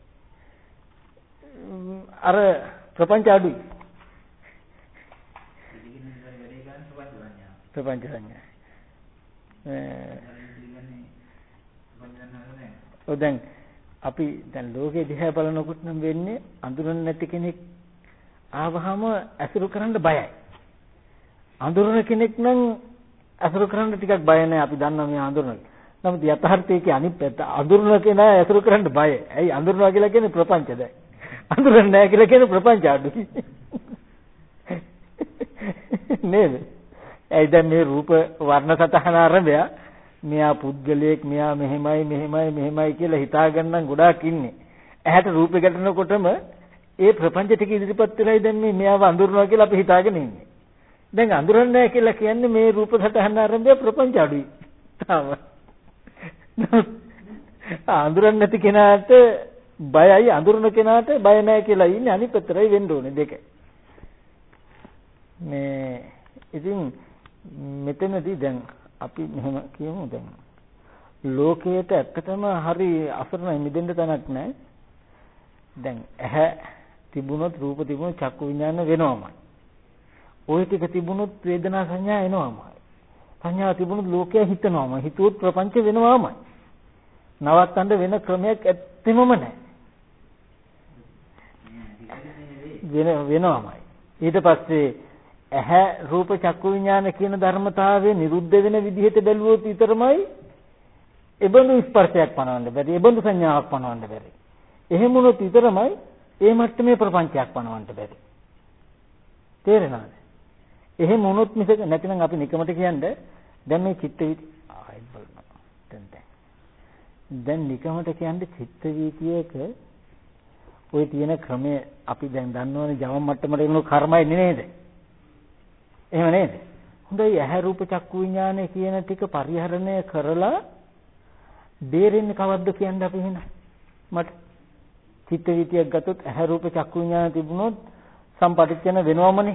Speaker 1: අර ප්‍රපංච අඩුයි. ප්‍රපංච සංඥා. ඔය දැන් අපි දැන් ලෝකේ දිහා බලනකොට නම් වෙන්නේ අඳුරන්නේ නැති කෙනෙක් ආවහම අසුරු කරන්න බයයි. අඳුරන කෙනෙක් නම් අසුරු කරන්න ටිකක් බය නැහැ. අපි දන්නවා මේ අඳුරන. නමුත් යථාර්ථයේ අනිත් පැත්ත අඳුරන කෙනා අසුරු කරන්න බයයි. ඇයි අඳුරනවා කියලා කියන්නේ ප්‍රපංචද? අඳුරන්නේ නැහැ කියලා කියන්නේ ප්‍රපංච අඩුයි. නේද? ඒ දැන් මේ රූප වර්ණ සතහන ආරම්භය මෙයා පුද්ගලයෙක් මෙයා මෙහෙමයි මෙහෙමයි මෙහෙමයි කියලා හිතාගන්නම් ගොඩාක් ඉන්නේ. ඇහැට රූපේ ගැටෙනකොටම ඒ ප්‍රපංච ටික ඉදිරිපත් වෙලයි දැන් මේ මෙයාව අඳුරනවා කියලා අපි හිතාගෙන ඉන්නේ. දැන් අඳුරන්නේ නැහැ කියලා කියන්නේ මේ රූප සතහන ආරම්භය ප්‍රපංච අඩුයි. තාම. අඳුරන්නේ නැති කෙනාට බයයි අඳුරන කෙනාට බය නැහැ කියලා ඉන්නේ අනිත් පැතරයි වෙන්න ඕනේ දෙක. මේ ඉතින් මෙතනදී දැන් අපි මෙහෙම කියමු දැන් ලෝකයට ඇත්තටම හරි අසරණයි මිදෙන්න තැනක් නැහැ. දැන් ඇහැ තිබුණොත් රූප තිබුණොත් චක්කු විඥාන වෙනවමයි. ওই ටික තිබුණොත් වේදනා සංඥා එනවමයි. සංඥා තිබුණොත් ලෝකය හිතනවමයි. හිතුවොත් ප්‍රපංච වෙනවමයි. නවත්තන්න වෙන ක්‍රමයක් ඇත්තෙමම නැහැ. වෙන වෙනවමයි. ඊට පස්සේ ඇහැ රූප චක්කු විඥාන කියන ධර්මතාවය නිරුද්ධ වෙන විදිහට බැලුවොත් විතරමයි එබඳු ස්පර්ශයක් පනවන්න බැරි. එබඳු සංඥාවක් පනවන්න බැරි. එහෙම වුණොත් විතරමයි ඒ මට්ටමේ ප්‍රපංචයක් පනවන්න බැරි. තේරෙනවද? එහෙම වුණොත් මිසක නැතිනම් අපි නිකමට කියන්නේ දැන් මේ චිත්ත වීති ආයි බලන්න. දැන් දැන් දැන් නිකමට කියන්නේ චිත්ත වීතියක ওই තියෙන ක්‍රමය අපි දැන් දන්නවනේ ජව මට්ටමට එන කර්මයි නේද? එහෙම නේද? හොඳයි ඇහැ රූප චක්කු විඥානය කියන ටික පරිහරණය කරලා බේරෙන්නේ කවද්ද කියන්නේ අපි එහෙනම් මට චිත්ත වීතියක් ගත්තොත් ඇහැ රූප චක්කු විඥාන තිබුණොත් සම්පටිච්ඡන වෙනවමනේ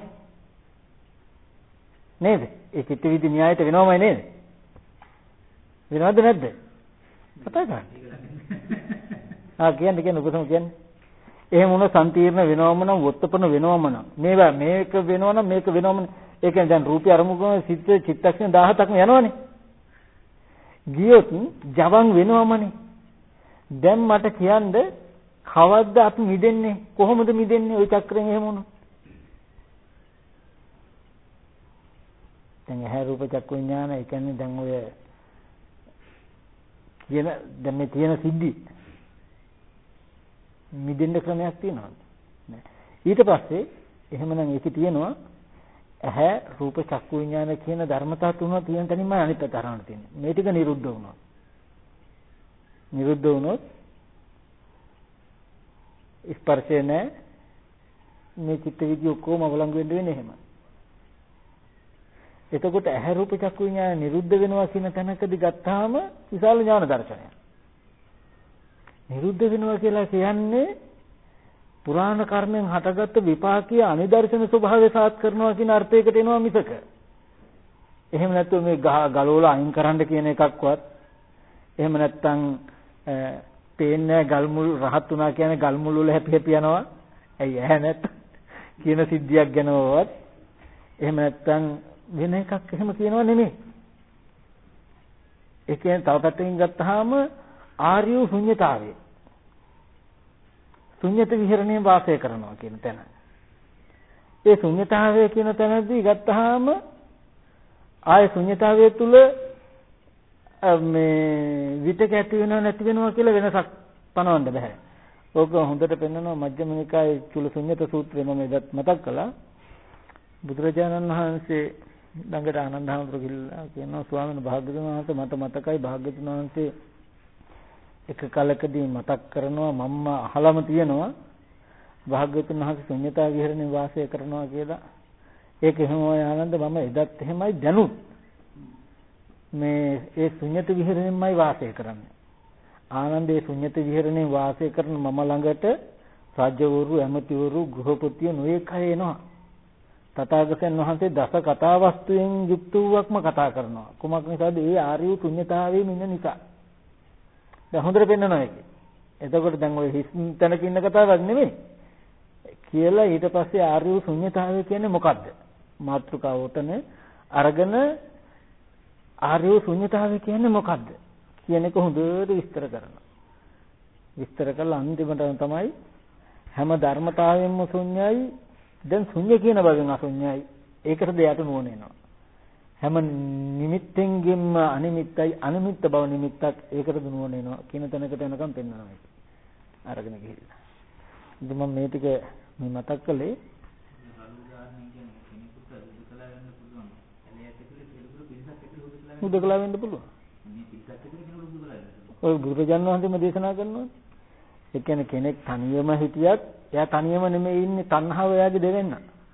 Speaker 1: නේද? ඒ චිත්ත වීති න්‍යායයට වෙනවමයි නේද? වෙනවද නැද්ද? කතා කරන්න. ආ කියන්නේ කියන්නේ ඔබතුම කියන්නේ. එහෙම වුණ සම්පීර්ණ වෙනවම නම් වොත්තපන වෙනවම නම් මේවා මේක වෙනව නම් මේක වෙනවම ඒ කියන්නේ දැන් රූපය අරමුණු කරන සිත් චිත්තක්ෂණ දහසක්ම යනවනේ. ගියොත් ජවන් වෙනවමනේ. දැන් මට කියන්න කවද්ද අපි මිදෙන්නේ? කොහොමද මිදෙන්නේ ওই චක්‍රයෙන් එහෙම වුණොත්? දැන් ඇහැ රූප චක්කු විඥාන ඒ කියන්නේ දැන් ඔය කියන දැන් මේ තියෙන සිද්ධි මිදෙන්න ක්‍රමයක් තියෙනවද? නෑ. ඊට පස්සේ එහෙමනම් ඒකේ තියෙනවා ඇහැ රූප චක්කු විඥාන කියන ධර්මතා තුන තියෙන තැනින්ම අනිත් පැත්ත හරවන්න තියෙන්නේ. මේ ටික නිරුද්ධ වුණා. නිරුද්ධ වුණොත් ස්පර්ශය නෑ. මේ චිත්ත විද්‍ය ඔක්කොම අවලංගු වෙන්න වෙන්නේ එහෙම. එතකොට ඇහැ රූප චක්කු විඥාන නිරුද්ධ වෙනවා කියන තැනකදී ගත්තාම විශාල ඥාන දර්ශනයක්. නිරුද්ධ වෙනවා කියලා කියන්නේ පුරාණ කර්මෙන් හටගත්තු විපාකීය අනිදර්ශන ස්වභාවය සාත් කරනවා කියන අර්ථයකට එනවා මිසක. එහෙම නැත්නම් මේ ගලවලා අයින් කරන්න කියන එකක්වත් එහෙම නැත්නම් පේන්නේ ගල් මුල් රහත් උනා කියන්නේ ගල් මුල් වල හැපි හැපි යනවා. ඇයි ඇහැ නැත් කියන සිද්ධියක් ගැනවත් එහෙම නැත්නම් වෙන එකක් එහෙම කියනව නෙමෙයි. ඒ කියන්නේ තව පැත්තකින් ගත්තාම ආර්ය ශුන්‍යතාවය. ශුන්‍යත විහරණයේ වාසය කරනවා කියන තැන. ඒ ශුන්‍යතාවය කියන තැනදී ගත්තාම ආය ශුන්‍යතාවය තුල මේ විතක ඇති වෙනව නැති වෙනව කියලා වෙනසක් පනවන්න බෑ. ඕක හොඳට පෙන්වනවා මජ්ක්‍ධිම නිකායේ චුල ශුන්‍යත සූත්‍රය මම එදත් මතක් කළා. බුදුරජාණන් වහන්සේ ළඟට ආනන්ද හාමුදුරුවෝ ගිහිල්ලා කියනවා ස්වාමීන් වහන්සේ මට මතකයි භාග්‍යවතුන් වහන්සේ එක කලකදී මතක් කරනවා මම්ම අහලම තියෙනවා භාග්‍යවතුන් වහන්සේ ශුන්‍යතා විහරණේ වාසය කරනවා කියලා. ඒක එහෙමයි ආනන්ද මම එදත් එහෙමයි දැනුත් මේ ඒ ශුන්‍යත විහරණයමයි වාසය කරන්නේ. ආනන්ද ඒ ශුන්‍යත විහරණේ වාසය කරන මම ළඟට රාජ්‍යවරු ඇමතිවරු ගෘහපතිය නොයෙක් අය එනවා. තථාගතයන් වහන්සේ දස කතා වස්තුවෙන් යුක්ත වූවක්ම කතා කරනවා. කුමක් නිසාද? ඒ ආර්ය ශුන්‍යතාවයේ ඉන්න නිසා. දැන් හොඳට පෙන්නනවා ඒක. එතකොට දැන් ඔය හිස් තැනක ඉන්න කතාවක් නෙමෙයි. කියලා ඊට පස්සේ ආර්ය ශුන්‍යතාවය කියන්නේ මොකද්ද? මාත්‍රිකාව උතන අරගෙන ආර්ය ශුන්‍යතාවය කියන්නේ මොකද්ද? කියන එක හොඳට විස්තර කරනවා. විස්තර කළා අන්තිමට තමයි හැම ධර්මතාවයෙන්ම ශුන්‍යයි. දැන් ශුන්‍ය කියන බවෙන් අශුන්‍යයි. ඒකට දෙයට නුවණ එනවා. හැම නිමිත්තෙන්ගෙම අනිමිත්තයි අනිමිත්ත බව නිමිත්තක් ඒකට නුවණ එනවා කියන තැනකට එනකම් පෙන්වනවා මේක. අරගෙන ගිහිල්ලා. ඉතින් මම මේ ටික මේ මතක් කළේ උදකලා වෙන්න පුළුවන්. ඔය බුදුරජාණන් වහන්සේම දේශනා කරනවා. ඒ කියන්නේ කෙනෙක් තනියම හිටියත් එයා තනියම නෙමෙයි ඉන්නේ තණ්හාව එයාගේ දෙවෙන්න.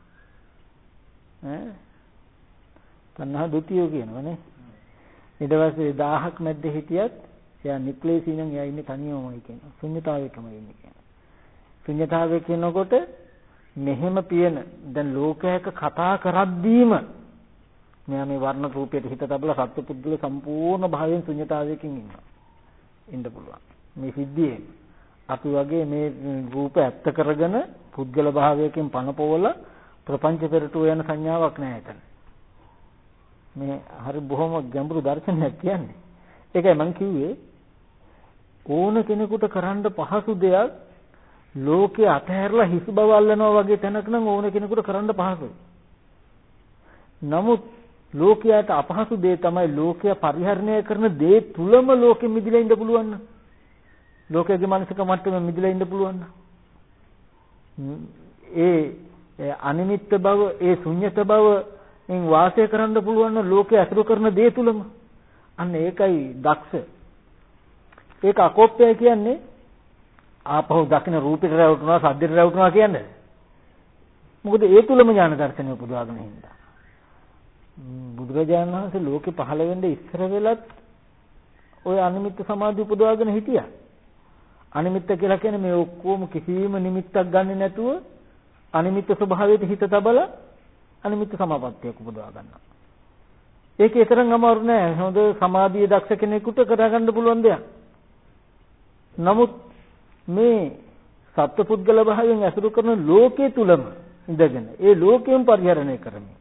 Speaker 1: ඈ තණ්හා දුතියෝ කියනවනේ. ඊට පස්සේ දහහක් මැද්දේ හිටියත් එයා නික්ලේශී නම් එයා ඉන්නේ තනියමයි කියනවා. ශුන්‍යතාවයකම ඉන්නේ කියනවා. ශුන්‍යතාවය කියනකොට මෙහෙම පියන දැන් ලෝකයක කතා කරද්දීම මෙයා මේ වර්ණ රූපයට හිත තබලා සත්පුද්ගල සම්පූර්ණ භාවයෙන් ශුන්‍යතාවයකින් ඉන්නවා. ඉන්න පුළුවන්. මේ සිද්ධියේ අපි වගේ මේ රූප ඇත්ත කරගෙන පුද්ගල භාවයකින් පනපවල ප්‍රපංච පෙරටුව යන සංඥාවක් නැහැ එතන. මේ හරි බොහොම ගැඹුරු දර්ශනයක් කියන්නේ. ඒකයි මම කිව්වේ ඕන කෙනෙකුට කරන්න පහසු දෙයක් ලෝකේ අතහැරලා හිස් බව අල්ලනවා වගේ තැනක නම් ඕන කෙනෙකුට කරන්න පහසුයි. නමුත් ලෝකයට අපහසු දේ තමයි ලෝකය පරිහරණය කරන දේ තුලම ලෝකෙ මිදිලා ඉන්න පුළුවන් නම් ලෝකයේ මානසික මට්ටමේ මිදිලා ඉන්න පුළුවන් නම් ඒ අනිමිත්ත බව ඒ ශුන්‍යත බව ඉන් වාසය කරන්න පුළුවන් නම් ලෝකයේ අසුරු කරන දේ තුලම අන්න ඒකයි දක්ෂ. ඒක අකෝප්‍යය කියන්නේ ආපහු දකින්න රූපෙට රැවටුණා සද්දෙට රැවටුණා කියන්නේ. මොකද ඒ තුලම ඥාන දර්ශනය උපදවාගෙන හින්දා. බුදුරජාණන් වහන්සේ ලෝකේ පහළ වෙන්න ඉස්සර වෙලත් ওই අනිමිත්ත සමාධිය උපදවාගෙන හිටියා. අනිමිත්ත කියලා කියන්නේ මේ ඔක්කොම කිසිම නිමිත්තක් ගන්නෙ නැතුව අනිමිත්ත ස්වභාවයට හිත තබලා අනිමිත්ත සමාපත්තියක් උපදවා ගන්නවා. ඒක තරම් අමාරු නෑ. හොඳ සමාධිය දක්ෂ කෙනෙකුට කරගන්න පුළුවන් දෙයක්. නමුත් මේ සත්පුද්ගල භාවයෙන් ඇසුරු කරන ලෝකයේ තුලම ඉඳගෙන ඒ ලෝකයෙන් පරිහරණය කරමින්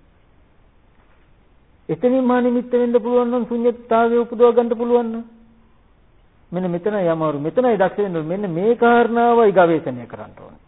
Speaker 1: එතනින්ම නිමිත්ත වෙන්න පුළුවන් නම් ශුන්‍යතාවය උපදව ගන්න පුළුවන් නම් මෙන්න මෙතනයි අමාරු මෙතනයි දක්ෂ වෙන්න මෙන්න මේ කාරණාවයි ගවේෂණය කරන්න ඕනේ.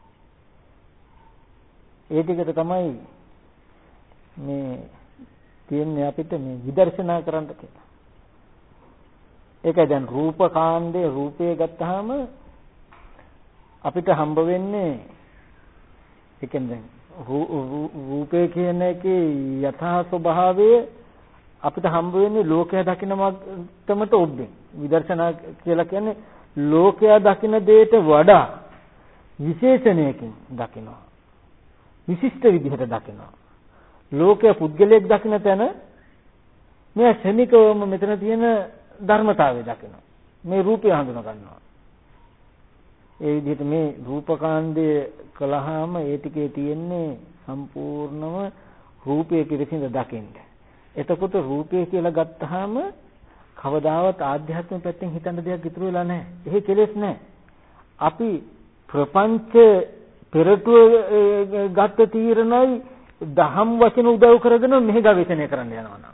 Speaker 1: ඒ ටිකට තමයි මේ තියෙන්නේ අපිට මේ විදර්ශනා කරන්න කියලා. ඒකයි දැන් රූපකාණ්ඩේ රූපය ගත්තාම අපිට හම්බ වෙන්නේ ඒ කියන්නේ රූපේ කියන එකේ යථා ස්වභාවය අපිට හම්බ වෙන්නේ ලෝකයා දකින මට්ටමට ඔබ්බෙන්. විදර්ශනා කියලා කියන්නේ ලෝකයා දකින දෙයට වඩා විශේෂණයකින් දකිනවා. විශිෂ්ට විදිහට දකිනවා. ලෝකයා පුද්ගලයෙක් දකින තැන මේ ශනිකවම මෙතන තියෙන ධර්මතාවය දකිනවා. මේ රූපය හඳුනා ගන්නවා. ඒ විදිහට මේ රූපකාණ්ඩය කළාම ඒ ටිකේ තියෙන්නේ සම්පූර්ණම රූපයේ පිරිසිඳ දකින්න. එතකොට රූපය කියලා ගත්තාම කවදාවත් ආධ්‍යාත්මික පැත්තෙන් හිතන්න දෙයක් ඉතුරු වෙලා නැහැ. එහෙ කෙලෙස් නැහැ. අපි ප්‍රපංච පෙරටුව ගත්ත තීරණයි දහම් වචන උදව් කරගෙන මෙහි ගවේෂණය කරන්න යනවා.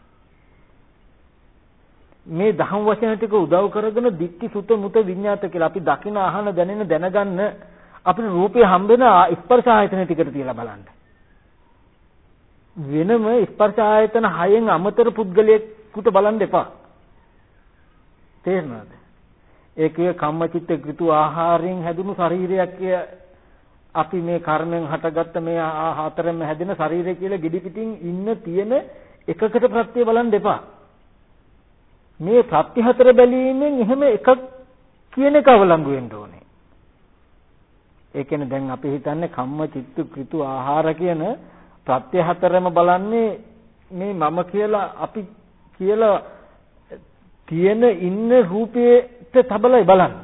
Speaker 1: මේ දහම් වචන ටික උදව් කරගෙන දික්ටි සුත මුත විඤ්ඤාත කියලා අපි දකින අහන දැනෙන දැනගන්න අපේ රූපේ හම්බෙන ස්පර්ශ ආයතන ටිකට තියලා බලන්න. වෙනම ස්පර්ශ ආයතන හයෙන් අමතර පුද්ගලයෙකුට බලන්න එපා. තේරෙනවද? ඒකේ කම්මචිත්ත ඍතු ආහාරයෙන් හැදුණු ශරීරයක් අපි මේ කර්මෙන් හටගත්ත මේ හතරෙන්ම හැදෙන ශරීරය කියලා gedi පිටින් ඉන්න තියෙන එකකට ප්‍රත්‍ය බලන්න එපා. මේ ප්‍රත්‍ය හතර බැලීමෙන් එහෙම එකක් කියන එක අවලංගු වෙන්න ඕනේ. ඒ කියන්නේ දැන් අපි හිතන්නේ කම්මචිත්ත ඍතු ආහාර කියන ප්‍රත්‍ය හතරම බලන්නේ මේ මම කියලා අපි කියලා තියෙන ඉන්න රූපේට තබලයි බලන්නේ.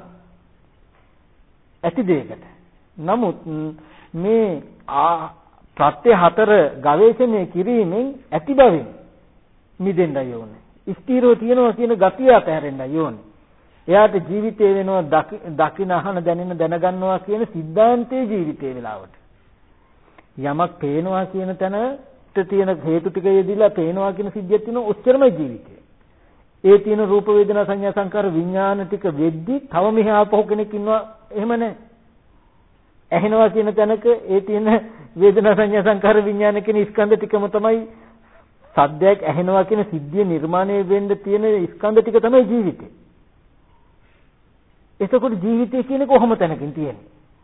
Speaker 1: ඇති දෙයකට. නමුත් මේ ප්‍රත්‍ය හතර ගවේෂණය කිරීමෙන් ඇති බවින් මිදෙන්නයි ඕනේ. ස්ථිරව තියෙනවා කියන ගතිය අතහැරෙන්නයි ඕනේ. එයාට ජීවිතේ වෙනවා දකින අහන දැනෙන දැනගන්නවා කියන සිද්ධාන්තයේ ජීවිතේ වෙලාවට. යමක් පේනවා කියන තැනට තියෙන හේතු ටික යෙදিলা පේනවා කියන සිද්ධියක් තියෙනවා ඔච්චරමයි ජීවිතේ. ඒ තියෙන රූප වේදනා සංඥා සංකාර විඥාන ටික වෙද්දි තව මෙහා ආපහු කෙනෙක් ඉන්නවා එහෙම නැහැ. ඇහෙනවා කියන තැනක ඒ තියෙන වේදනා සංඥා සංකාර විඥාන කියන ස්කන්ධ ටිකම තමයි සද්දයක් ඇහෙනවා කියන සිද්ධිය නිර්මාණය වෙන්න තියෙන ස්කන්ධ ටික තමයි ජීවිතේ. එතකොට ජීවිතය කියන්නේ කොහොම තැනකින් තියෙන්නේ?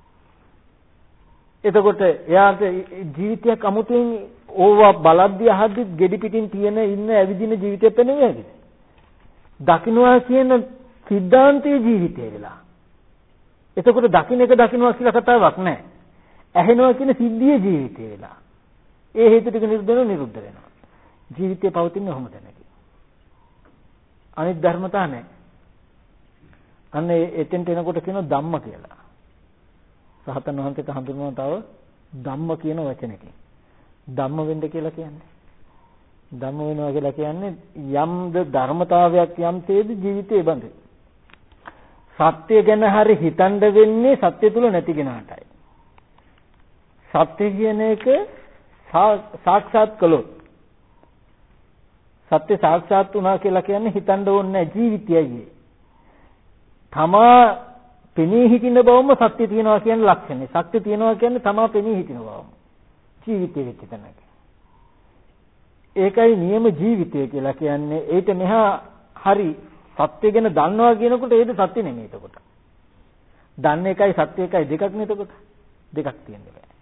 Speaker 1: එතකොට එයාට ජීවිතයක් අමුතුවෙන් ඕවා බලද්දී අහද්දී gedi පිටින් තියෙන ඉන්න ඇවිදින ජීවිතයක් පෙනෙන්නේ. දකින්නවා කියන සිද්ධාන්තයේ ජීවිතය වෙලා. එතකොට දකින්න එක දකින්නවා කියලා කතාවක් නැහැ. ඇහෙනවා කියන සිද්ධියේ ජීවිතය වෙලා. ඒ හේතු ටික නිරුද්ධ වෙනවා නිරුද්ධ වෙනවා. ජීවිතය පවතින්නේ ඔහොම තැනකින්. අනිත් ධර්මතා නැහැ. අන්න එතෙන්ට එනකොට කියනවා ධම්ම කියලා. සහතන් වහන්සේට හඳුන්වන තව ධම්ම කියන වචනකින්. ධම්ම වෙන්න කියලා කියන්නේ. ධම්ම වෙනවා කියලා කියන්නේ යම්ද ධර්මතාවයක් යම් තේද ජීවිතේ බඳ. සත්‍ය ගැන හරි හිතන්න වෙන්නේ සත්‍ය තුල නැති කෙනාටයි. සත්‍ය කියන එක සාක්ෂාත් කළොත් සත්‍ය සාක්ෂාත් වුණා කියලා කියන්නේ හිතන්න ඕනේ නැහැ ජීවිතයයි. තමා පෙනී හිටින බවම සත්‍ය තියනවා කියන ලක්ෂණය. සත්‍ය තියනවා කියන්නේ තමා පෙනී හිටින බවම. ජීවිතේ වෙච්ච තැනක. ඒකයි නියම ජීවිතය කියලා කියන්නේ. ඒිට මෙහා හරි සත්‍ය ගැන දන්නවා කියනකොට ඒක සත්‍ය නෙමෙයි එතකොට. දන්න එකයි සත්‍ය එකයි දෙකක් නේ එතකොට. දෙකක් තියෙනවා.